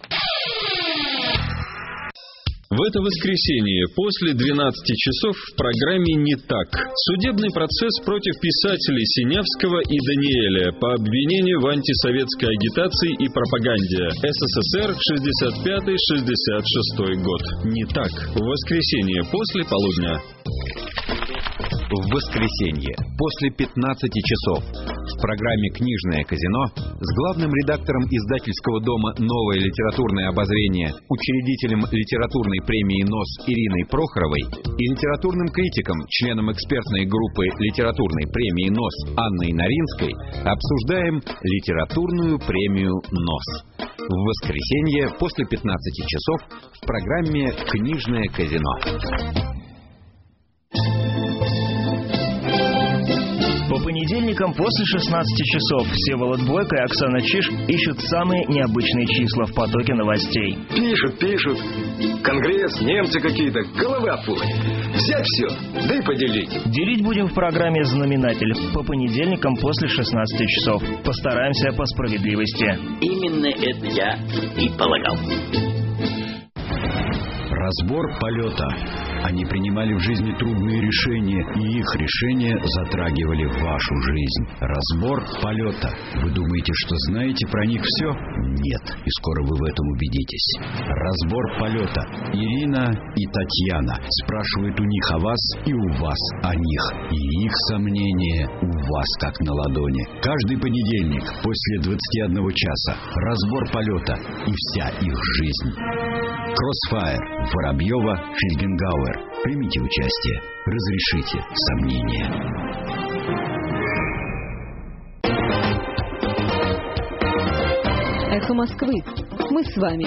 [SPEAKER 8] В это воскресенье после двенадцати часов в программе «Не так». Судебный процесс против писателей Синявского и Даниэля по обвинению в антисоветской агитации и пропаганде. СССР, шестьдесят пятый шестьдесят шестой год. «Не так». В воскресенье после полудня.
[SPEAKER 6] В воскресенье после пятнадцати часов в программе «Книжное казино» с главным редактором издательского дома «Новое литературное обозрение», учредителем литературной премии НОС Ириной Прохоровой и литературным критиком, членом экспертной группы литературной премии НОС Анной Наринской обсуждаем литературную премию НОС. В воскресенье после пятнадцати часов в программе «Книжное казино».
[SPEAKER 2] По понедельникам после шестнадцати часов Всеволод Бойко и Оксана Чиж ищут самые необычные числа в потоке новостей.
[SPEAKER 15] Пишут, пишут. Конгресс, немцы какие-то, головы опухли. Взять все, да и поделить.
[SPEAKER 2] Делить будем в программе «Знаменатель» по понедельникам после шестнадцати часов. Постараемся по справедливости.
[SPEAKER 16] Именно это я и полагал.
[SPEAKER 24] Разбор полета. Они принимали в жизни трудные решения, и их решения затрагивали вашу жизнь. Разбор полета. Вы думаете, что знаете про них все? Нет, и скоро вы в этом убедитесь. Разбор полета. Ирина и Татьяна спрашивают у них о вас и у вас о них. И их сомнения у вас как на ладони. Каждый понедельник после двадцати одного часа. Разбор полета и вся их жизнь. Кроссфайр. Воробьева, Фельгенгауэр. Примите участие. Разрешите сомнения.
[SPEAKER 1] Эхо Москвы. Мы с вами.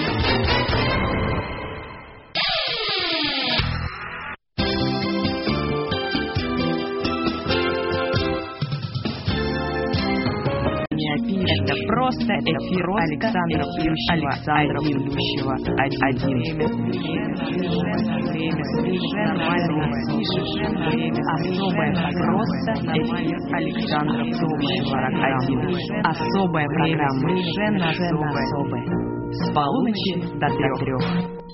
[SPEAKER 25] Это просто эфир Александра Плющева. Александра Плющева. Один. Время совершенно время. Особая просто эфир Александра Плющева. Один. Особая программа. Совершенно особая. С полуночи до трех.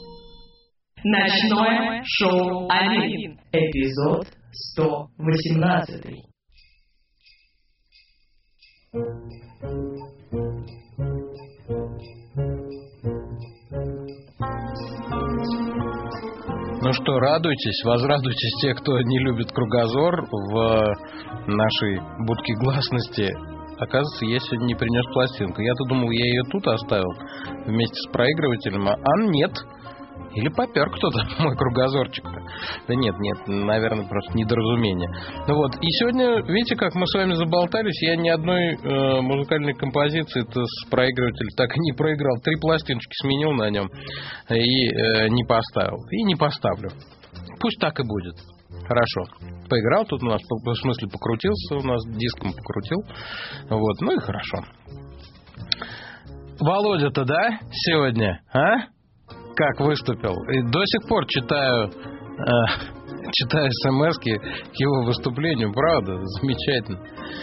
[SPEAKER 3] Ночное шоу один. Эпизод сто восемнадцатый.
[SPEAKER 4] Ну что, радуйтесь, возрадуйтесь те, кто не любит кругозор в нашей будке гласности. Оказывается, я сегодня не принес пластинку. Я-то думал, я ее тут оставил вместе с проигрывателем, а нет. Или попер кто-то мой кругозорчик-то. Да нет, нет, наверное, просто недоразумение. Ну вот, и сегодня, видите, как мы с вами заболтались, я ни одной э, музыкальной композиции-то с проигрывателя так и не проиграл. Три пластиночки сменил на нем и э, не поставил. И не поставлю. Пусть так и будет. Хорошо. Поиграл тут у нас, в смысле, покрутился у нас, диском покрутил. Вот, ну и хорошо. Володя-то, да, сегодня, а? Как выступил. И до сих пор читаю, э, читаю смс-ки к его выступлению. Правда, замечательно.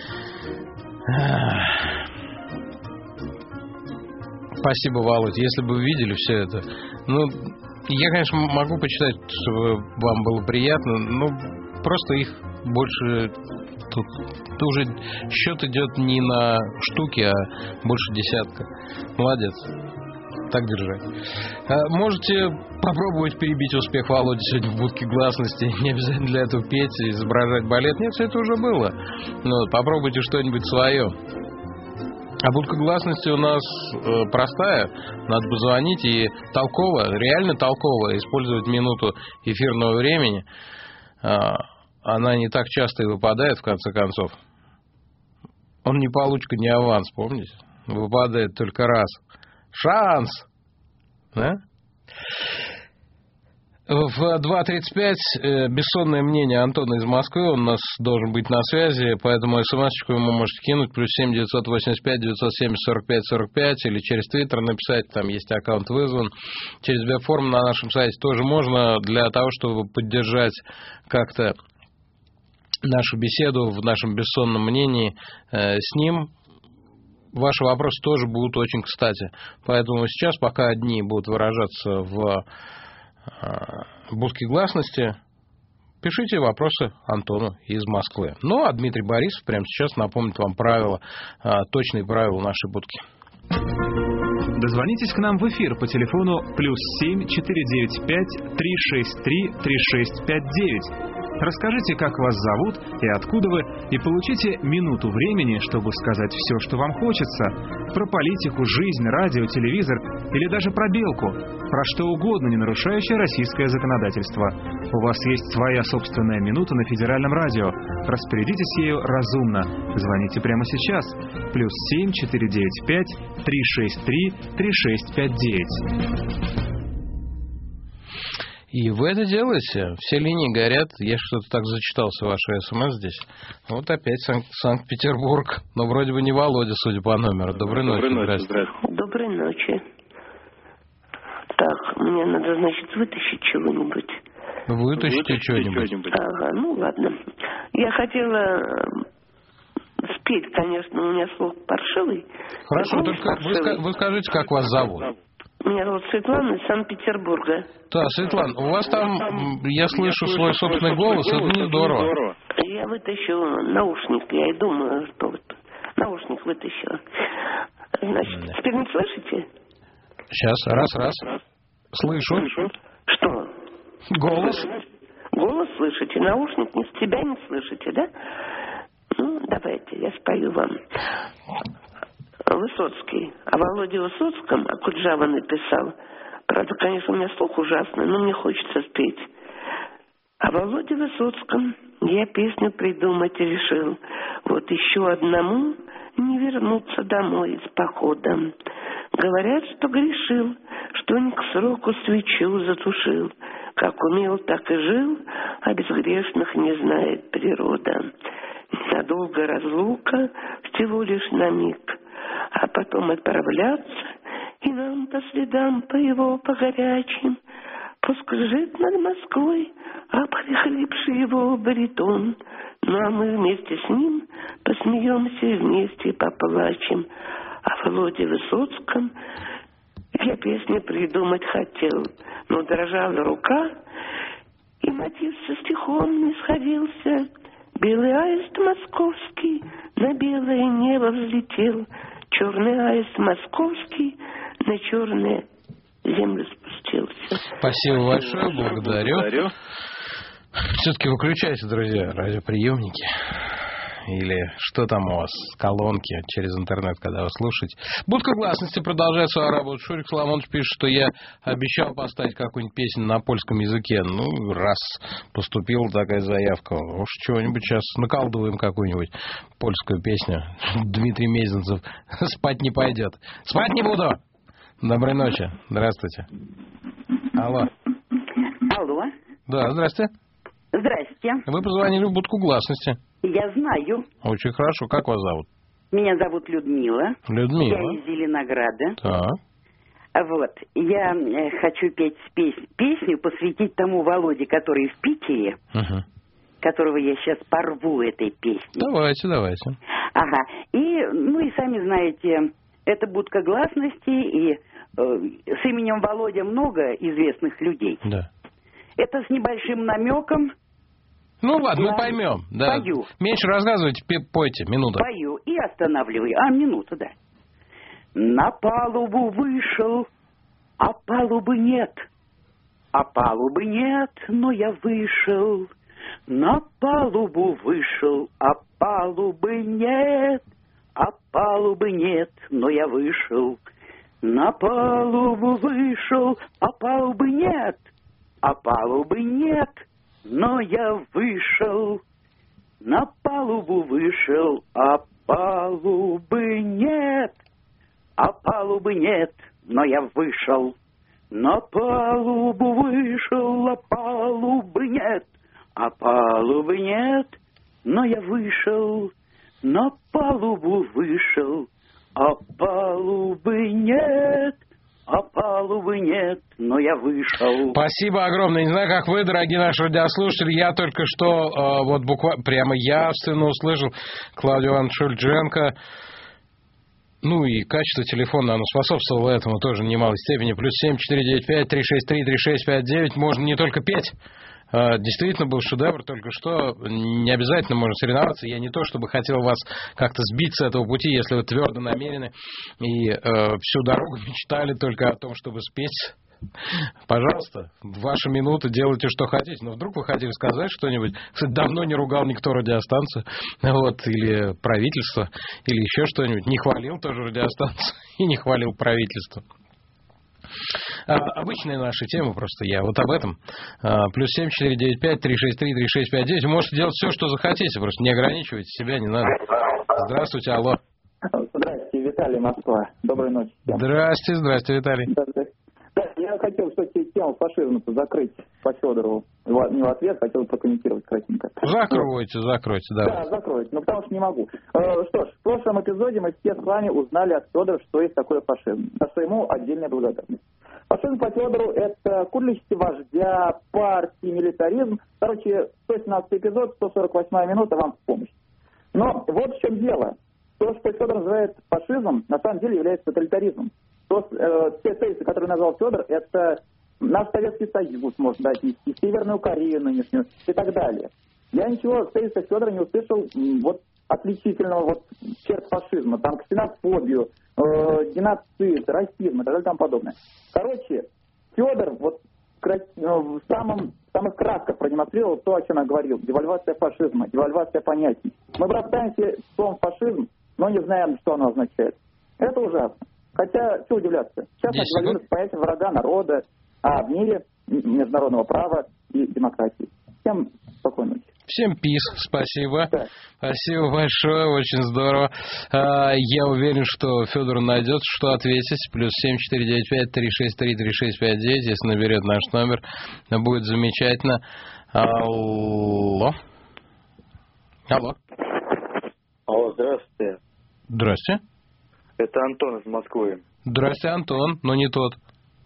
[SPEAKER 4] Спасибо, Володь. Если бы вы видели все это. Ну, я, конечно, могу почитать, чтобы вам было приятно, но просто их больше... Тут, тут уже счет идет не на штуки, а больше десятка. Молодец. Так держать. Можете попробовать перебить успех Володи сегодня в будке гласности. Не обязательно для этого петь и изображать балет. Нет, все это уже было. Но попробуйте что-нибудь свое. А будка гласности у нас э, простая. Надо позвонить и толково, реально толково использовать минуту эфирного времени. Э, она не так часто и выпадает, в конце концов. Он не получка, не аванс, помните? Выпадает только раз. Шанс! Да? В два тридцать пять э, бессонное мнение Антона из Москвы. Он у нас должен быть на связи, поэтому смс-очку ему можете кинуть. Плюс семь девятьсот восемьдесят пять девятьсот семьдесят сорок пять сорок пять. Или через Твиттер написать, там есть аккаунт вызван. Через веб-форму на нашем сайте тоже можно, для того, чтобы поддержать как-то нашу беседу в нашем бессонном мнении э, с ним. Ваши вопросы тоже будут очень кстати. Поэтому сейчас, пока одни будут выражаться в будке гласности, пишите вопросы Антону из Москвы. Ну, а Дмитрий Борисов прямо сейчас напомнит вам правила, точные правила нашей будки.
[SPEAKER 7] Дозвонитесь к нам в эфир по телефону плюс семь четыре девять пять три шесть три три шесть пять девять. Расскажите, как вас зовут и откуда вы, и получите минуту времени, чтобы сказать все, что вам хочется. Про политику, жизнь, радио, телевизор или даже про белку. Про что угодно, не нарушающее российское законодательство. У вас есть своя собственная минута на федеральном радио. Распорядитесь ею разумно. Звоните прямо сейчас. Плюс семь четыре девять пять три шесть три три шесть пять девять.
[SPEAKER 4] И вы это делаете. Все линии горят. Я что-то так зачитался ваши смс здесь. Вот опять Сан- Санкт-Петербург. Но вроде бы не Володя, судя по номеру. Доброй ночи.
[SPEAKER 17] Доброй ночи. Здравствуйте. Доброй ночи. Так, мне надо, значит, вытащить чего-нибудь.
[SPEAKER 4] Вытащите, Вытащите что-нибудь. что-нибудь.
[SPEAKER 17] Ага, ну ладно. Я хотела спеть, конечно, у меня слух паршивый.
[SPEAKER 4] Хорошо, только паршивый. Вы, вы скажите, как вас зовут?
[SPEAKER 17] Меня зовут Светлана из Санкт-Петербурга.
[SPEAKER 4] Да, Светлана, у вас там, я слышу свой собственный голос, это не здорово.
[SPEAKER 17] Я вытащу наушник, я и думаю, что вот наушник вытащила. Значит, теперь не слышите?
[SPEAKER 4] Сейчас, раз, раз. Слышу.
[SPEAKER 17] Что?
[SPEAKER 4] Голос.
[SPEAKER 17] Голос слышите, наушник не с тебя не слышите, да? Ну, давайте, я спою вам. Высоцкий. О Володе Высоцком Акуджава написал. Правда, конечно, у меня слух ужасный, но мне хочется спеть. О Володе Высоцком я песню придумать решил. Вот еще одному не вернуться домой с походом. Говорят, что грешил, что не к сроку свечу затушил. Как умел, так и жил, а безгрешных не знает природа. Ненадолго разлука, всего лишь на миг. А потом отправляться, и нам по следам по его, по горячим. Пуск лежит над Москвой, обхрипший его баритон. Ну а мы вместе с ним посмеемся и вместе поплачем. О Володе Высоцком я песни придумать хотел, но дрожала рука, и мотив со стихом не сходился. Белый аист московский на белое небо взлетел. Черный аист московский на черную землю спустился.
[SPEAKER 4] Спасибо большое, благодарю. благодарю. Все-таки выключайте, друзья, радиоприемники. Или что там у вас, колонки через интернет, когда вы слушаете. Будка гласности продолжает свою работу. Шурик Соломонович пишет, что я обещал поставить какую-нибудь песню на польском языке. Ну, раз поступила такая заявка, уж чего-нибудь сейчас наколдуем какую-нибудь польскую песню. Дмитрий Мезенцев спать не пойдет. Спать не буду! Доброй ночи. Здравствуйте. Алло.
[SPEAKER 18] Алло.
[SPEAKER 4] Да, здрасте.
[SPEAKER 18] Здрасте.
[SPEAKER 4] Вы позвонили в будку гласности.
[SPEAKER 18] Я знаю.
[SPEAKER 4] Очень хорошо. Как вас зовут?
[SPEAKER 18] Меня зовут Людмила.
[SPEAKER 4] Людмила.
[SPEAKER 18] Я из Зеленограда.
[SPEAKER 4] Так.
[SPEAKER 18] Вот. Я хочу петь песню, песню посвятить тому Володе, который в Питере,
[SPEAKER 4] угу.
[SPEAKER 18] которого я сейчас порву этой песней.
[SPEAKER 4] Давайте, давайте.
[SPEAKER 18] Ага. И, ну и сами знаете, это будка гласности, и э, с именем Володя много известных людей.
[SPEAKER 4] Да.
[SPEAKER 18] Это с небольшим намеком.
[SPEAKER 4] Ну ладно, я мы поймем. Да.
[SPEAKER 18] Пою.
[SPEAKER 4] Меньше рассказывайте, пойте, минута.
[SPEAKER 18] Пою и останавливаю. А, минута, да. На палубу вышел, а палубы нет. А палубы нет, но я вышел. На палубу вышел, а палубы нет. А палубы нет, но я вышел. На палубу вышел, а палубы нет. А палубы нет, но я вышел, на палубу вышел, а палубы нет, а палубы нет, но я вышел, на палубу вышел, а палубы нет, а палубы нет, но я вышел, на палубу вышел, а палубы нет, а палубы нет, но я вышел.
[SPEAKER 4] Спасибо огромное. Не знаю, как вы, дорогие наши радиослушатели, я только что э, вот буквально прямо явственно услышал Клавдию Ивановну Шульженко. Ну и качество телефона, оно способствовало этому тоже в немалой степени. Плюс семь четыре девять пять три шесть три три шесть пять девять. Можно не только петь. Действительно был шедевр, только что не обязательно можно соревноваться. Я не то, чтобы хотел вас как-то сбить с этого пути, если вы твердо намерены и э, всю дорогу мечтали только о том, чтобы спеть. Пожалуйста, ваша минута, делайте, что хотите. Но вдруг вы хотели сказать что-нибудь. Кстати, давно не ругал никто радиостанцию, вот, или правительство, или еще что-нибудь. Не хвалил тоже радиостанцию и не хвалил правительство. А, обычные наши темы просто я вот об этом. А, плюс семь четыре девять пять три шесть три три шесть пять девять. Вы можете делать все, что захотите, просто не ограничивайте себя, не надо. Здравствуйте, алло.
[SPEAKER 5] Здравствуйте, Виталий, Москва. Доброй ночи всем.
[SPEAKER 4] Здрасте, здрасте, Виталий.
[SPEAKER 5] Да, да. Да, я хотел, кстати, тему фашизма закрыть по Федорову. Не в ответ, хотел прокомментировать кратенько.
[SPEAKER 4] Закройте, закройте, да.
[SPEAKER 5] Да, закройте, но потому что не могу. Э, что ж, в прошлом эпизоде мы все с вами узнали от Федора, что есть такое фашизм. За что ему отдельная благодарность. Фашизм по Федору — это курлищите вождя, партии, милитаризм. Короче, сто семнадцатый эпизод, сто сорок восьмая минута, вам в помощь. Но вот в чем дело. То, что Федор называет фашизмом, на самом деле является тоталитаризмом. То, э, те тезисы, которые назвал Федор, это наш Советский Союз, можно дать, и Северную Корею нынешнюю, и так далее. Я ничего в тезисах Федора не услышал вот отличительного вот черт фашизма, там ксенофобию, э, геноцид, расизм и так далее и тому подобное. Короче, Федор вот в самом, в самых красках продемонстрировал то, о чем я говорил. Девальвация фашизма, девальвация понятий. Мы бросаемся в словом фашизм, но не знаем, что оно означает. Это ужасно. Хотя, что удивляться? Сейчас девальвируется понятие врага народа, а в мире международного права и демократии. Всем спокойной ночи.
[SPEAKER 4] Всем пис, спасибо. Да. Спасибо большое, очень здорово. Я уверен, что Федор найдет, что ответить. Плюс семь четыре девять пять три шесть три три шесть пять девять, если наберет наш номер, будет замечательно. Алло. Алло.
[SPEAKER 11] Алло, здравствуйте.
[SPEAKER 4] Здрасте.
[SPEAKER 11] Это Антон из Москвы.
[SPEAKER 4] Здрасте, Антон, но не тот.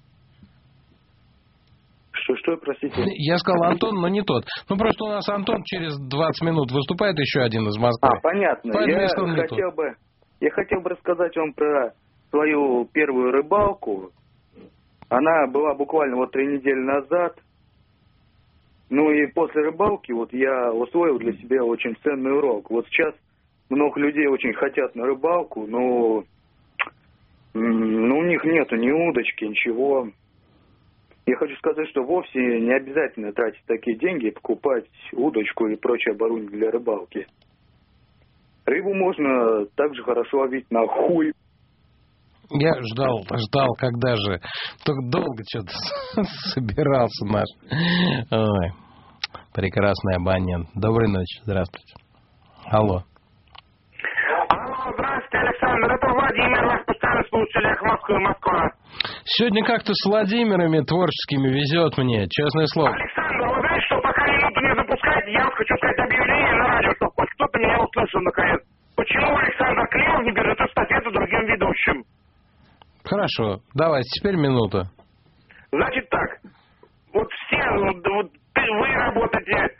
[SPEAKER 11] Что, что, простите?
[SPEAKER 4] Я сказал Антон, но не тот. Ну, просто у нас Антон через двадцать минут выступает, еще один из Москвы.
[SPEAKER 11] А, понятно. Я хотел бы, я хотел бы рассказать вам про свою первую рыбалку. Она была буквально вот три недели назад. Ну и после рыбалки вот я усвоил для себя очень ценный урок. Вот сейчас много людей очень хотят на рыбалку, но ну, у них нету ни удочки, ничего. Я хочу сказать, что вовсе не обязательно тратить такие деньги и покупать удочку и прочее оборудование для рыбалки. Рыбу можно также хорошо ловить на хуй.
[SPEAKER 4] Я ждал, ждал, когда же. Только долго что-то собирался наш. Ой, прекрасный абонент. Доброй ночи, здравствуйте. Алло.
[SPEAKER 12] Алло, здравствуйте, Александр, это Владимир, вас постоянно слушали, Эхо Москвы, Москва.
[SPEAKER 4] Сегодня как-то с Владимирами творческими везет мне, честное слово.
[SPEAKER 12] Александр, вы знаете, что пока минуту не запускаете, я хочу сказать объявление на радио, чтобы хоть кто-то меня услышал наконец. Почему Александр Климов не берет эстафету другим ведущим?
[SPEAKER 4] Хорошо, давайте, теперь минута.
[SPEAKER 12] Значит так, вот все, вот, вот вы работаете,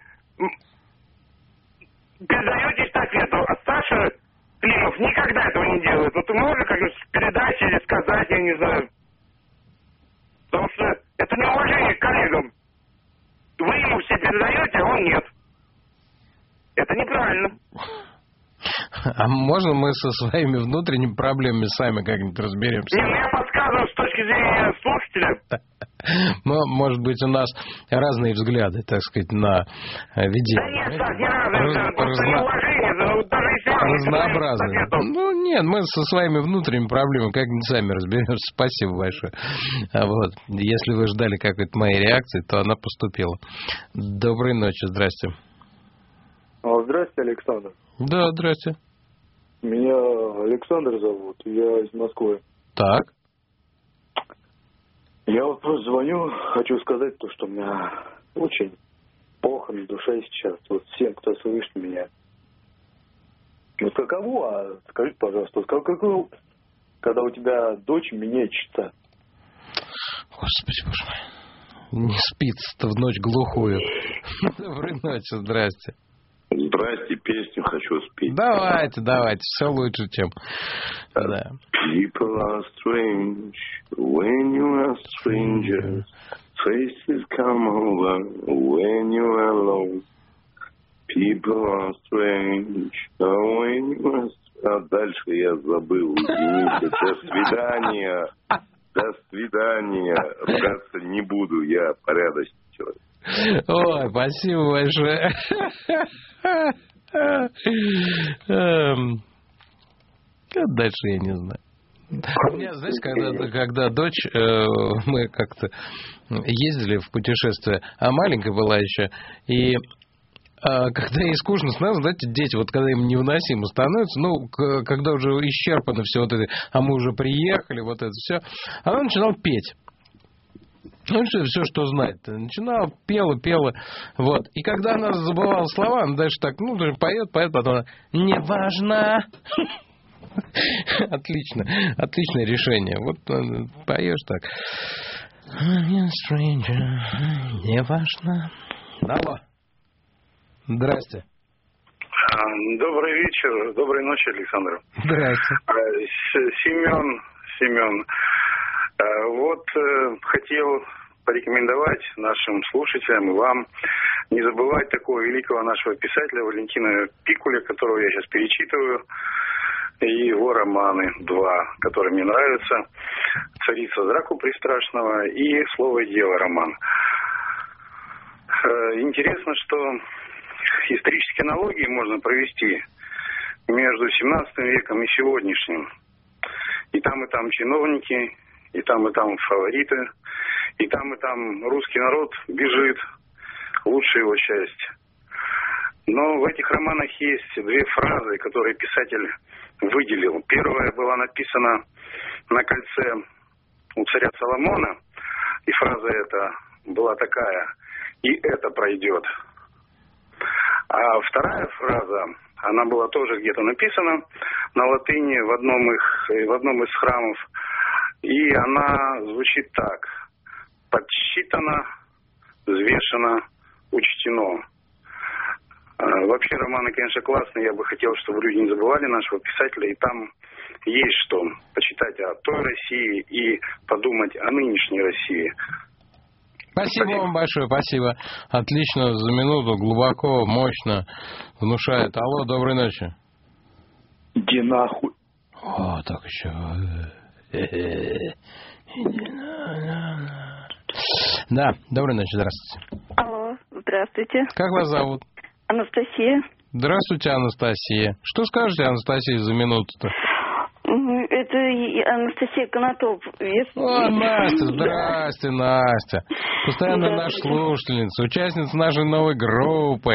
[SPEAKER 12] передаете эстафету, а Саша Климов никогда этого не делает. Ну ты можешь как-нибудь передать или сказать, я не знаю. Потому что это неуважение к коллегам. Вы ему все передаете, а он нет. Это неправильно.
[SPEAKER 4] А можно мы со своими внутренними проблемами сами как-нибудь разберемся?
[SPEAKER 12] Не, я подсказываю с точки зрения слушателя.
[SPEAKER 4] Может быть, у нас разные взгляды, так сказать, на ведение.
[SPEAKER 12] Да нет, так, не надо, просто неуважение, даже если вам
[SPEAKER 4] разнообразные. Ну, нет, мы со своими внутренними проблемами как-нибудь сами разберемся. Спасибо большое. Вот. Если вы ждали какой-то моей реакции, то она поступила. Доброй ночи, здрасте.
[SPEAKER 9] Здрасте, Александр.
[SPEAKER 4] Да, здрасте.
[SPEAKER 9] Меня Александр зовут, я из Москвы.
[SPEAKER 4] Так.
[SPEAKER 9] Я вот просто звоню, хочу сказать то, что у меня очень плохо на душе сейчас. Вот всем, кто слышит меня. Вот каково, а скажите, пожалуйста, вот как, каково, когда у тебя дочь меняется?
[SPEAKER 4] Господи, боже мой. Не спится-то в ночь глухую. Доброй ночи, здрасте.
[SPEAKER 19] Здрасте, песню хочу спеть.
[SPEAKER 4] Давайте, давайте, все лучше, чем... Да.
[SPEAKER 19] People are strange when you are strangers. Faces come over when you are alone. People are strange when you are... А дальше я забыл, извините. До свидания. До свидания. Ругаться не буду, я порядочный человек.
[SPEAKER 4] Ой, спасибо большое. Дальше я не знаю. У меня, знаете, когда, когда дочь, э, мы как-то ездили в путешествие, а маленькая была еще, и а, когда ей скучно становится, знаете, дети, вот когда им невыносимо становится, ну, к, когда уже исчерпано все вот это, а мы уже приехали, вот это все, она начинала петь. Ну, все, все, что знает. Начинала, пела, пела. Вот. И когда она забывала слова, она дальше так, ну, поет, поет, потом она, не важно. Отлично. Отличное решение. Вот поешь так. Не важно. Алло. Здрасте.
[SPEAKER 20] Добрый вечер. Доброй ночи, Александр.
[SPEAKER 4] Здрасте.
[SPEAKER 20] Семен. Семен. Вот э, хотел порекомендовать нашим слушателям и вам не забывать такого великого нашего писателя Валентина Пикуля, которого я сейчас перечитываю, и его романы два, которые мне нравятся. «Царица Драку Пристрашного» и «Слово и дело» роман. Э, интересно, что исторические аналогии можно провести между семнадцатым веком и сегодняшним. И там, и там чиновники, и там, и там фавориты, и там, и там русский народ бежит, лучшая его часть. Но в этих романах есть две фразы, которые писатель выделил. Первая была написана на кольце у царя Соломона, и фраза эта была такая: «И это пройдет». А вторая фраза, она была тоже где-то написана на латыни в одном, их, в одном из храмов, и она звучит так: подсчитано, взвешено, учтено. Вообще романы, конечно, классные. Я бы хотел, чтобы люди не забывали нашего писателя. И там есть что почитать о той России и подумать о нынешней России.
[SPEAKER 4] Спасибо, спасибо вам большое, спасибо. Отлично, за минуту, глубоко, мощно внушает. Алло, доброй ночи.
[SPEAKER 9] Иди нахуй.
[SPEAKER 4] О, так еще... Да, доброй ночи, здравствуйте.
[SPEAKER 22] Алло, здравствуйте.
[SPEAKER 4] Как вас зовут?
[SPEAKER 22] Анастасия.
[SPEAKER 4] Здравствуйте, Анастасия. Что скажете, Анастасия, за минуту-то?
[SPEAKER 22] Это Анастасия Конотоп.
[SPEAKER 4] О, Настя, здрасте, Настя. Постоянно наша слушательница, участница нашей новой группы.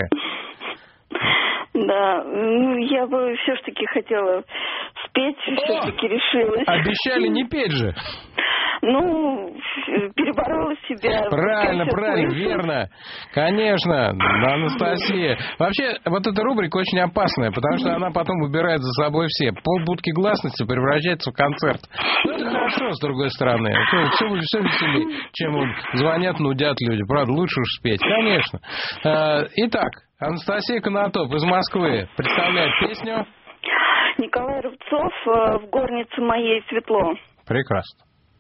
[SPEAKER 22] Да, ну я бы все-таки хотела спеть, все-таки решилась.
[SPEAKER 4] Обещали не петь же.
[SPEAKER 22] Ну, переборола себя.
[SPEAKER 4] Правильно, правильно, верно. Конечно, Анастасия. Вообще, вот эта рубрика очень опасная, потому что она потом выбирает за собой все. Полбудки гласности превращается в концерт. Ну, это хорошо, с другой стороны. Все, все, все веселее, чем звонят, нудят люди. Правда, лучше уж спеть, конечно. Итак, Анастасия Конотоп из Москвы представляет песню.
[SPEAKER 22] Николай Рубцов «В горнице моей светло».
[SPEAKER 4] Прекрасно.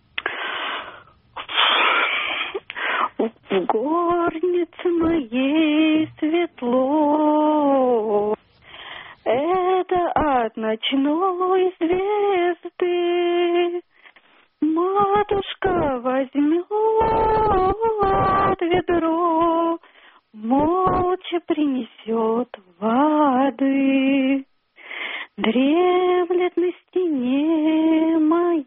[SPEAKER 22] В горнице моей светло, это от ночной звезды матушка возьмет
[SPEAKER 10] молча принесет воды. Дремлет на стене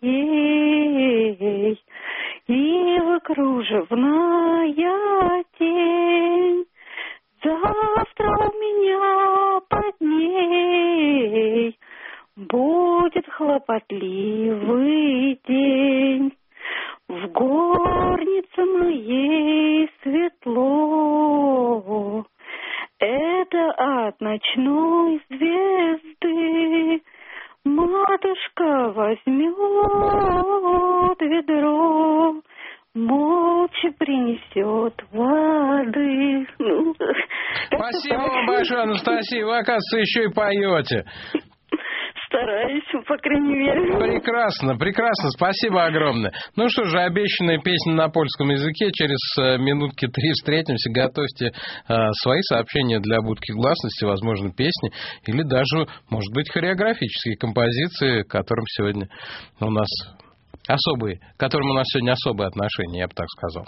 [SPEAKER 10] моей ива кружевная тень. Завтра у меня под ней будет хлопотливый день. В горнице моей светло, это от ночной звезды. Матушка возьмет ведро, молча принесет воды.
[SPEAKER 4] Спасибо вам большое, Анастасия. Вы, оказывается, еще и поете.
[SPEAKER 10] Стараюсь, по крайней мере.
[SPEAKER 4] Прекрасно, прекрасно, спасибо огромное. Ну что же, обещанная песня на польском языке. Через минутки три встретимся. Готовьте э, свои сообщения для будки гласности, возможно, песни или даже, может быть, хореографические композиции, к которым сегодня у нас особые, к которым у нас сегодня особые отношения, я бы так сказал.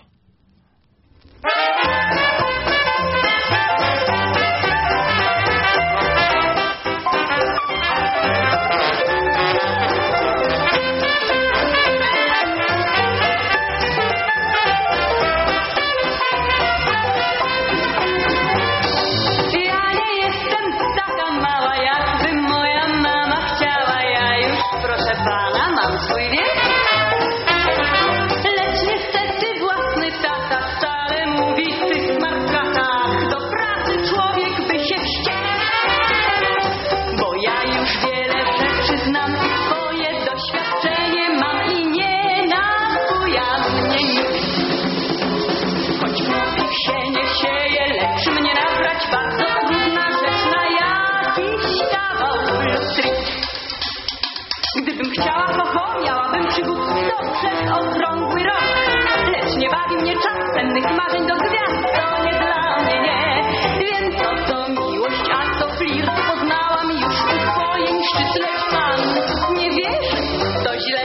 [SPEAKER 13] Okrągły rok, lecz nie bawi mnie czas cennych marzeń do gwiazd, to nie dla mnie, nie. Więc co to miłość, a co flirt, poznałam już uswojeń szczyt, lecz pan nie wierzy, to źle.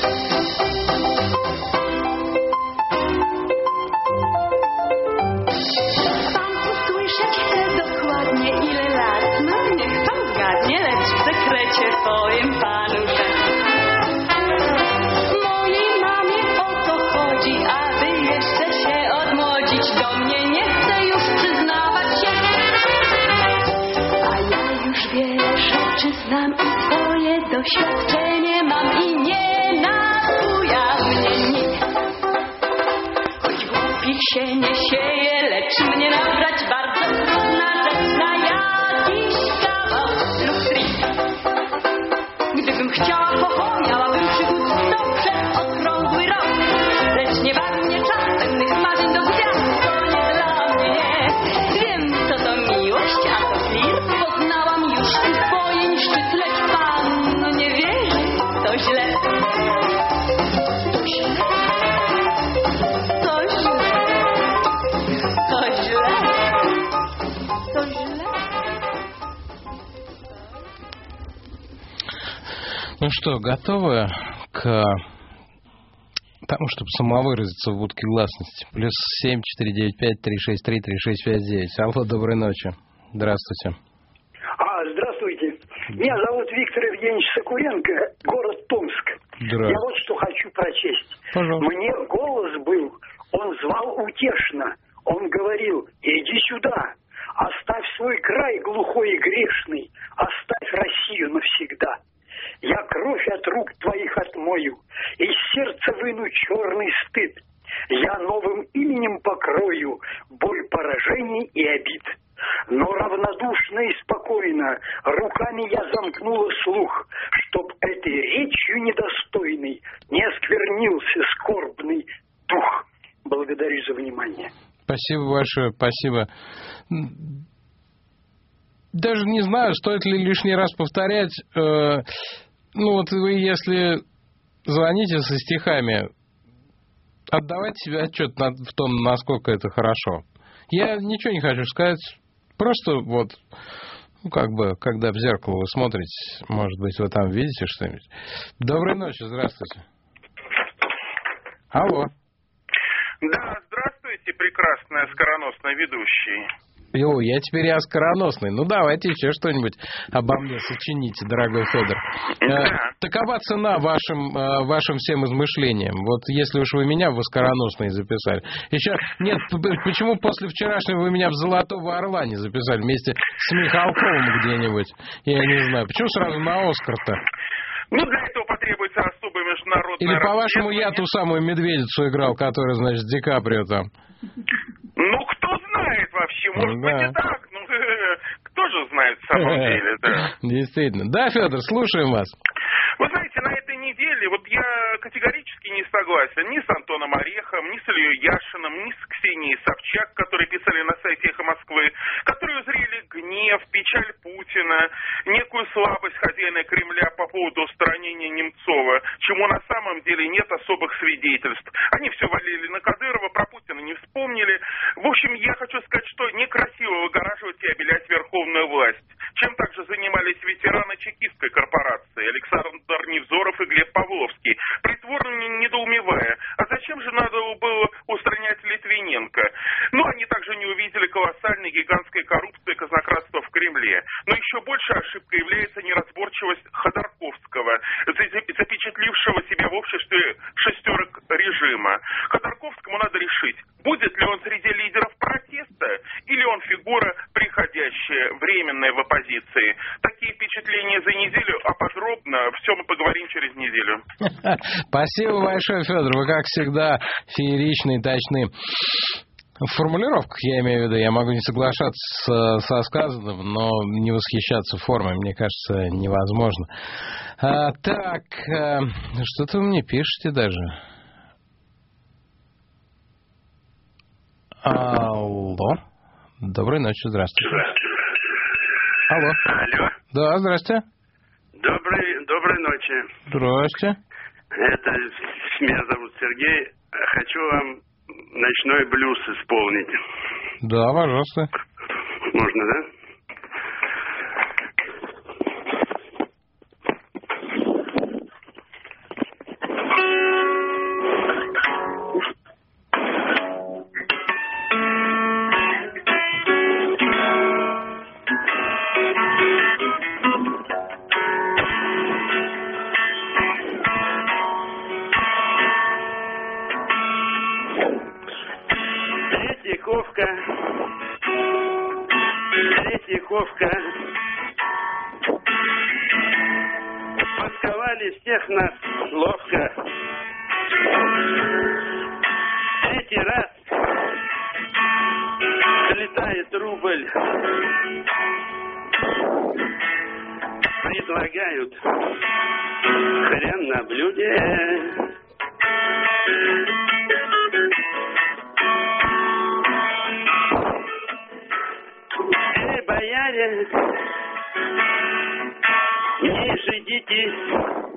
[SPEAKER 13] Pan usłyszeć chce dokładnie ile lat, no niech pan zgadnie, lecz w sekrecie powiem panu, że do mnie nie chce już przyznawać się, a ja już wiele rzeczy znam i swoje doświadczenie mam i nie nabuja mnie nikt. Choć głupich się nie sieje, lecz mnie nabrać bardzo trudna rzecz na jakiś kawał lub trik. Gdybym chciała, ho, miałabym przygód sto przez okrągły rok, lecz nie bawi mnie czas pewnych marzeń do gwiazd. Poznałam już uswojeń szczyt, lecz pan no nie wierzy, to źle. To źle. To źle. To źle. To źle.
[SPEAKER 4] Ну что, готовы к тому, чтобы самовыразиться в будке гласности? Плюс семь четыре девять пять три шесть три три шесть пять девять. Алло, доброй ночи. Здравствуйте.
[SPEAKER 14] А, здравствуйте. Меня зовут Виктор Евгеньевич Сокуренко, город Томск. Я вот что хочу прочесть. Пожалуйста. Мне голос был, он звал утешно, он говорил: иди сюда, оставь свой край глухой и грешный, оставь Россию навсегда. Я кровь от рук твоих отмою, из сердца выну черный стыд. Я новым именем покрою боль поражений и обид. Но равнодушно и спокойно руками я замкнула слух, чтоб этой речью недостойной не осквернился скорбный дух. Благодарю за внимание.
[SPEAKER 4] Спасибо большое, спасибо. Даже не знаю, стоит ли лишний раз повторять. Э, ну вот вы, если звоните со стихами, отдавайте себе отчет в том, насколько это хорошо. Я ничего не хочу сказать. Просто вот, ну, как бы, когда в зеркало вы смотрите, может быть, вы там видите что-нибудь. Доброй ночи, здравствуйте. Алло.
[SPEAKER 12] Да, здравствуйте. Здравствуйте, прекрасная скороносная ведущая.
[SPEAKER 4] Йо, я теперь я скороносный. Ну, давайте еще что-нибудь обо мне сочините, дорогой Федор. Да. Э, такова цена вашим, э, вашим всем измышлениям. Вот если уж вы меня в скороносный записали. Еще, нет, почему после вчерашнего вы меня в Золотого Орла не записали вместе с Михалковым где-нибудь? Я не знаю. Почему сразу на Оскар-то?
[SPEAKER 12] Ну, для этого потребуется особый международный...
[SPEAKER 4] Или, по-вашему, я ту самую медведицу играл, которая, значит, Ди Каприо там?
[SPEAKER 12] Ну, кто знает вообще, может
[SPEAKER 4] да.
[SPEAKER 12] быть и так, ну, кто же знает в самом деле, да.
[SPEAKER 4] Действительно. Да, Федор, слушаем вас.
[SPEAKER 12] Вы знаете, на этой неделе вот я категорически не согласен ни с Антоном Орехом, ни с Ильей Яшиным, ни с Ксенией Собчак, которые писали на сайте «Эхо Москвы», которые узрели гнев, печаль Путина, некую слабость хозяина Кремля по поводу устранения Немцова, чему на самом деле нет особых свидетельств. Они все валили на Кадырова, про Путина не вспомнили. В общем, я хочу сказать, что некрасиво выгораживать и обелять верховную власть. Чем также занимались ветераны чекистской корпорации Александр Невзоров и Глеб Павловский, притворно недоумевая, а зачем же надо было устранять Литвиненко? Ну, они также не увидели колоссальной гигантской коррупции и казнократства в Кремле. Но еще большей ошибкой является неразборчивость Ходорковского, запечатлившего себя в обществе шестерок режима. Ходорковскому надо решить, будет ли он среди лидеров протеста, или он фигура, приходящая, временная в оппозиции. Такие впечатления за неделю, а подробно все мы поговорим через неделю.
[SPEAKER 4] Спасибо большое, Федор. Вы, как всегда, фееричны и точны. В формулировках, я имею в виду, я могу не соглашаться со сказанным, но не восхищаться формой, мне кажется, невозможно. А, так, а, что-то вы мне пишете даже. Алло. Доброй ночи, здравствуйте. Алло.
[SPEAKER 6] Алло.
[SPEAKER 4] Да, здрасте.
[SPEAKER 6] Доброй, доброй ночи.
[SPEAKER 4] Здрасте.
[SPEAKER 6] Это, меня зовут Сергей. Хочу вам ночной блюз исполнить.
[SPEAKER 4] Да, пожалуйста.
[SPEAKER 6] Можно, да? Третьяковка. Подковали всех нас ловко. Третий раз летает рубль. Предлагают хрен на блюде. Бояре, не жидитесь,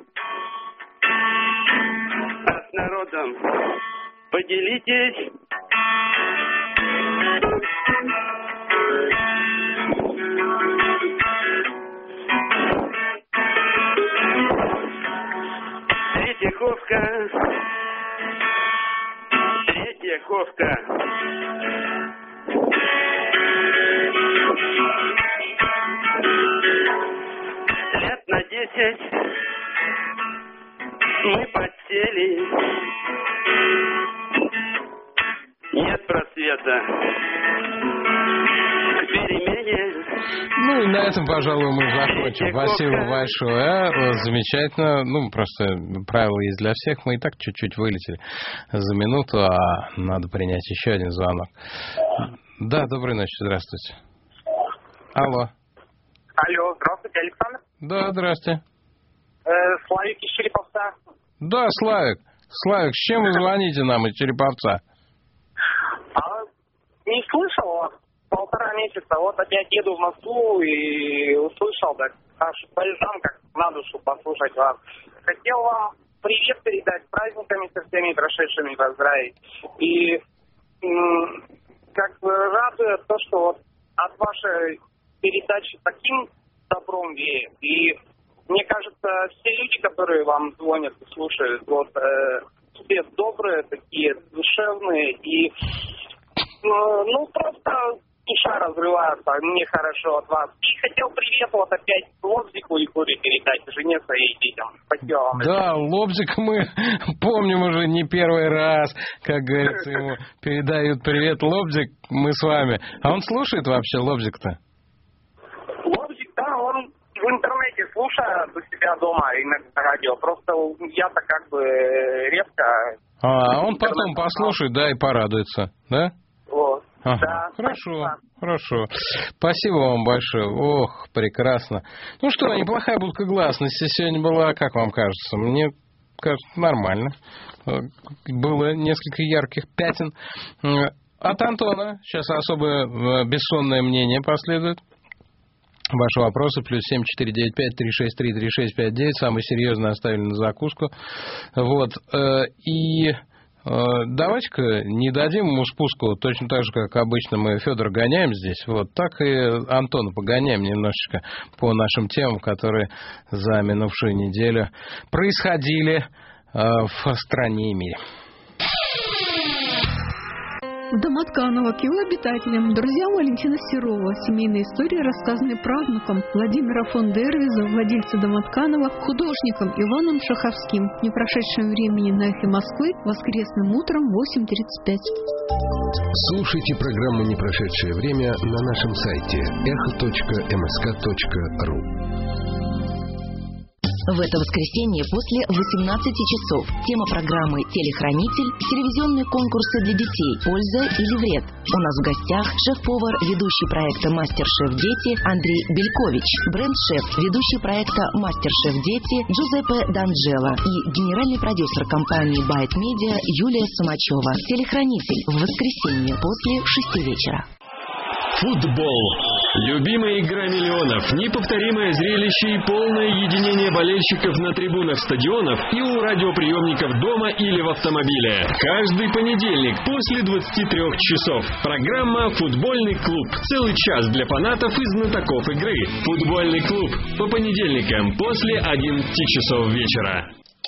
[SPEAKER 6] а с народом поделитесь. Третьяковка, Третьяковка. Лет на десять мы подсели. Нет просвета к перемене.
[SPEAKER 4] Ну и на этом, пожалуй, мы закончим. Спасибо большое. Замечательно. Ну, просто правила есть для всех. Мы и так чуть-чуть вылетели за минуту, а надо принять еще один звонок. Да, доброй ночи, здравствуйте. Алло.
[SPEAKER 8] Алло, здравствуйте, Александр.
[SPEAKER 4] Да, здрасте.
[SPEAKER 8] Э, Славик из Череповца.
[SPEAKER 4] Да, Славик. Славик, с чем вы звоните нам из Череповца?
[SPEAKER 8] А, не слышал вас полтора месяца. Вот опять еду в Москву и услышал, так аж бальзам, как на душу послушать вас. Хотел вам привет передать, с праздниками со всеми прошедшими поздравить. И м- как бы радует то, что вот от вашей передачи таким добром веет. И мне кажется, все люди, которые вам звонят и слушают, вот э, все добрые, такие душевные. И Ну, ну, просто душа разрывается, мне хорошо от вас. И хотел привет вот опять Лобзику и Куре передать, жене своей детям. Спасибо вам.
[SPEAKER 4] Да, Лобзик мы помним уже не первый раз, как говорится, ему передают привет. Лобзик, мы с вами. А он слушает вообще, Лобзик-то?
[SPEAKER 8] Лобзик, да, он в интернете слушает у себя дома иногда радио. Просто я-то как бы редко...
[SPEAKER 4] А, он потом послушает, да, и порадуется, да?
[SPEAKER 8] Вот.
[SPEAKER 4] Ага.
[SPEAKER 8] Да,
[SPEAKER 4] хорошо,
[SPEAKER 8] спасибо.
[SPEAKER 4] Хорошо. Спасибо вам большое. Ох, прекрасно. Ну что, неплохая будка гласности сегодня была, как вам кажется? Мне кажется, нормально. Было несколько ярких пятен. От Антона сейчас особое бессонное мнение последует. Ваши вопросы плюс семь четыре девять пять три шесть три три шесть пять девять. Самые серьезные оставили на закуску. Вот. И давайте-ка не дадим ему спуску, точно так же, как обычно мы Федора гоняем здесь. Вот так и Антона погоняем немножечко по нашим темам, которые за минувшую неделю происходили в стране и мире.
[SPEAKER 2] Домотканова к его обитателям, друзьям Валентина Серова. Семейные истории, рассказанные правнукам Владимира фон Дервиза, владельца Домотканова, художником Иваном Шаховским. В непрошедшем времени на Эхе Москвы, воскресным утром в восемь тридцать пять.
[SPEAKER 15] Слушайте программу «Непрошедшее время» на нашем сайте эхо точка эм эс ка точка ру.
[SPEAKER 16] В это воскресенье после восемнадцати часов тема программы «Телехранитель», телевизионные конкурсы для детей, польза или вред. У нас в гостях шеф-повар, ведущий проекта «Мастер-шеф Дети» Андрей Белькович, бренд-шеф, ведущий проекта «Мастер-шеф Дети» Джузеппе Данджело и генеральный продюсер компании «Байт Медиа» Юлия Самачева. «Телехранитель» в воскресенье после шести вечера.
[SPEAKER 21] Футбол. Любимая игра миллионов, неповторимое зрелище и полное единение болельщиков на трибунах стадионов и у радиоприемников дома или в автомобиле. Каждый понедельник после двадцати трёх часов. Программа «Футбольный клуб». Целый час для фанатов и знатоков игры. «Футбольный клуб» по понедельникам после одиннадцати часов вечера.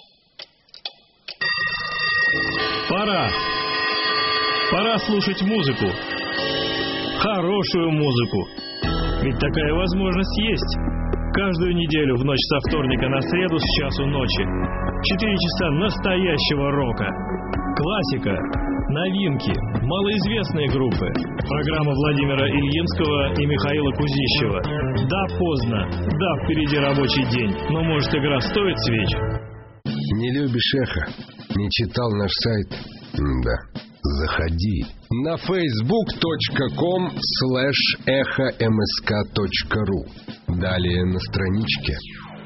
[SPEAKER 23] Пора. Пора слушать музыку. Хорошую музыку. Ведь такая возможность есть. Каждую неделю в ночь со вторника на среду с часу ночи. Четыре часа настоящего рока. Классика, новинки, малоизвестные группы. Программа Владимира Ильинского и Михаила Кузищева. Да, поздно. Да, впереди рабочий день. Но, может, игра стоит свеч?
[SPEAKER 15] Не любишь эхо? Не читал наш сайт? Да. Заходи на фейсбук точка ком слэш эхо эм эс ка точка ру. Далее на страничке.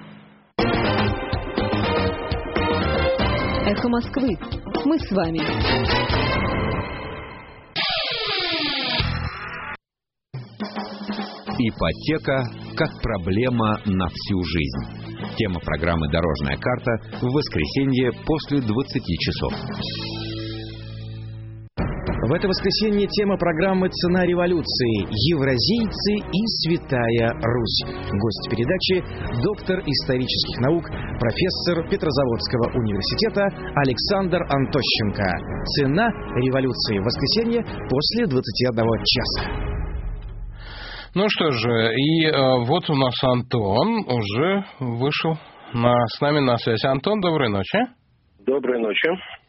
[SPEAKER 2] Эхо Москвы. Мы с вами.
[SPEAKER 26] Ипотека как проблема на всю жизнь. Тема программы «Дорожная карта» в воскресенье после двадцати часов.
[SPEAKER 27] В это воскресенье тема программы «Цена революции. Евразийцы и Святая Русь». Гость передачи – доктор исторических наук, профессор Петрозаводского университета Александр Антощенко. «Цена революции» в воскресенье после двадцати одного часа.
[SPEAKER 4] Ну что же, и э, вот у нас Антон уже вышел на, с нами на связь. Антон, доброй ночи.
[SPEAKER 28] Доброй ночи.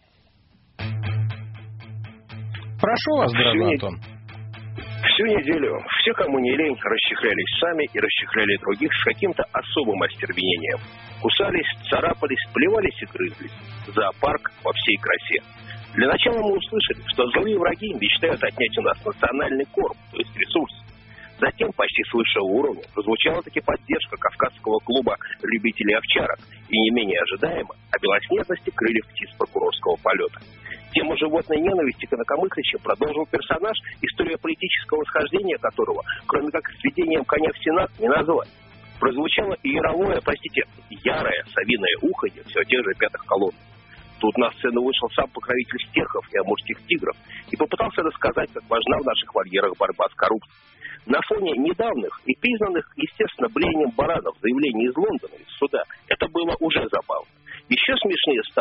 [SPEAKER 4] Прошу вас, дорогой Антон.
[SPEAKER 28] Всю неделю все, кому не лень, расчехлялись сами и расчехляли других с каким-то особым остервенением. Кусались, царапались, плевались и грызлись. Зоопарк во всей красе. Для начала мы услышали, что злые враги мечтают отнять у нас национальный корм, то есть ресурс. Затем, почти с высшего уровня, прозвучала таки поддержка Кавказского клуба любителей овчарок и, не менее ожидаемо, о белоснежности крыльев птиц прокурорского полета. Тему животной ненависти к инакомыслящим продолжил персонаж, история политического восхождения которого, кроме как сведением коня в Сенат, не назвать. Прозвучало и яровое, простите, ярое совиное уханье все тех же пятых колонн. Тут на сцену вышел сам покровитель стехов и амурских тигров и попытался рассказать, как важна в наших вольерах борьба с коррупцией. На фоне недавних и признанных, естественно, блеянием баранов заявлений из Лондона, из суда, это было уже забавно. Еще смешнее стало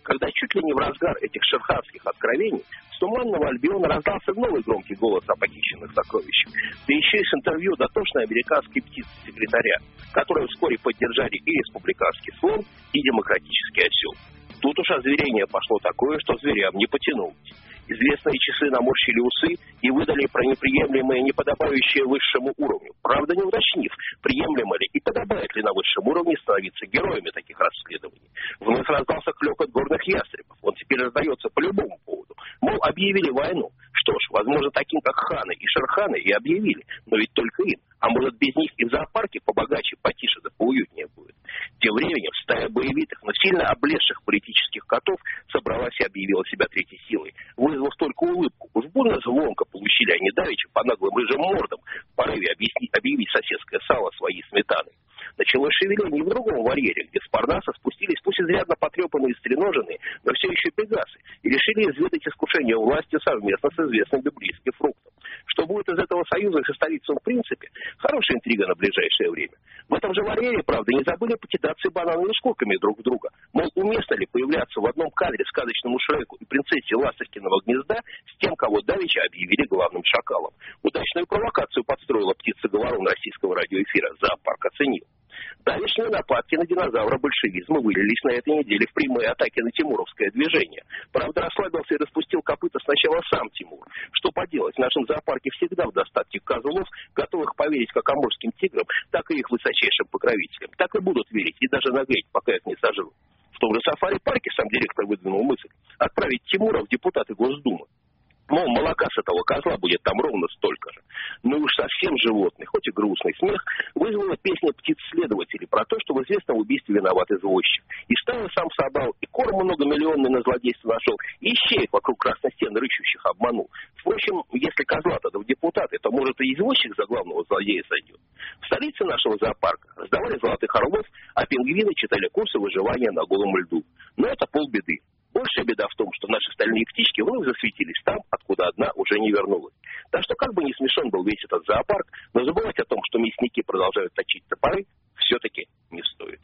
[SPEAKER 28] когда чуть ли не в разгар этих шерханских откровений с туманного Альбиона раздался новый громкий голос о похищенных сокровищах, да еще и с интервью дотошной американской птицы-секретаря, которую вскоре поддержали и республиканский слон, и демократический осел. Тут уж озверение пошло такое, что зверям не потянулось. Известные часы наморщили усы и выдали про неприемлемое, неподобающее высшему уровню, правда не уточнив, приемлемо ли и подобает ли на высшем уровне становиться героями таких расследований. Вновь раздался клёкот горных ястребов, он теперь раздается по любому поводу. Мол, объявили войну. Что ж, возможно, таким как ханы и шерханы и объявили, но ведь только им. А может, без них и в зоопарке побогаче, потише да поуютнее будет. Тем временем стая боевитых, но сильно облезших политических котов собралась и объявила себя третьей силой, вызвав только улыбку. Уж больно звонко получили они давеча по наглым рыжим мордам в порыве объяснить, объявить соседское сало своей сметаной. Началось шевеление в другом вольере, где с Парнаса спустились пусть изрядно потрепанные и стреноженные, но все еще пегасы, и решили изведать искушение власти совместно с известным библейским фруктом. Что будет из этого союза и состоится в принципе, хорошая интрига на ближайшее время. В этом же вольере, правда, не забыли покидаться и банановыми шкурками друг в друга. Мол, уместно ли появляться в одном кадре сказочному Шреку и принцессе Ласточкиного гнезда с тем, кого давеча объявили главным шакалом. Удачную провокацию подстроила птица-говорун российского радиоэфира, зоопарк оценил. Давешние нападки на динозавра большевизма вылились на этой неделе в прямые атаки на тимуровское движение. Правда, расслабился и распустил копыта сначала сам Тимур. Что поделать, в нашем зоопарке всегда в достатке козлов, готовых поверить как амурским тиграм, так и их высочайшим покровителям. Так и будут верить, и даже нагреть, пока их не сожрут. В том же сафари-парке сам директор выдвинул мысль отправить Тимура в депутаты Госдумы. Мол, молока с этого козла будет там ровно столько же. Ну уж совсем животный, хоть и грустный смех, вызвала песня птиц-следователей про то, что в известном убийстве виноват извозчик. И стаю сам собрал, и корм многомиллионный на злодейство нашел, и ищеек вокруг красной стены рычущих обманул. Впрочем, если козла-то в депутаты, то, может, и извозчик за главного злодея сойдет. В столице нашего зоопарка раздавали золотых орлов, а пингвины читали курсы выживания на голом льду. Но это полбеды. Большая беда в том, что наши стальные птички вновь засветились там, откуда одна уже не вернулась. Так что как бы не смешон был весь этот зоопарк, но забывать о том, что мясники продолжают точить топоры, все-таки не стоит.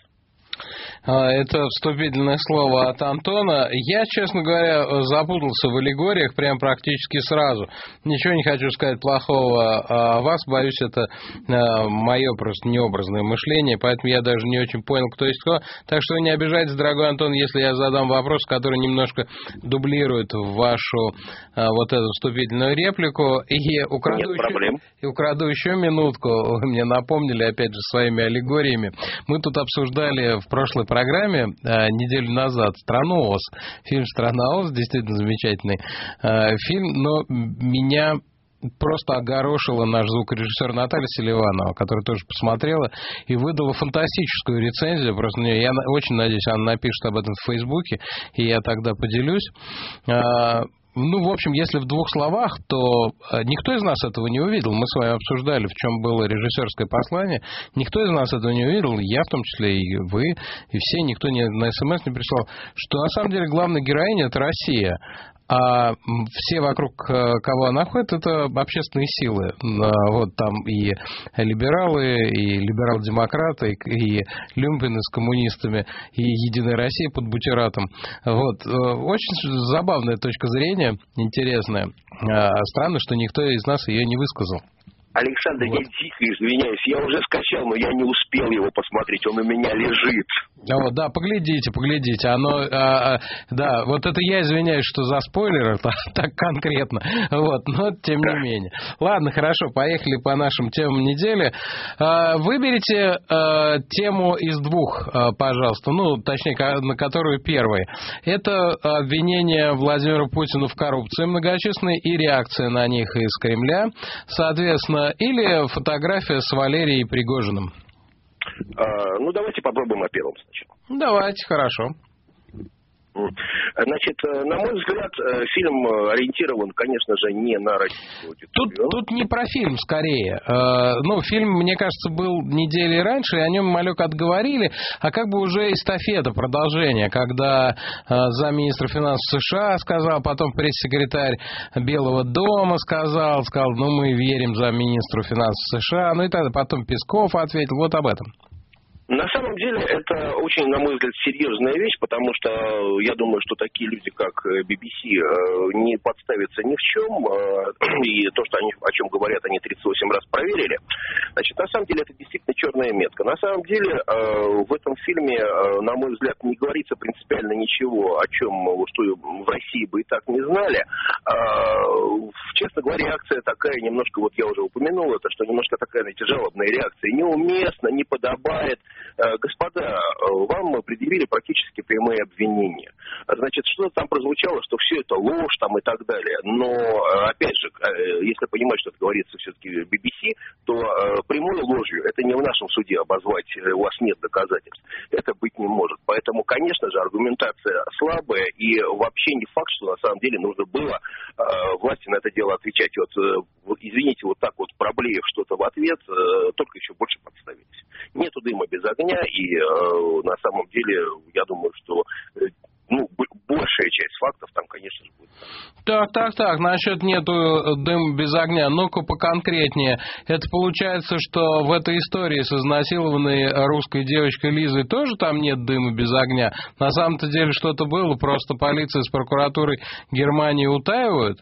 [SPEAKER 4] Это вступительное слово от Антона. Я, честно говоря, запутался в аллегориях прям практически сразу. Ничего не хочу сказать плохого о вас. Боюсь, это мое просто необразное мышление, поэтому я даже не очень понял, кто есть кто. Так что не обижайтесь, дорогой Антон, если я задам вопрос, который немножко дублирует вашу вот эту вступительную реплику. И украду, еще, и украду еще минутку. Вы мне напомнили, опять же, своими аллегориями. Мы тут обсуждали в прошлой программе а, неделю назад «Страну Оз». Фильм «Страна Оз» действительно замечательный а, фильм, но меня просто огорошила наш звукорежиссер Наталья Селиванова, которая тоже посмотрела и выдала фантастическую рецензию. Просто я очень надеюсь, она напишет об этом в Фейсбуке, и я тогда поделюсь. А, Ну, в общем, если в двух словах, то никто из нас этого не увидел. Мы с вами обсуждали, в чем было режиссерское послание. Никто из нас этого не увидел, я в том числе, и вы, и все, никто не, на СМС не прислал, что на самом деле главная героиня – это Россия. А все вокруг, кого она ходит, это общественные силы. Вот там и либералы, и либерал-демократы, и люмпины с коммунистами, и Единая Россия под бутератом. Вот. Очень забавная точка зрения, интересная. Странно, что никто из нас ее не высказал.
[SPEAKER 28] Александр, вот. Я дико извиняюсь, я уже скачал, но я не успел его посмотреть, он у меня лежит.
[SPEAKER 4] О, да, поглядите, поглядите, оно, а, а, да, вот это я извиняюсь, что за спойлеры, так, так конкретно, вот, но тем не менее. Ладно, хорошо, поехали по нашим темам недели. А, выберите а, тему из двух, а, пожалуйста, ну, точнее, на которую первой. Это обвинение Владимира Путина в коррупции многочисленной и реакция на них из Кремля, соответственно, или фотография с Валерией Пригожиным?
[SPEAKER 28] А, ну, давайте попробуем о первом сначала.
[SPEAKER 4] Давайте, хорошо.
[SPEAKER 28] Значит, на мой взгляд, фильм ориентирован, конечно же, не на российскую аудиторию.
[SPEAKER 4] Тут, тут не про фильм, скорее. Ну, фильм, мне кажется, был недели раньше, и о нем малек отговорили, а как бы уже эстафета, продолжение, когда замминистра финансов США сказал, потом пресс-секретарь Белого дома сказал, сказал, ну, мы верим замминистру финансов США, ну и тогда потом Песков ответил, вот об этом.
[SPEAKER 28] На самом деле, это очень, на мой взгляд, серьезная вещь, потому что я думаю, что такие люди, как би би си, не подставятся ни в чем, и то, что они, о чем говорят, они тридцать восемь раз проверили. Значит, на самом деле, это действительно черная метка. На самом деле, в этом фильме, на мой взгляд, не говорится принципиально ничего, о чем, что в России бы и так не знали. Честно говоря, реакция такая, немножко, вот я уже упомянул это, что немножко такая, знаете, жалобная реакция, неуместно, не подобает. Господа, вам предъявили практически прямые обвинения. Значит, что-то там прозвучало, что все это ложь там и так далее. Но, опять же, если понимать, что это говорится все-таки в би би си, то прямой ложью это не в нашем суде обозвать, у вас нет доказательств. Это быть не может. Поэтому, конечно же, аргументация слабая, и вообще не факт, что на самом деле нужно было власти на это дело отвечать. Вот, извините, вот так вот проблеев что-то в ответ, только еще больше подставились. Нету дыма без огня, и э, на самом деле, я думаю, что э, ну, большая часть фактов там, конечно же, будет.
[SPEAKER 4] Так, так, так, насчет нету дыма без огня, ну-ка поконкретнее. Это получается, что в этой истории с изнасилованной русской девочкой Лизой тоже там нет дыма без огня? На самом-то деле что-то было, просто полиция с прокуратурой Германии утаивают?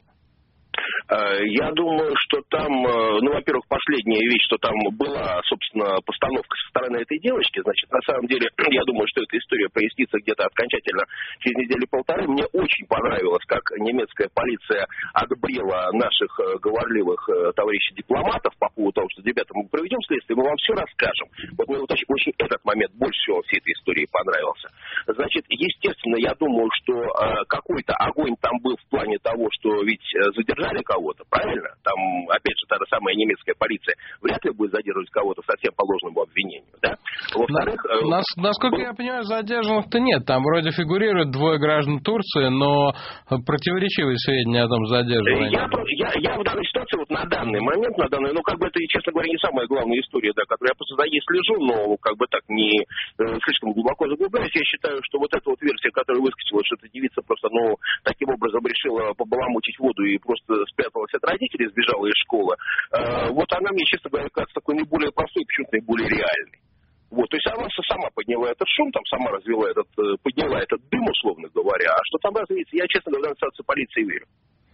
[SPEAKER 28] Я думаю, что там, ну, во-первых, последняя вещь, что там была, собственно, постановка со стороны этой девочки. Значит, на самом деле, я думаю, что эта история прояснится где-то окончательно через неделю-полторы. Мне очень понравилось, как немецкая полиция отбрила наших говорливых товарищей дипломатов по поводу того, что, ребята, мы проведем следствие, мы вам все расскажем. Вот мне вот очень, очень этот момент больше всего всей этой истории понравился. Значит, естественно, я думаю, что какой-то огонь там был в плане того, что ведь задержали кого-то, правильно? Там, опять же, та же самая немецкая полиция вряд ли будет задерживать кого-то совсем по ложному обвинению, да? Во-вторых...
[SPEAKER 4] Нас, э, насколько был... я понимаю, задержанных-то нет. Там вроде фигурируют двое граждан Турции, но противоречивые сведения о том задержании.
[SPEAKER 28] Я, я, я в данной ситуации, вот на данный момент, на данный, ну, как бы это, честно говоря, не самая главная история, да, которую я просто за ней слежу, но как бы так не э, слишком глубоко заглубляюсь. Я считаю, что вот эта вот версия, которая выскочила, что эта девица просто, ну, таким образом решила побаламутить воду и просто спряталась от родителей, сбежала из школы, э, вот она мне, честно говоря, кажется такой наиболее простой, почему-то наиболее реальной. Вот, то есть она сама подняла этот шум, там сама развела этот, подняла этот дым, условно говоря, а что там развеется, я, честно говоря, в ситуацию полиции верю.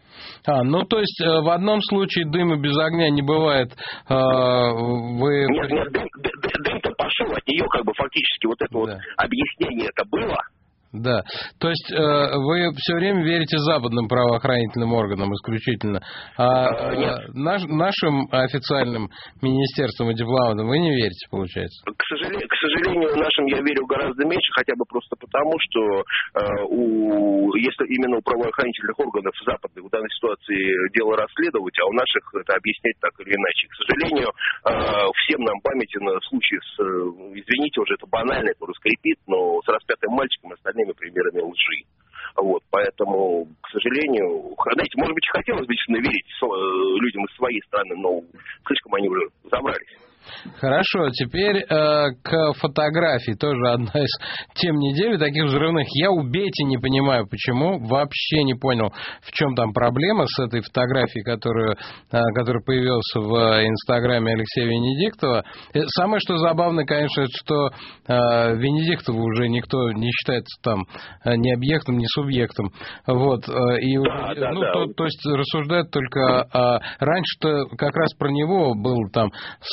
[SPEAKER 4] А, ну, то есть в одном случае дыма без огня не бывает. Э, вы...
[SPEAKER 28] Нет, нет, дым, дым-то пошел от нее, как бы фактически вот это да. вот объяснение это было.
[SPEAKER 4] Да, то есть э, вы все время верите западным правоохранительным органам исключительно, а э, наш, нашим официальным министерствам и дипломатам вы не верите, получается?
[SPEAKER 28] К сожалению, к сожалению, нашим я верю гораздо меньше, хотя бы просто потому, что э, у, если именно у правоохранительных органов западных в данной ситуации дело расследовать, а у наших это объяснять так или иначе. К сожалению, э, всем нам памятен случай с, э, извините, уже это банально, это уже скрипит, но с распятым мальчиком и остальными примерами лжи. Вот, поэтому, к сожалению, знаете, может быть, хотелось бы честно верить людям из своей страны, но слишком они уже забрались.
[SPEAKER 4] Хорошо, теперь э, к фотографии. Тоже одна из тем недели таких взрывных. Я у Бети не понимаю, почему. Вообще не понял, в чем там проблема с этой фотографией, которую, э, которая появилась в инстаграме Алексея Венедиктова. И самое, что забавно, конечно, что э, Венедиктова уже никто не считается там э, ни объектом, ни субъектом. Вот. Э, и,
[SPEAKER 28] да, да,
[SPEAKER 4] ну,
[SPEAKER 28] да.
[SPEAKER 4] То, то есть рассуждают только... Э, раньше-то как раз про него был там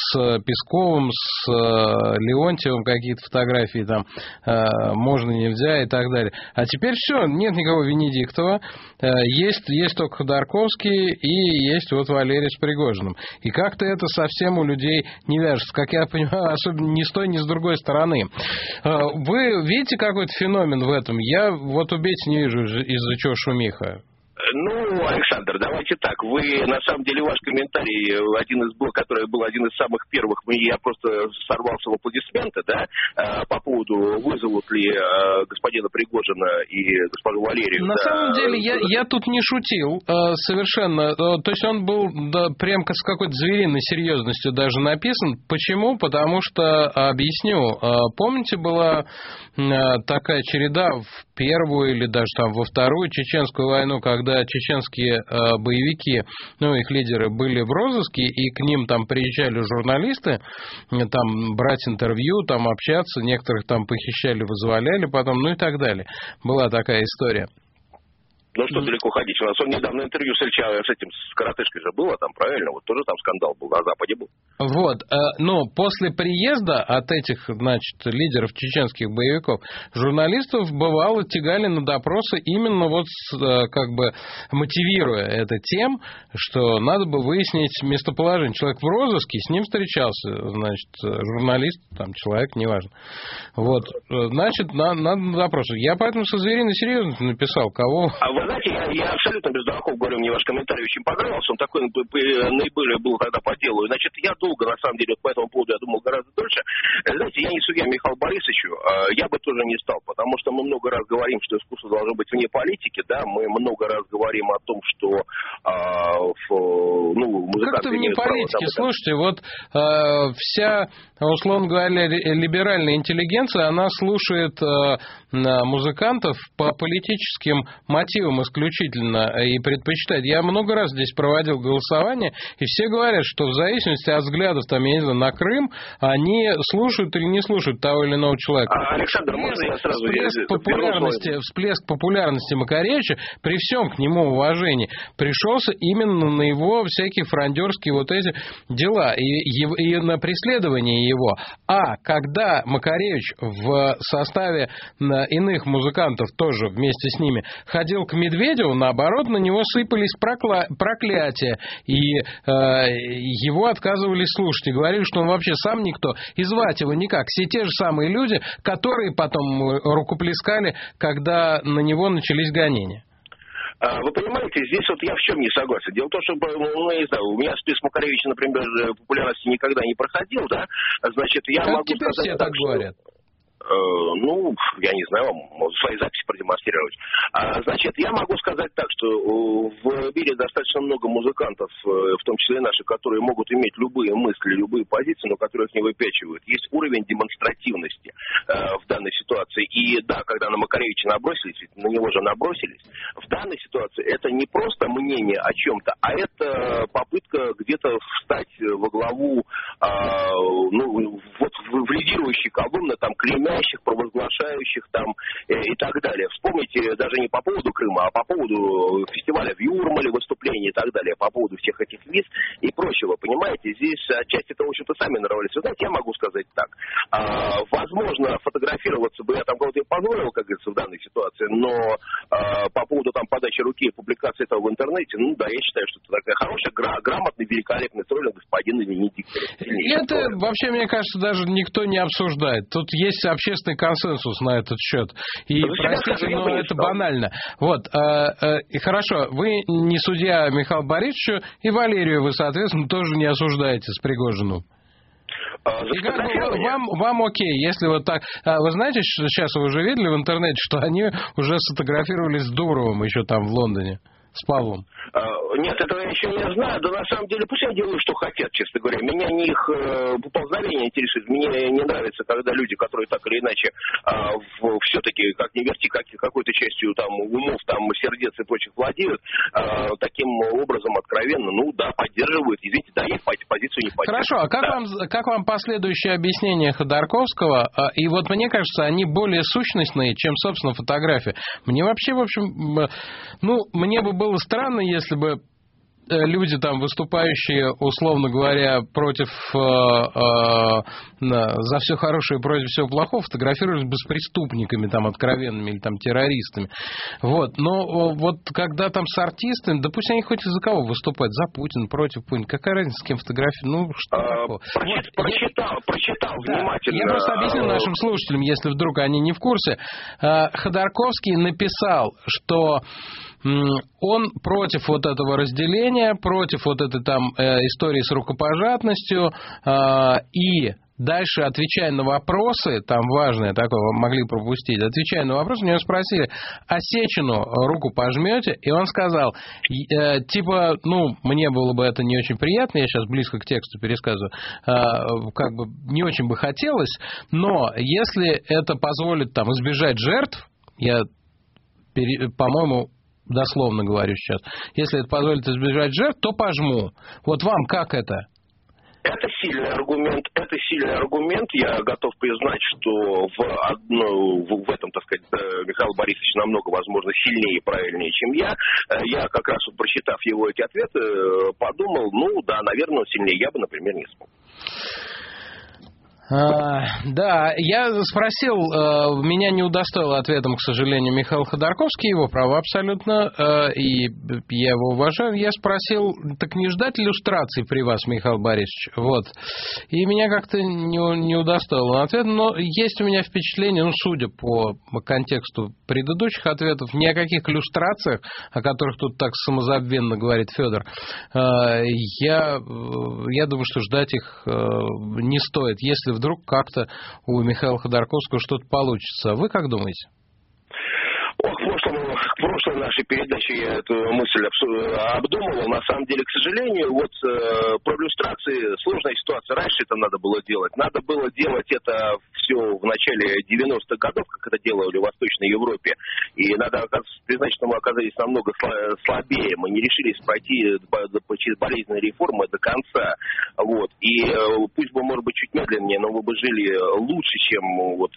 [SPEAKER 4] с Песковым, с э, Леонтьевым какие-то фотографии там э, можно, нельзя и так далее. А теперь все, нет никакого Венедиктова, э, есть, есть только Ходорковский и есть вот Валерий с Пригожиным. И как-то это совсем у людей не вяжется, как я понимаю, особенно ни с той, ни с другой стороны. Э, вы видите какой-то феномен в этом? Я вот у Бети не вижу, из-за чего шумиха.
[SPEAKER 28] Ну, Александр, давайте так. Вы, на самом деле, ваш комментарий, один из был, который был один из самых первых, я просто сорвался в аплодисменты, да, по поводу, вызовут ли господина Пригожина и госпожу Валерию.
[SPEAKER 4] На
[SPEAKER 28] да.
[SPEAKER 4] самом деле, я, я тут не шутил совершенно. То есть он был да, прям с какой-то звериной серьезностью даже написан. Почему? Потому что, объясню, помните, была такая череда в первую или даже там во вторую чеченскую войну, когда когда чеченские э, боевики, ну, их лидеры были в розыске, и к ним там приезжали журналисты, там брать интервью, там общаться, некоторых там похищали, вызволяли потом, ну и так далее. Была такая история.
[SPEAKER 28] Ну что далеко ходить? У нас он недавно интервью с Ильича, с этим, с коротышкой же было там, правильно? Вот тоже там скандал был, на Западе был.
[SPEAKER 4] Вот, но после приезда от этих, значит, лидеров чеченских боевиков, журналистов бывало тягали на допросы именно вот как бы мотивируя это тем, что надо бы выяснить местоположение. Человек в розыске, с ним встречался, значит, журналист, там, человек, неважно. Вот, значит, на, надо на допросы. Я поэтому со звериной серьезностью написал, кого...
[SPEAKER 28] А вы знаете, я, я абсолютно без дураков говорю, мне ваш комментарий очень понравился, он такой наиболее был тогда по делу. Значит, я долго, на самом деле, вот по этому поводу, я думал гораздо дольше. Знаете, я не судья Михаилу Борисовичу, я бы тоже не стал, потому что мы много раз говорим, что искусство должно быть вне политики, да, мы много раз говорим о том, что а, в, ну, музыканты...
[SPEAKER 4] Как-то вне политики, право, слушайте, вот а, вся, условно говоря, либеральная интеллигенция, она слушает а, музыкантов по политическим мотивам исключительно и предпочитает. Я много раз здесь проводил голосование, и все говорят, что в зависимости от взглядов, там, я не знаю, на Крым, они слушают или не слушают того или иного человека.
[SPEAKER 28] А, Александр, можно я сразу...
[SPEAKER 4] Всплеск популярности, всплеск популярности Макаревича, при всем к нему уважении, пришелся именно на его всякие фрондерские вот эти дела и, и, и на преследование его. А когда Макаревич в составе иных музыкантов тоже вместе с ними ходил к Медведеву, наоборот, на него сыпались прокля... проклятия, и э, его отказывались слушать, и говорили, что он вообще сам никто, и звать его никак. Все те же самые люди, которые потом рукоплескали, когда на него начались гонения.
[SPEAKER 28] Вы понимаете, здесь вот я в чем не согласен. Дело в том, что, ну, я не знаю, у меня список Макаревича, например, популярности никогда не проходил, да, значит, я
[SPEAKER 4] как
[SPEAKER 28] могу
[SPEAKER 4] теперь
[SPEAKER 28] сказать...
[SPEAKER 4] все так
[SPEAKER 28] что...
[SPEAKER 4] говорят.
[SPEAKER 28] Ну, я не знаю, вам свои записи продемонстрировать. А, значит, я могу сказать так, что в мире достаточно много музыкантов, в том числе и наши, которые могут иметь любые мысли, любые позиции, но которые их не выпячивают. Есть уровень демонстративности э, в данной ситуации. И да, когда на Макаревича набросились, ведь на него же набросились, в данной ситуации это не просто мнение о чем-то, а это попытка где-то встать во главу, э, ну, вот в лидирующей колонны, там, клеймя, провозглашающих там э, и так далее. Вспомните даже не по поводу Крыма, а по поводу фестиваля в Юрмале, выступлений и так далее, по поводу всех этих виз и прочего. Понимаете, здесь отчасти это, в общем-то, сами нарвались. Вы знаете, я могу сказать так. А, возможно, фотографироваться бы я там кого-то и позволил, как говорится, в данной ситуации, но а, по поводу там подачи руки и публикации этого в интернете, ну да, я считаю, что это такая хорошая, гра- грамотная, великолепная троллинг господина Венедиктора.
[SPEAKER 4] Это вообще, мне кажется, даже никто не обсуждает. Тут есть общественный консенсус на этот счет. И,
[SPEAKER 28] ну,
[SPEAKER 4] простите, но это банально. Вот, э, э, и хорошо, вы не судья Михаилу Борисовичу, и Валерию вы, соответственно, тоже не осуждаете с Пригожиным. И как бы вам, вам окей, если вот так... Вы знаете, сейчас вы уже видели в интернете, что они уже сфотографировались с Дуровым еще там в Лондоне, с Павлом?
[SPEAKER 28] Нет, этого я еще не знаю. Да на самом деле пусть они делают, что хотят, честно говоря. Меня не их э, поползновение интересует. Мне не нравится, когда люди, которые так или иначе э, все-таки, как не верьте, как, какой-то частью там умов, там, сердец и прочих владеют, э, таким образом откровенно, ну да, поддерживают. Извините, да, я позицию не поддерживаю.
[SPEAKER 4] Хорошо, а как, да. вам, как вам последующее объяснение Ходорковского? И вот мне кажется, они более сущностные, чем, собственно, фотография. Мне вообще, в общем, ну, мне бы было странно, если бы люди, там, выступающие, условно говоря, против э, э, за все хорошее и против всего плохого, фотографировались бы с преступниками, там, откровенными или там террористами. Вот. Но вот когда там с артистами, да пусть они хоть из-за кого выступают, за Путина, против Путина, какая разница, с кем фотографировать? Ну, что а, такого?
[SPEAKER 28] Прочит, вот, прочитал, я, прочитал да, внимательно.
[SPEAKER 4] Я просто объясню нашим слушателям, если вдруг они не в курсе. Ходорковский написал, что он против вот этого разделения, против вот этой там э, истории с рукопожатностью, э, и дальше, отвечая на вопросы, там важное такое, могли пропустить, отвечая на вопросы, у него спросили, а Сечину руку пожмете? И он сказал, э, типа, ну, мне было бы это не очень приятно, я сейчас близко к тексту пересказываю, э, как бы не очень бы хотелось, но если это позволит там избежать жертв, я, пере, по-моему, дословно говорю сейчас, если это позволит избежать жертв, то пожму. Вот вам как это?
[SPEAKER 28] Это сильный аргумент, это сильный аргумент. Я готов признать, что в, одно, в, в этом, так сказать, Михаил Борисович намного, возможно, сильнее и правильнее, чем я. Я как раз, вот, прочитав его эти ответы, подумал, ну да, наверное, сильнее я бы, например, не смог.
[SPEAKER 4] А, да, я спросил, э, меня не удостоил ответом, к сожалению, Михаил Ходорковский, его право абсолютно, э, и я его уважаю. Я спросил, так не ждать иллюстраций при вас, Михаил Борисович? Вот. И меня как-то не, не удостоил ответ, но есть у меня впечатление, ну, судя по контексту предыдущих ответов, ни о каких иллюстрациях, о которых тут так самозабвенно говорит Федор, э, я, я думаю, что ждать их э, не стоит, если вдруг как-то у Михаила Ходорковского что-то получится. Вы как думаете?
[SPEAKER 28] Ох, в прошлом, в прошлой нашей передаче я эту мысль обдумывал. На самом деле, к сожалению, вот э, про иллюстрации сложная ситуация. Раньше это надо было делать. Надо было делать это все в начале девяностых годов, как это делали в Восточной Европе. И надо признать, что мы оказались намного слабее. Мы не решились пройти через болезненные реформы до конца. Вот. И э, пусть бы, может быть, чуть медленнее, но мы бы жили лучше, чем вот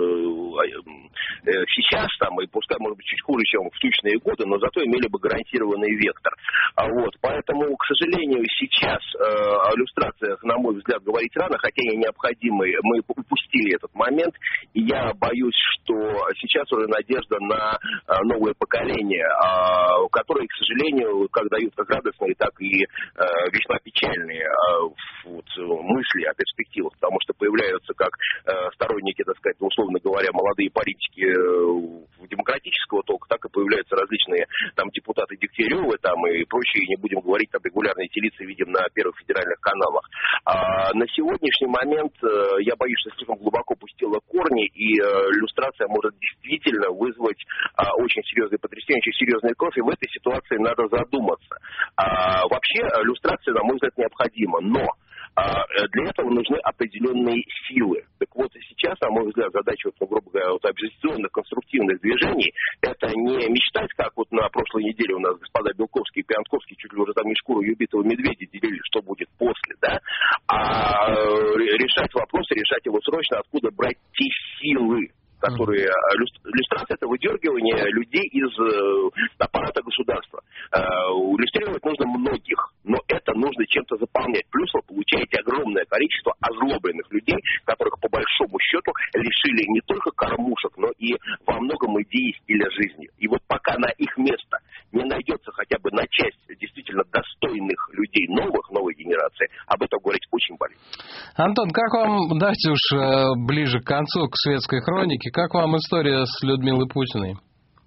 [SPEAKER 28] э, э, сейчас там, и пускай, может быть, чуть хуже, чем в тучные годы, но зато имели бы гарантированный вектор. А вот, поэтому, к сожалению, сейчас э, о иллюстрациях, на мой взгляд, говорить рано, хотя они необходимы. Мы упустили этот момент, и я боюсь, что сейчас уже надежда на э, новое поколение, э, которое, к сожалению, как дают как радостные, так и э, весьма печальные э, вот, мысли о перспективах, потому что появляются как э, сторонники, так сказать, условно говоря, молодые политики э, демократического толка, так и появляются различные там депутаты Дегтяревы там и прочие, не будем говорить, там регулярные эти лица видим на первых федеральных каналах. А на сегодняшний момент э, я боюсь, что слишком глубоко пустила корни, и э, иллюстрация может действительно вызвать э, очень серьезные потрясения, очень серьезные кровь, и в этой ситуации надо задуматься. А, вообще, иллюстрация, на мой взгляд, необходима, но для этого нужны определенные силы. Так вот, сейчас, на мой взгляд, задача, вот, ну, грубо говоря, вот, оппозиционных, конструктивных движений, это не мечтать, как вот на прошлой неделе у нас господа Белковский и Пьянковский чуть ли уже там не шкуру убитого медведя делили, что будет после, да, а решать вопросы, решать его срочно, откуда брать те силы, которые... Иллюстрация — это выдергивание людей из э, аппарата государства. Э, иллюстрировать нужно многих, но это нужно чем-то заполнять. Плюс вы получаете огромное количество озлобленных людей, которых по большому счету лишили не только кормушек, но и во многом идеи стиля жизни. И вот пока на их место не найдется хотя бы на часть действительно достойных людей новых, новой генерации, об этом говорить очень болезненно.
[SPEAKER 4] Антон, как вам, давайте уж э, ближе к концу, к светской хронике, как вам история с Людмилой Путиной?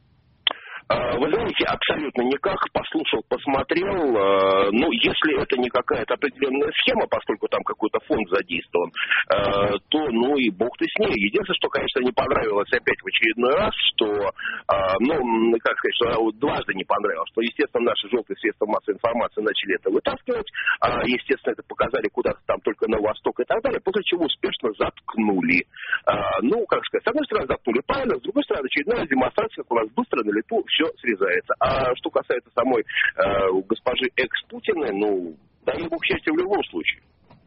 [SPEAKER 28] Вы знаете, абсолютно никак. Послушал, посмотрел. Ну, если это не какая-то определенная схема, поскольку там какой-то фонд задействован, то, ну и бог ты с ней. Единственное, что, конечно, не понравилось опять в очередной раз, что, ну, как сказать, что дважды не понравилось, что, естественно, наши желтые средства массовой информации начали это вытаскивать, естественно, это показали куда-то там только на восток и так далее, после чего успешно заткнули. Ну, как сказать, с одной стороны заткнули правильно, с другой стороны очередная демонстрация, как у нас быстро на лету все срезается. А что касается самой э, госпожи экс-Путиной, ну, дай ей бог счастья в любом случае.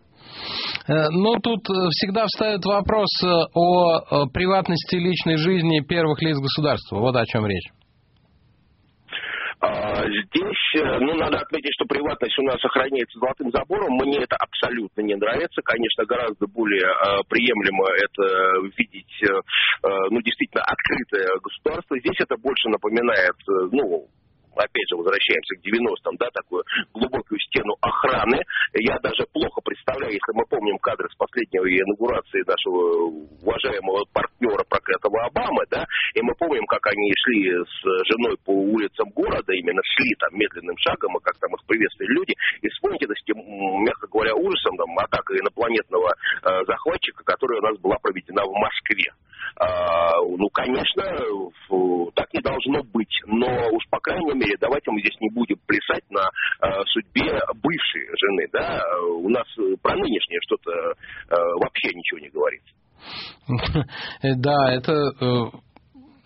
[SPEAKER 4] Ну, тут всегда встает вопрос о приватности личной жизни первых лиц государства. Вот о чем речь.
[SPEAKER 28] Здесь, ну, надо отметить, что приватность у нас сохраняется золотым забором. Мне это абсолютно не нравится. Конечно, гораздо более э, приемлемо это видеть, э, ну, действительно открытое государство. Здесь это больше напоминает, э, ну, опять же, возвращаемся к девяностым, да, такую глубокую стену охраны. Я даже плохо представляю, если мы помним кадры с последней инаугурации нашего уважаемого партнера проклятого Обамы, да, и мы помним, как они шли с женой по улицам города, именно шли там медленным шагом, и как там их приветствовали люди, и вспомните, это, мягко говоря, ужасом, там, атака инопланетного э, захватчика, которая у нас была проведена в Москве. А, ну, конечно, так не должно быть, но уж, по крайней мере, давайте мы здесь не будем плясать на а, судьбе бывшей жены, да, у нас про нынешнее что-то а, вообще ничего не говорится.
[SPEAKER 4] Да, это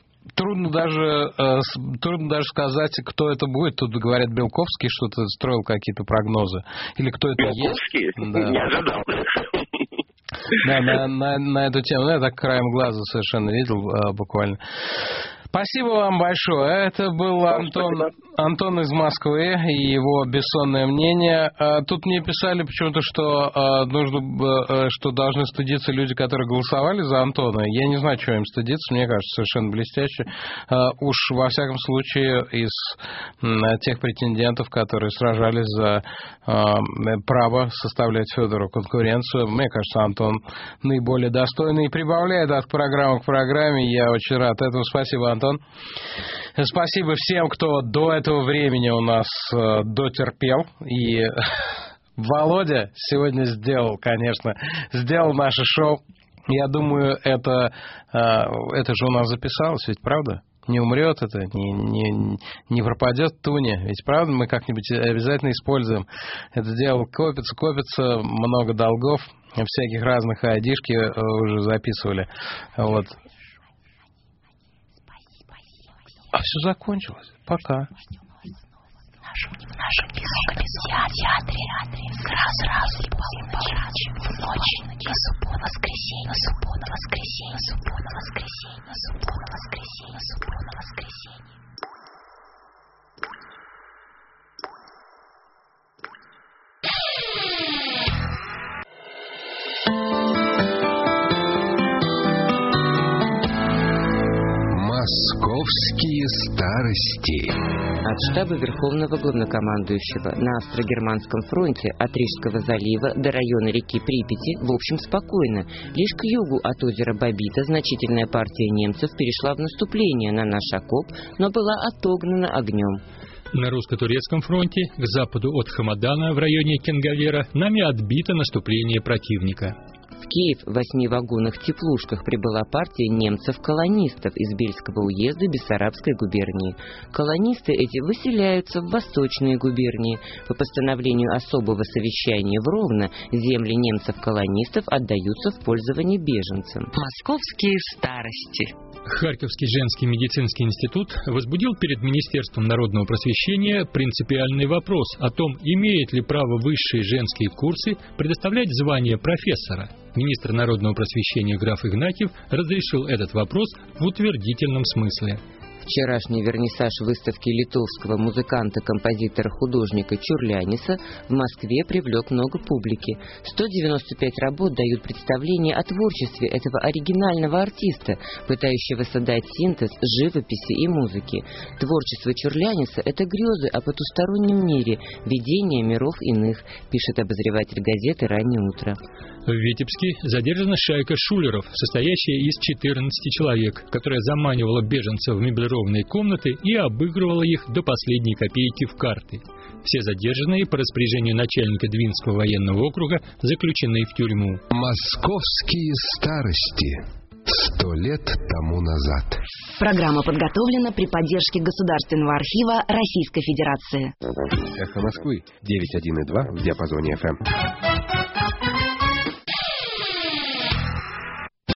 [SPEAKER 4] трудно даже, э, трудно даже сказать, кто это будет. Тут говорят, Белковский что-то строил, какие-то прогнозы. Или кто это
[SPEAKER 28] Белковский?
[SPEAKER 4] есть. Да.
[SPEAKER 28] Не ожидал.
[SPEAKER 4] Да, на, на, на эту тему. Я так краем глаза совершенно видел э, буквально. Спасибо вам большое. Это был Антон, Антон из Москвы и его бессонное мнение. Тут мне писали почему-то, что нужно, что должны стыдиться люди, которые голосовали за Антона. Я не знаю, чего им стыдиться. Мне кажется, совершенно блестяще. Уж во всяком случае из тех претендентов, которые сражались за право составлять Федору конкуренцию, мне кажется, Антон наиболее достойный и прибавляет от программы к программе. Я очень рад этому. Спасибо, Антон. Спасибо всем, кто до этого времени у нас э, дотерпел. И Володя сегодня сделал, конечно, сделал наше шоу. Я думаю, это, э, это же у нас записалось, ведь правда? Не умрет это, не, не, не пропадет Туня. Ведь правда, мы как-нибудь обязательно используем это дело. Копится, копится, много долгов. Всяких разных айдишки уже записывали. Вот. А все закончилось. Пока.
[SPEAKER 13] В нашем театре, сразу после полуночи, в ночь, на субботу, воскресенье, на субботу, воскресенье, на субботу, воскресенье, на субботу, воскресенье, на субботу, воскресенье.
[SPEAKER 15] Московские старости.
[SPEAKER 1] От штаба Верховного Главнокомандующего на Австро-Германском фронте от Рижского залива до района реки Припяти, в общем, спокойно. Лишь к югу от озера Бабита значительная партия немцев перешла в наступление на наш окоп, но была отогнана огнем.
[SPEAKER 23] На русско-турецком фронте, к западу от Хамадана в районе Кенгавера, нами отбито наступление противника.
[SPEAKER 1] В Киев в восьми вагонах-теплушках прибыла партия немцев-колонистов из Бельского уезда Бессарабской губернии. Колонисты эти выселяются в восточные губернии. По постановлению особого совещания в Ровно земли немцев-колонистов отдаются в пользование беженцам.
[SPEAKER 3] Московские старости.
[SPEAKER 23] Харьковский женский медицинский институт возбудил перед Министерством народного просвещения принципиальный вопрос о том, имеет ли право высшие женские курсы предоставлять звание профессора. Министр народного просвещения граф Игнатьев разрешил этот вопрос в утвердительном смысле.
[SPEAKER 1] Вчерашний вернисаж выставки литовского музыканта-композитора-художника Чурляниса в Москве привлек много публики. сто девяносто пять работ дают представление о творчестве этого оригинального артиста, пытающегося дать синтез живописи и музыки. Творчество Чурляниса – это грезы о потустороннем мире, видение миров иных, пишет обозреватель газеты «Раннее утро».
[SPEAKER 23] В Витебске задержана шайка шулеров, состоящая из четырнадцати человек, которая заманивала беженцев в меблированные комнаты и обыгрывала их до последней копейки в карты. Все задержанные по распоряжению начальника Двинского военного округа заключены в тюрьму.
[SPEAKER 15] Московские старости. Сто лет тому назад.
[SPEAKER 16] Программа подготовлена при поддержке Государственного архива Российской Федерации.
[SPEAKER 5] Эхо Москвы девяносто один и два в диапазоне эф эм.